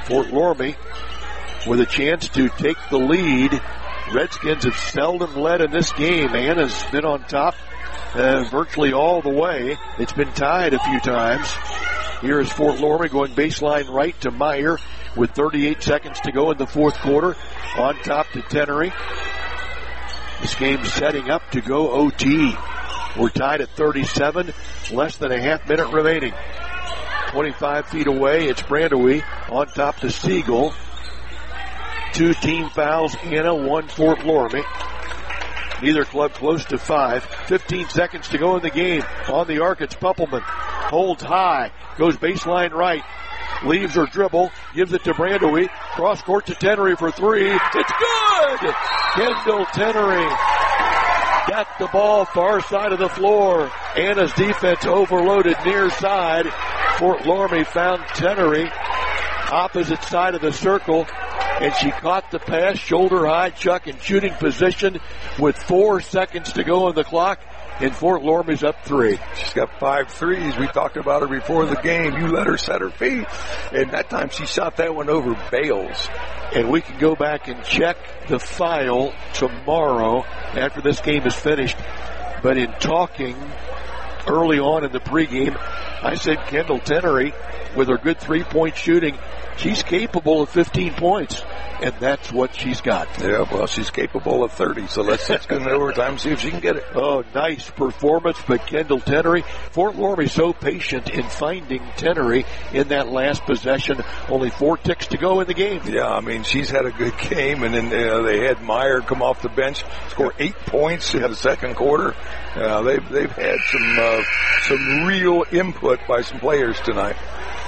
Fort Loramie with a chance to take the lead. Redskins have seldom led in this game. Anna's been on top virtually all the way. It's been tied a few times. Here is Fort Loramie going baseline right to Meyer with 38 seconds to go in the fourth quarter. On top to Tenery. This game's setting up to go OT. We're tied at 37, less than a half minute remaining. 25 feet away, it's Brandewie on top to Siegel. 2 team fouls, Anna, 1 Fort Loramie. Neither club close to 5. 15 seconds to go in the game. On the arc, it's Pumpelman. Holds high, goes baseline right. Leaves her dribble, gives it to Brandewie. Cross court to Tenery for 3. It's good! Kendall Tenery got the ball far side of the floor. Anna's defense overloaded near side. Fort Loramie found Tenery opposite side of the circle, and she caught the pass, shoulder high, chuck in shooting position with 4 seconds to go on the clock. And Fort Loramie's up 3. She's got 5 threes. We talked about her before the game. You let her set her feet. And that time she shot that one over Bales. And we can go back and check the file tomorrow after this game is finished. But in talking early on in the pregame, I said Kendall Tenery, with her good 3-point shooting, she's capable of 15 points. And that's what she's got. Yeah, well, she's capable of 30, so let's go into overtime and see if she can get it. Oh, nice performance by Kendall Tenery. Fort Loramie so patient in finding Tenery in that last possession. Only 4 ticks to go in the game. Yeah, I mean, she's had a good game, and then they had Meyer come off the bench, score 8 points in the second quarter. They've had some real input by some players tonight.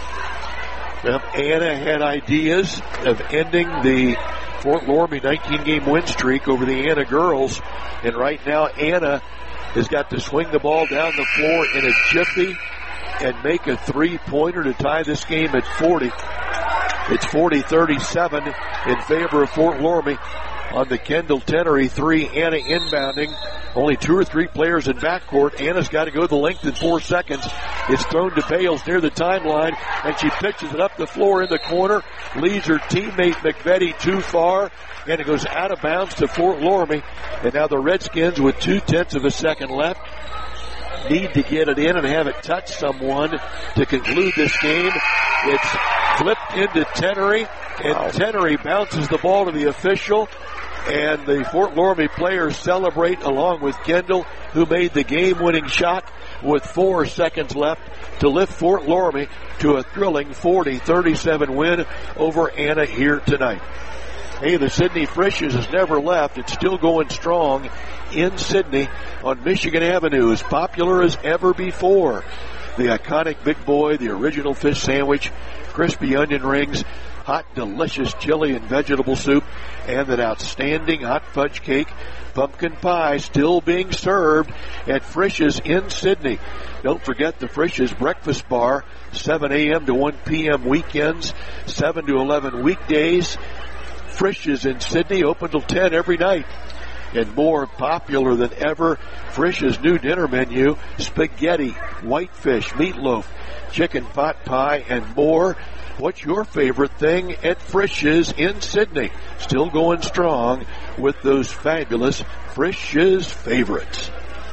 Anna had ideas of ending the Fort Loramie 19-game win streak over the Anna girls. And right now, Anna has got to swing the ball down the floor in a jiffy and make a 3-pointer to tie this game at 40. It's 40-37 in favor of Fort Loramie on the Kendall Tenery 3. Anna inbounding. Only 2 or 3 players in backcourt. Anna's got to go the length in 4 seconds. It's thrown to Bales near the timeline, and she pitches it up the floor in the corner. Leads her teammate McVetti too far, and it goes out of bounds to Fort Loramie. And now the Redskins, with 0.2 of a second left, need to get it in and have it touch someone to conclude this game. It's flipped into Tenery, and Tenery bounces the ball to the official. And the Fort Loramie players celebrate along with Kendall, who made the game-winning shot with 4 seconds left to lift Fort Loramie to a thrilling 40-37 win over Anna here tonight. Hey, the Sidney Frisch's has never left. It's still going strong in Sidney on Michigan Avenue, as popular as ever before. The iconic Big Boy, the original fish sandwich, crispy onion rings, hot, delicious chili and vegetable soup, and that outstanding hot fudge cake, pumpkin pie, still being served at Frisch's in Sidney. Don't forget the Frisch's Breakfast Bar, 7 a.m. to 1 p.m. weekends, 7 to 11 weekdays. Frisch's in Sidney, open till 10 every night. And more popular than ever, Frisch's new dinner menu, spaghetti, whitefish, meatloaf, chicken pot pie, and more. What's your favorite thing at Frisch's in Sidney? Still going strong with those fabulous Frisch's favorites.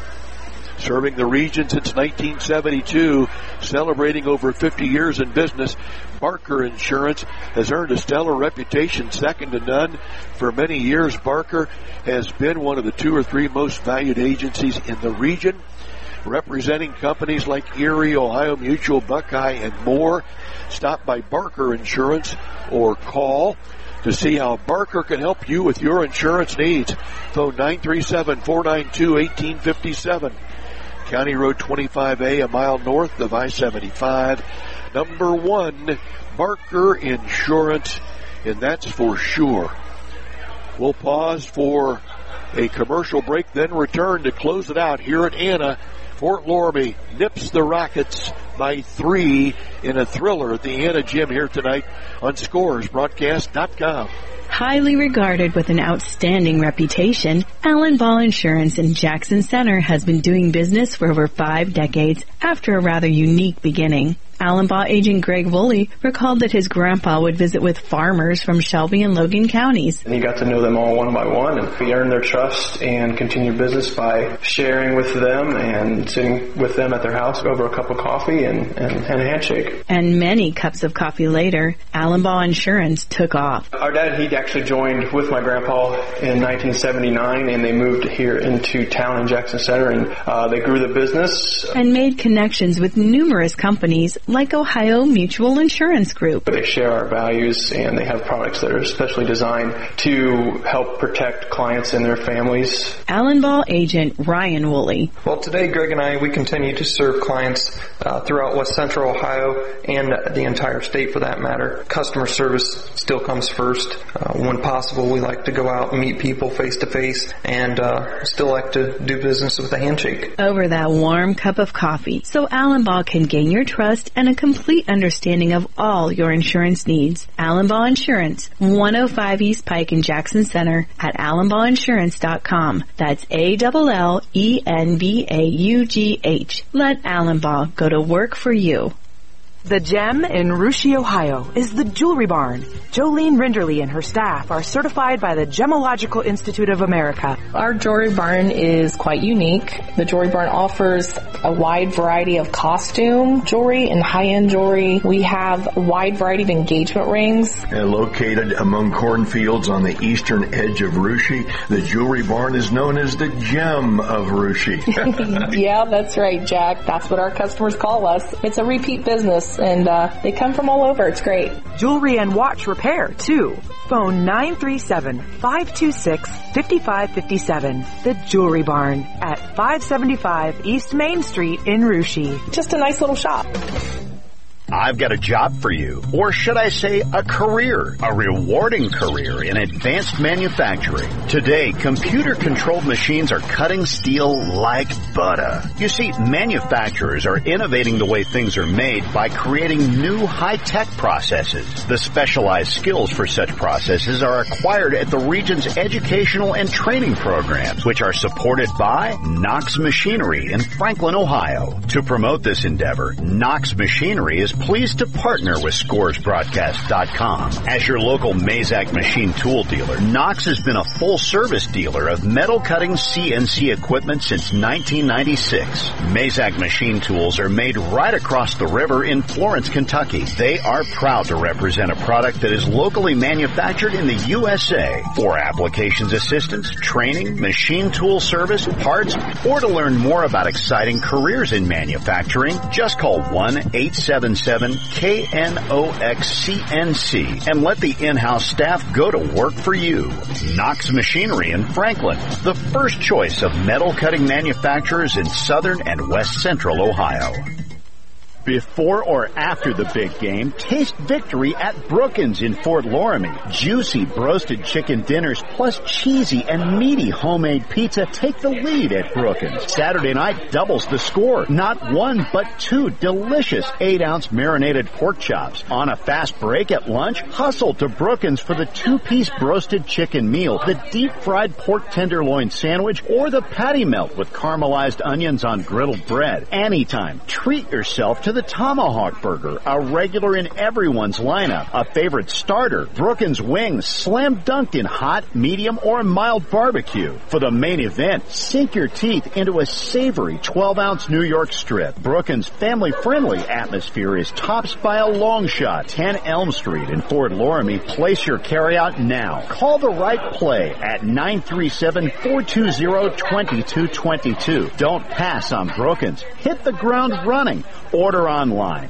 Serving the region since 1972, celebrating over 50 years in business, Barker Insurance has earned a stellar reputation second to none. For many years, Barker has been one of the 2 or 3 most valued agencies in the region, representing companies like Erie, Ohio Mutual, Buckeye, and more. Stop by Barker Insurance or call to see how Barker can help you with your insurance needs. Phone 937-492-1857. County Road 25A, a mile north of I-75. Number 1, Barker Insurance, and that's for sure. We'll pause for a commercial break, then return to close it out here at Anna. Fort Loramie nips the Rockets by 3 in a thriller at the Anna Gym here tonight on ScoresBroadcast.com. Highly regarded with an outstanding reputation, Allen Ball Insurance in Jackson Center has been doing business for over 5 decades after a rather unique beginning. Allenbaugh agent Greg Woolley recalled that his grandpa would visit with farmers from Shelby and Logan counties. And he got to know them all one by one, and he earned their trust and continued business by sharing with them and sitting with them at their house over a cup of coffee and a handshake. And many cups of coffee later, Allenbaugh Insurance took off. Our dad, he actually joined with my grandpa in 1979, and they moved here into town in Jackson Center, and they grew the business. And made connections with numerous companies like Ohio Mutual Insurance Group. They share our values, and they have products that are especially designed to help protect clients and their families. Allenbaugh agent Ryan Woolley. Well, today Greg and I, we continue to serve clients throughout West Central Ohio and the entire state for that matter. Customer service still comes first. When possible, we like to go out and meet people face to face, and still like to do business with a handshake. Over that warm cup of coffee, so Allenbaugh can gain your trust and a complete understanding of all your insurance needs. Allenbaugh Insurance, 105 East Pike in Jackson Center at AllenbaughInsurance.com. That's ALLENBAUGH. Let Allenbaugh go to work for you. The gem in Russia, Ohio is the Jewelry Barn. Jolene Rinderly and her staff are certified by the Gemological Institute of America. Our Jewelry Barn is quite unique. The Jewelry Barn offers a wide variety of costume jewelry and high-end jewelry. We have a wide variety of engagement rings. Located among cornfields on the eastern edge of Russia, the Jewelry Barn is known as the gem of Russia. Yeah, that's right, Jack. That's what our customers call us. It's a repeat business. And they come from all over. It's great. Jewelry and watch repair, too. Phone 937-526-5557. The Jewelry Barn at 575 East Main Street in Russia. Just a nice little shop. I've got a job for you, or should I say a career, a rewarding career in advanced manufacturing. Today, computer-controlled machines are cutting steel like butter. You see, manufacturers are innovating the way things are made by creating new high-tech processes. The specialized skills for such processes are acquired at the region's educational and training programs, which are supported by Knox Machinery in Franklin, Ohio. To promote this endeavor, Knox Machinery is pleased to partner with ScoresBroadcast.com. As your local Mazak machine tool dealer, Knox has been a full-service dealer of metal cutting CNC equipment since 1996. Mazak machine tools are made right across the river in Florence, Kentucky. They are proud to represent a product that is locally manufactured in the USA. For applications assistance, training, machine tool service, parts, or to learn more about exciting careers in manufacturing, just call 1-877-KNOX-CNC and let the in-house staff go to work for you. Knox Machinery in Franklin, the first choice of metal cutting manufacturers in southern and west central Ohio. Before or after the big game, taste victory at Brookins in Fort Loramie. Juicy roasted chicken dinners plus cheesy and meaty homemade pizza take the lead at Brookins. Saturday night doubles the score. Not one, but two delicious 8-ounce marinated pork chops. On a fast break at lunch, hustle to Brookins for the 2-piece roasted chicken meal, the deep-fried pork tenderloin sandwich, or the patty melt with caramelized onions on griddled bread. Anytime, treat yourself to the Tomahawk Burger, a regular in everyone's lineup, a favorite starter. Brookins wings, slam dunked in hot, medium, or mild barbecue. For the main event, sink your teeth into a savory 12-ounce New York strip. Brookins' family-friendly atmosphere is topped by a long shot, 10 Elm Street in Fort Loramie. Place your carryout now. Call the right play at 937-420-2222. Don't pass on Brookins. Hit the ground running. Order online.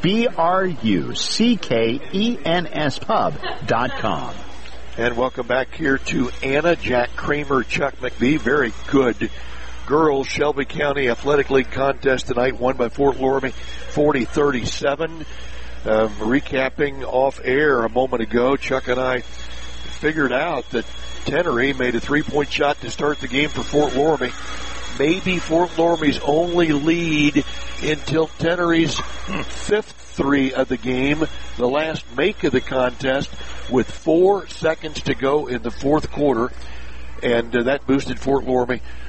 BRUCKENS And welcome back here to Anna, Jack Kramer, Chuck McBee. Very good girls Shelby County Athletic League contest tonight, won by Fort Loramie 40-37. Recapping off air a moment ago, Chuck and I figured out that Tenery made a 3-point shot to start the game for Fort Loramie. Maybe Fort Loramie's only lead until Tenery's fifth three of the game, the last make of the contest, with 4 seconds to go in the fourth quarter. And that boosted Fort Loramie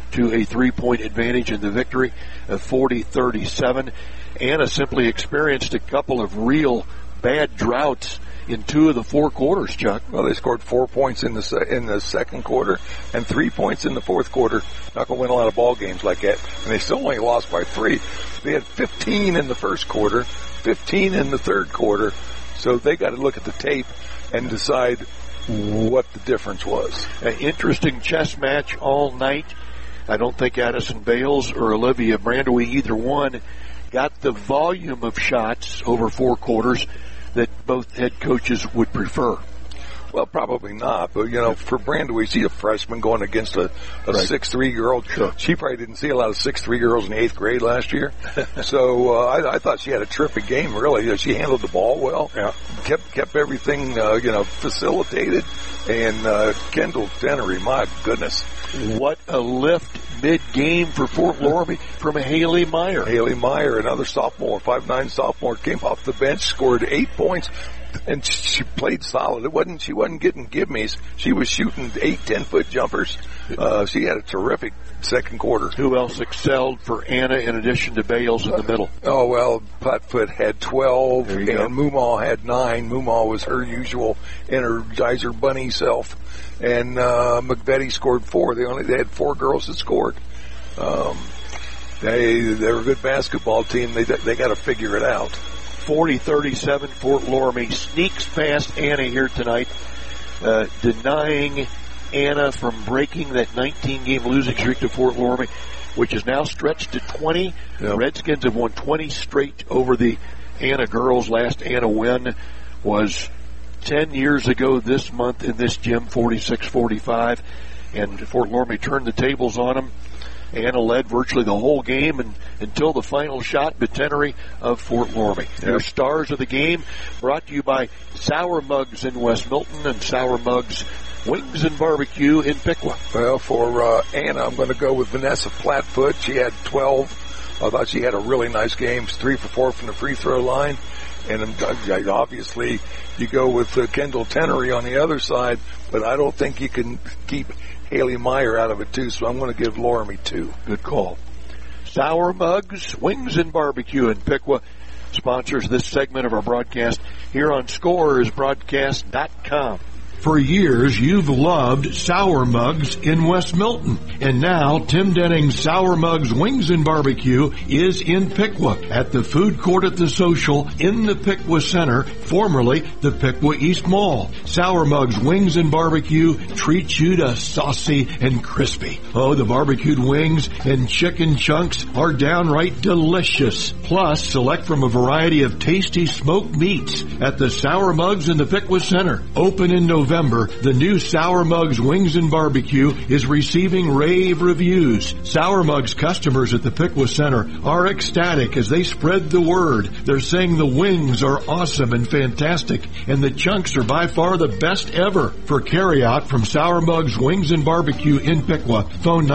to a 3-point advantage in the victory of 40-37. Anna simply experienced a couple of real bad droughts in 2 of the 4 quarters, Chuck. Well, they scored 4 points in the second quarter and 3 points in the fourth quarter. Not going to win a lot of ball games like that. And they still only lost by 3. They had 15 in the first quarter, 15 in the third quarter. So they got to look at the tape and decide what the difference was. An interesting chess match all night. I don't think Addison Bales or Olivia Brandewie, either one, got the volume of shots over 4 quarters that both head coaches would prefer. Well, probably not. But, for Brandewie, she's a freshman going against a 6'3" girl. Sure. She probably didn't see a lot of 6'3" girls in the 8th grade last year. So I thought she had a terrific game, really. She handled the ball well. Yeah. Kept everything, facilitated. And Kendall Tenery, my goodness. What a lift mid-game for Fort Loramie from Haley Meyer. Haley Meyer, another sophomore, 5'9" sophomore, came off the bench, scored 8 points. And she played solid. She wasn't getting give-me's. She was shooting 8, 10-foot jumpers. She had a terrific second quarter. Who else excelled for Anna in addition to Bales in the middle? Oh, well, Putfoot had 12 and go. Mumal had 9. Mumal was her usual Energizer bunny self. And McVetti scored 4. They had 4 girls that scored. They're a good basketball team. They got to figure it out. 40-37, Fort Loramie sneaks past Anna here tonight, denying Anna from breaking that 19-game losing streak to Fort Loramie, which is now stretched to 20. Yep. The Redskins have won 20 straight over the Anna girls. Last Anna win was 10 years ago this month in this gym, 46-45, and Fort Loramie turned the tables on them. Anna led virtually the whole game until the final shot, Betenery of Fort Loramie. Yep. Your stars of the game brought to you by Sour Mugs in West Milton and Sour Mugs Wings and Barbecue in Piqua. Well, for Anna, I'm going to go with Vanessa Flatfoot. She had 12. I thought she had a really nice game. 3 for 4 from the free throw line. And obviously, you go with Kendall Tenery on the other side, but I don't think you can keep Haley Meyer out of it, too, so I'm going to give Loramie 2. Good call. Sour Mugs, Wings and Barbecue in Piqua sponsors this segment of our broadcast here on ScorersBroadcast.com. For years, you've loved Sour Mugs in West Milton. And now, Tim Denning's Sour Mugs Wings and Barbecue is in Piqua at the food court at the Social in the Piqua Center, formerly the Piqua East Mall. Sour Mugs Wings and Barbecue treats you to saucy and crispy. Oh, the barbecued wings and chicken chunks are downright delicious. Plus, select from a variety of tasty smoked meats at the Sour Mugs in the Piqua Center. Open in November, the new Sour Mugs Wings and Barbecue is receiving rave reviews. Sour Mugs customers at the Piqua Center are ecstatic as they spread the word. They're saying the wings are awesome and fantastic, and the chunks are by far the best ever. For carryout from Sour Mugs Wings and Barbecue in Piqua, phone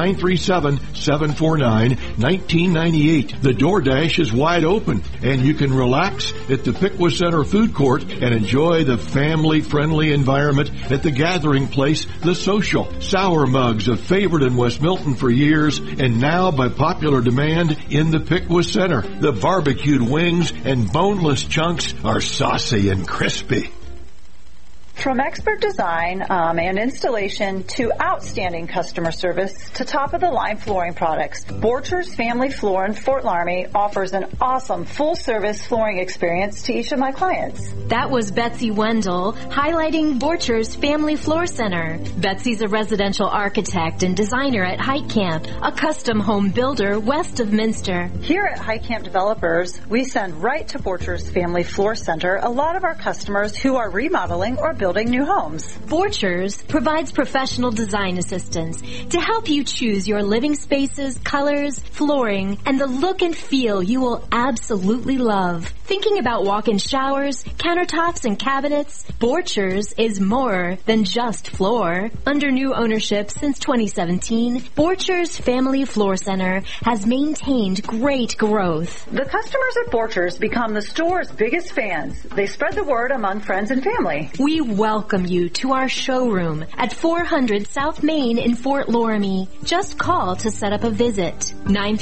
937-749-1998. The DoorDash is wide open, and you can relax at the Piqua Center food court and enjoy the family-friendly environment at the gathering place, The Social. Sour Mugs, a favorite in West Milton for years, and now by popular demand in the Piqua Center. The barbecued wings and boneless chunks are saucy and crispy. From expert design and installation to outstanding customer service to top-of-the-line flooring products, Borchers Family Floor in Fort Loramie offers an awesome full-service flooring experience to each of my clients. That was Betsy Wendell highlighting Borchers Family Floor Center. Betsy's a residential architect and designer at Height Camp, a custom home builder west of Minster. Here at Height Camp Developers, we send right to Borchers Family Floor Center a lot of our customers who are remodeling or building new homes. Borchers provides professional design assistance to help you choose your living spaces, colors, flooring, and the look and feel you will absolutely love. Thinking about walk-in showers, countertops, and cabinets? Borchers is more than just floor. Under new ownership since 2017, Borchers Family Floor Center has maintained great growth. The customers at Borchers become the store's biggest fans. They spread the word among friends and family. We welcome you to our showroom at 400 South Main in Fort Loramie. Just call to set up a visit.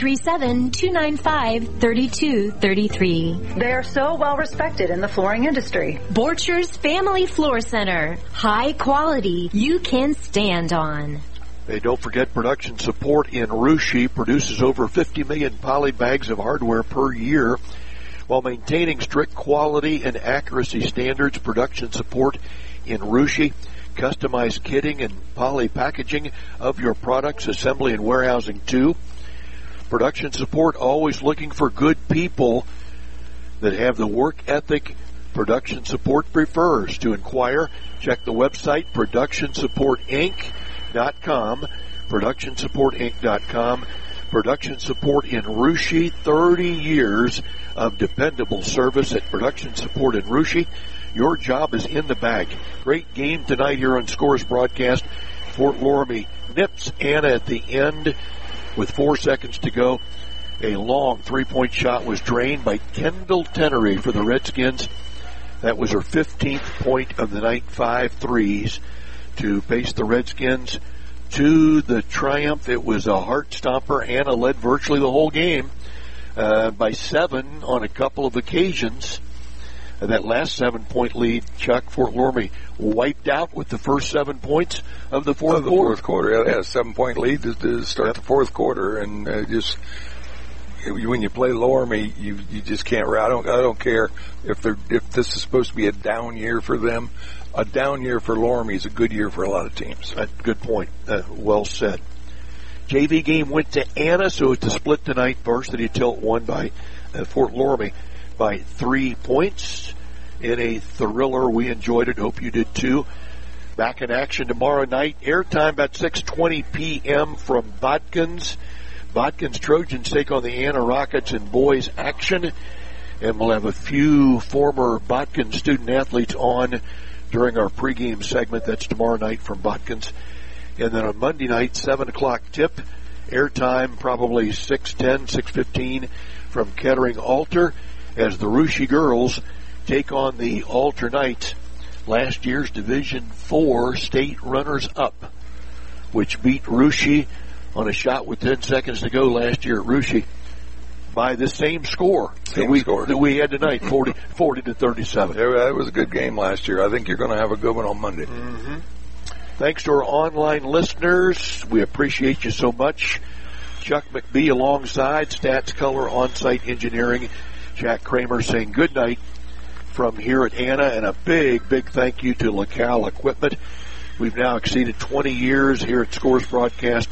937-295-3233. They are so well respected in the flooring industry. Borchers Family Floor Center. High quality you can stand on. Hey, don't forget production support in Russia produces over 50 million poly bags of hardware per year. While maintaining strict quality and accuracy standards, production support in Russia, customized kitting and poly packaging of your products, assembly and warehousing too. Production support always looking for good people that have the work ethic production support prefers. To inquire, check the website productionsupportinc.com, productionsupportinc.com. Production support in Russia, 30 years of dependable service at Production Support in Russia. Your job is in the bag. Great game tonight here on Scores Broadcast. Fort Loramie nips Anna at the end with 4 seconds to go. A long three-point shot was drained by Kendall Tenery for the Redskins. That was her 15th point of the night, 5 threes to pace the Redskins to the triumph. It was a heart stomper. Anna led virtually the whole game by 7 on a couple of occasions. That last 7-point lead, Chuck, Fort Loramie wiped out with the first 7 points of the fourth quarter. Yeah, they had a 7-point lead to start the fourth quarter, and when you play Loramie, you just can't. I don't care if this is supposed to be a down year for them. A down year for Loramie is a good year for a lot of teams. Good point. Well said. JV game went to Anna, so it's a split tonight. Varsity Tilt won by Fort Loramie by 3 points in a thriller. We enjoyed it. Hope you did too. Back in action tomorrow night. Airtime about 6:20 p.m. from Botkins. Botkins Trojans take on the Anna Rockets in boys action. And we'll have a few former Botkins student athletes on during our pregame segment. That's tomorrow night from Botkins. And then on Monday night, 7 o'clock tip. Airtime probably 6:10, 6:15 from Kettering Alter as the Russia girls take on the Alter Knights, last year's Division IV state runners-up, which beat Russia on a shot with 10 seconds to go last year at Russia by the same score that we had tonight, 40-37. Yeah, that was a good game last year. I think you're going to have a good one on Monday. Mm-hmm. Thanks to our online listeners. We appreciate you so much. Chuck McBee alongside Stats Color On-Site Engineering. Jack Kramer saying good night from here at Anna, and a big, big thank you to LaCal Equipment. We've now exceeded 20 years here at Scores Broadcast.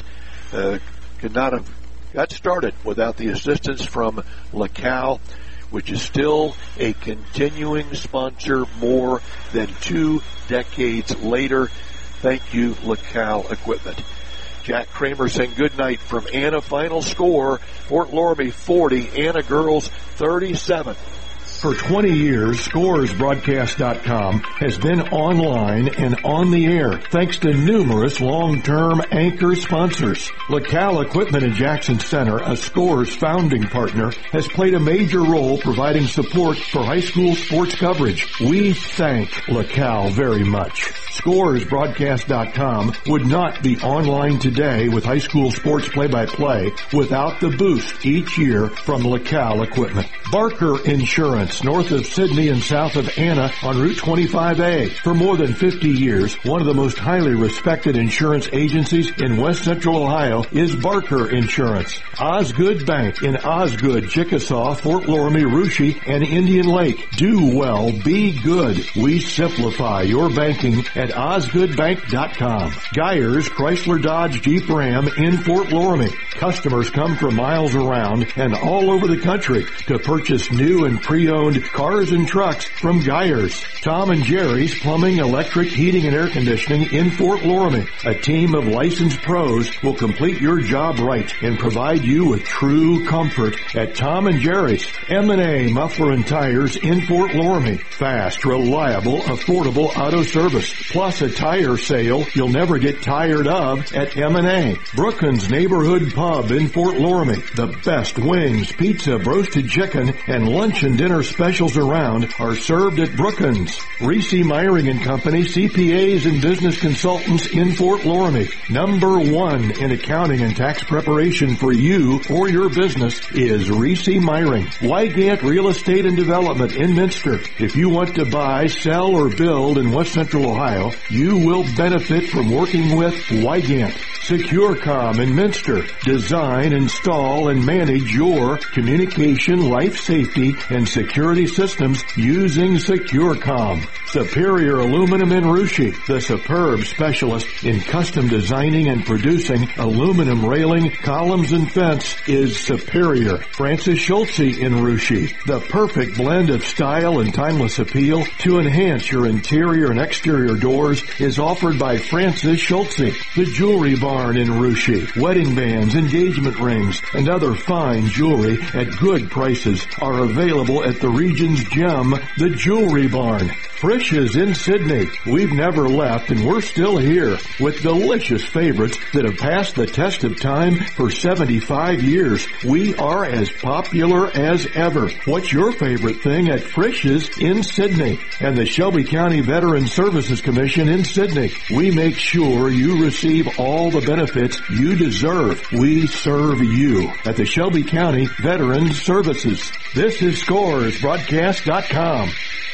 Could not have got started without the assistance from LaCal, which is still a continuing sponsor more than 2 decades later. Thank you, LaCal Equipment. Jack Kramer saying good night from Anna. Final score, Fort Loramie 40, Anna girls 37. For 20 years, ScoresBroadcast.com has been online and on the air thanks to numerous long-term anchor sponsors. LaCal Equipment in Jackson Center, a Scores founding partner, has played a major role providing support for high school sports coverage. We thank LaCal very much. ScoresBroadcast.com would not be online today with high school sports play-by-play without the boost each year from LaCal Equipment. Barker Insurance, north of Sydney and south of Anna on Route 25A. For more than 50 years, one of the most highly respected insurance agencies in West Central Ohio is Barker Insurance. Osgood Bank in Osgood, Chickasaw, Fort Loramie, Russia, and Indian Lake. Do well, be good. We simplify your banking at OsgoodBank.com. Geyers Chrysler Dodge Jeep Ram in Fort Loramie. Customers come from miles around and all over the country to purchase new and pre-owned cars and trucks from Geyers. Tom and Jerry's Plumbing, Electric, Heating, and Air Conditioning in Fort Loramie. A team of licensed pros will complete your job right and provide you with true comfort at Tom and Jerry's. M&A Muffler and Tires in Fort Loramie. Fast, reliable, affordable auto service. Plus a tire sale you'll never get tired of at M&A. Brooklyn's Neighborhood Pub in Fort Loramie. The best wings, pizza, roasted chicken, and lunch and dinner lowest specials around are served at Brookins. Reese Myring and Company, CPAs and business consultants in Fort Loramie. Number one in accounting and tax preparation for you or your business is Reese Myring. Wygant Real Estate and Development in Minster. If you want to buy, sell, or build in West Central Ohio, you will benefit from working with Wygant. SecureCom in Minster. Design, install, and manage your communication, life safety, and security systems using SecureCom. Superior Aluminum in Russia. The superb specialist in custom designing and producing aluminum railing, columns, and fence is Superior. Francis Schultze in Russia. The perfect blend of style and timeless appeal to enhance your interior and exterior doors is offered by Francis Schultze. The Jewelry Barn in Russia. Wedding bands, engagement rings, and other fine jewelry at good prices are available at the region's gem, the Jewelry Barn. Frisch's in Sydney. We've never left and we're still here with delicious favorites that have passed the test of time for 75 years. We are as popular as ever. What's your favorite thing at Frisch's in Sydney? And the Shelby County Veterans Services Commission in Sydney. We make sure you receive all the benefits you deserve. We serve you at the Shelby County Veterans Services. This is ScoresBroadcast.com.